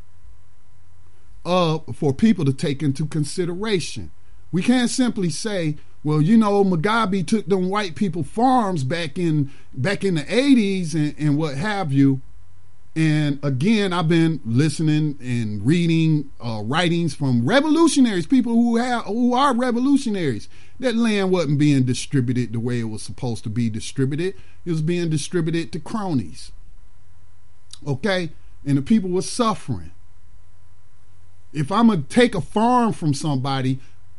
for people to take into consideration. We can't simply say, well, you know, Mugabe took them white people farms back in the 80s and what have you. And again, I've been listening and reading writings from revolutionaries, people who are revolutionaries. That land wasn't being distributed the way it was supposed to be distributed. It was being distributed to cronies. Okay? And the people were suffering. If I'm going to take a farm from somebody,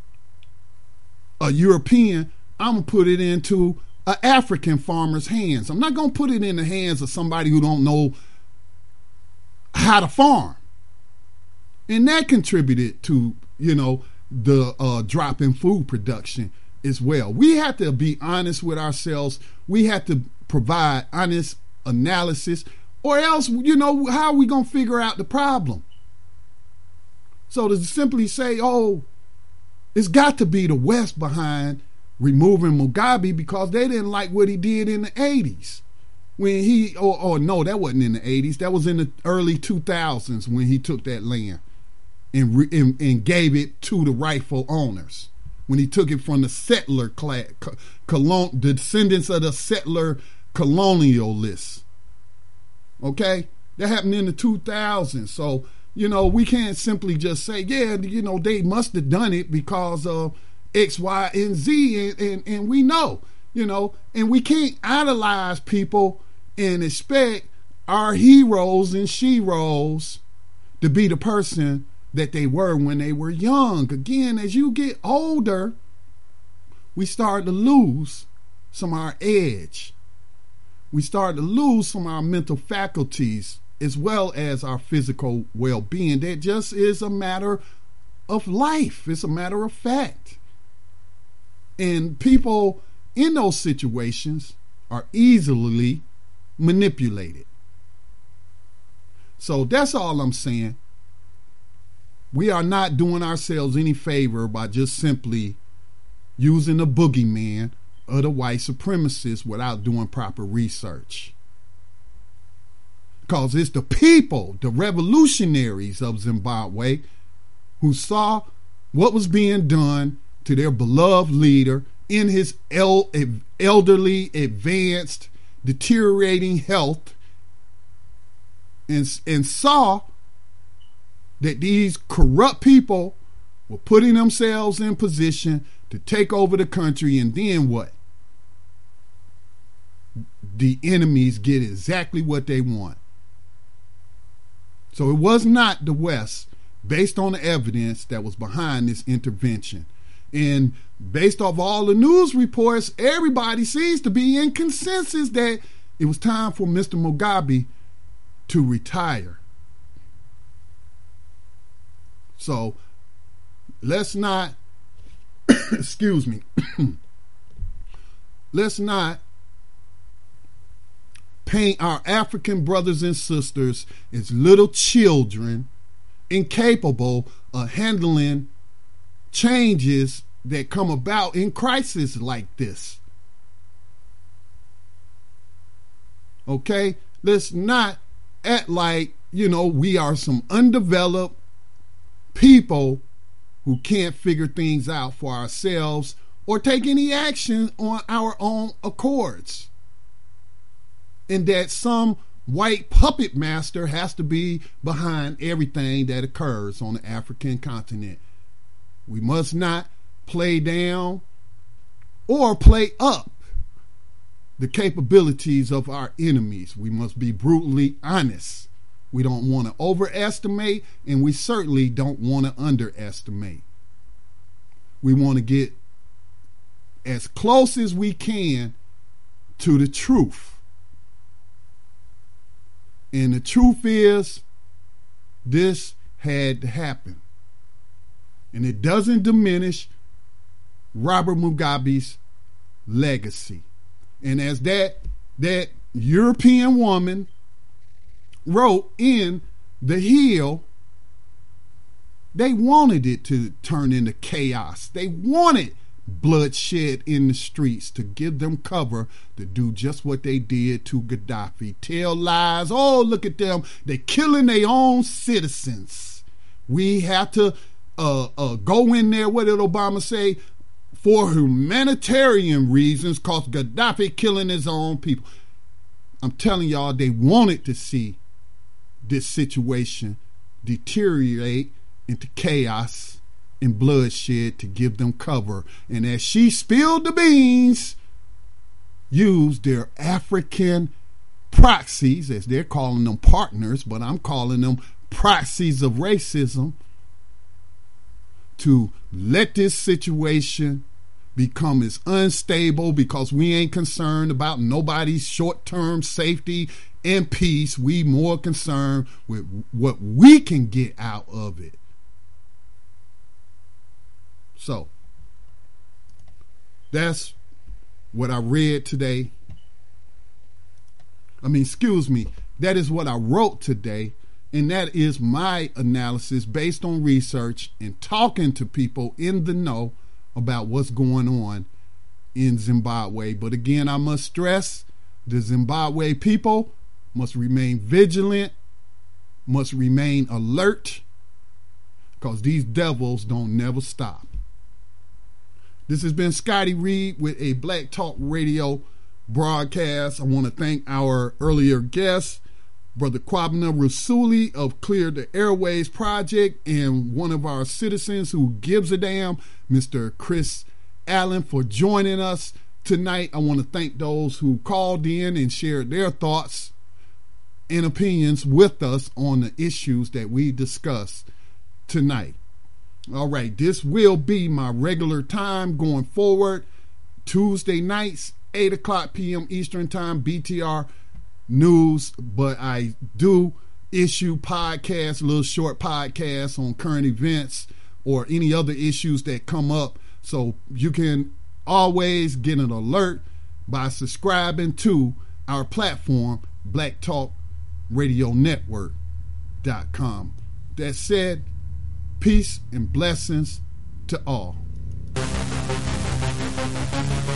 a European, I'm going to put it into an African farmer's hands. I'm not going to put it in the hands of somebody who don't know how to farm. And that contributed to, you know, the drop in food production as well. We have to be honest with ourselves. We have to provide honest analysis, or else, you know, how are we going to figure out the problem? So to simply say, oh, it's got to be the West behind removing Mugabe because they didn't like what he did in the 80s. When he, no, that wasn't in the 80s. That was in the early 2000s when he took that land and gave it to the rightful owners. When he took it from the settler class, the descendants of the settler colonialists. Okay? That happened in the 2000s. So, you know, we can't simply just say, yeah, you know, they must have done it because of X, Y, and Z. And we know, you know, and we can't idolize people and expect our heroes and sheroes to be the person that they were when they were young. Again, as you get older, we start to lose some of our edge. We start to lose some of our mental faculties as well as our physical well-being. That just is a matter of life. It's a matter of fact. And people in those situations are easily manipulated. So that's all I'm saying. We are not doing ourselves any favor by just simply using the boogeyman of the white supremacists without doing proper research. Because it's the people, the revolutionaries of Zimbabwe, who saw what was being done to their beloved leader in his elderly, advanced, deteriorating health, and saw that these corrupt people were putting themselves in position to take over the country. And then what? The enemies get exactly what they want. So it was not the West, based on the evidence, that was behind this intervention. And based off all the news reports, everybody seems to be in consensus that it was time for Mr. Mugabe to retire. So let's not, excuse me, let's not paint our African brothers and sisters as little children incapable of handling changes that come about in crises like this. Okay? Let's not act like, you know, we are some undeveloped people who can't figure things out for ourselves or take any action on our own accords. And that some white puppet master has to be behind everything that occurs on the African continent. We must not play down or play up the capabilities of our enemies. We must be brutally honest. We don't want to overestimate, and we certainly don't want to underestimate. We want to get as close as we can to the truth. And the truth is, this had to happen. And it doesn't diminish Robert Mugabe's legacy. And as that European woman wrote in The Hill, they wanted it to turn into chaos. They wanted bloodshed in the streets to give them cover to do just what they did to Gaddafi. Tell lies. Oh, look at them. They're killing their own citizens. We have to go in there, what did Obama say? For humanitarian reasons, because Gaddafi killing his own people. I'm telling y'all, they wanted to see this situation deteriorate into chaos and bloodshed to give them cover. And as she spilled the beans, used their African proxies, as they're calling them partners, but I'm calling them proxies of racism, to let this situation become as unstable, because we ain't concerned about nobody's short-term safety and peace. We more concerned with what we can get out of it. So that's what I read today. That is what I wrote today. And that is my analysis based on research and talking to people in the know about what's going on in Zimbabwe. But again, I must stress, the Zimbabwe people must remain vigilant, must remain alert, because these devils don't never stop. This has been Scotty Reed with a Black Talk Radio broadcast. I want to thank our earlier guest, Brother Kwabena Rasuli of Clear the Airways Project, and one of our citizens who gives a damn, Mr. Chris Allen, for joining us tonight. I want to thank those who called in and shared their thoughts and opinions with us on the issues that we discussed tonight. All right, this will be my regular time going forward. Tuesday nights, 8 o'clock p.m. Eastern Time, BTR News. But I do issue podcasts, little short podcasts on current events or any other issues that come up. So you can always get an alert by subscribing to our platform, blacktalkradionetwork.com. That said, peace and blessings to all.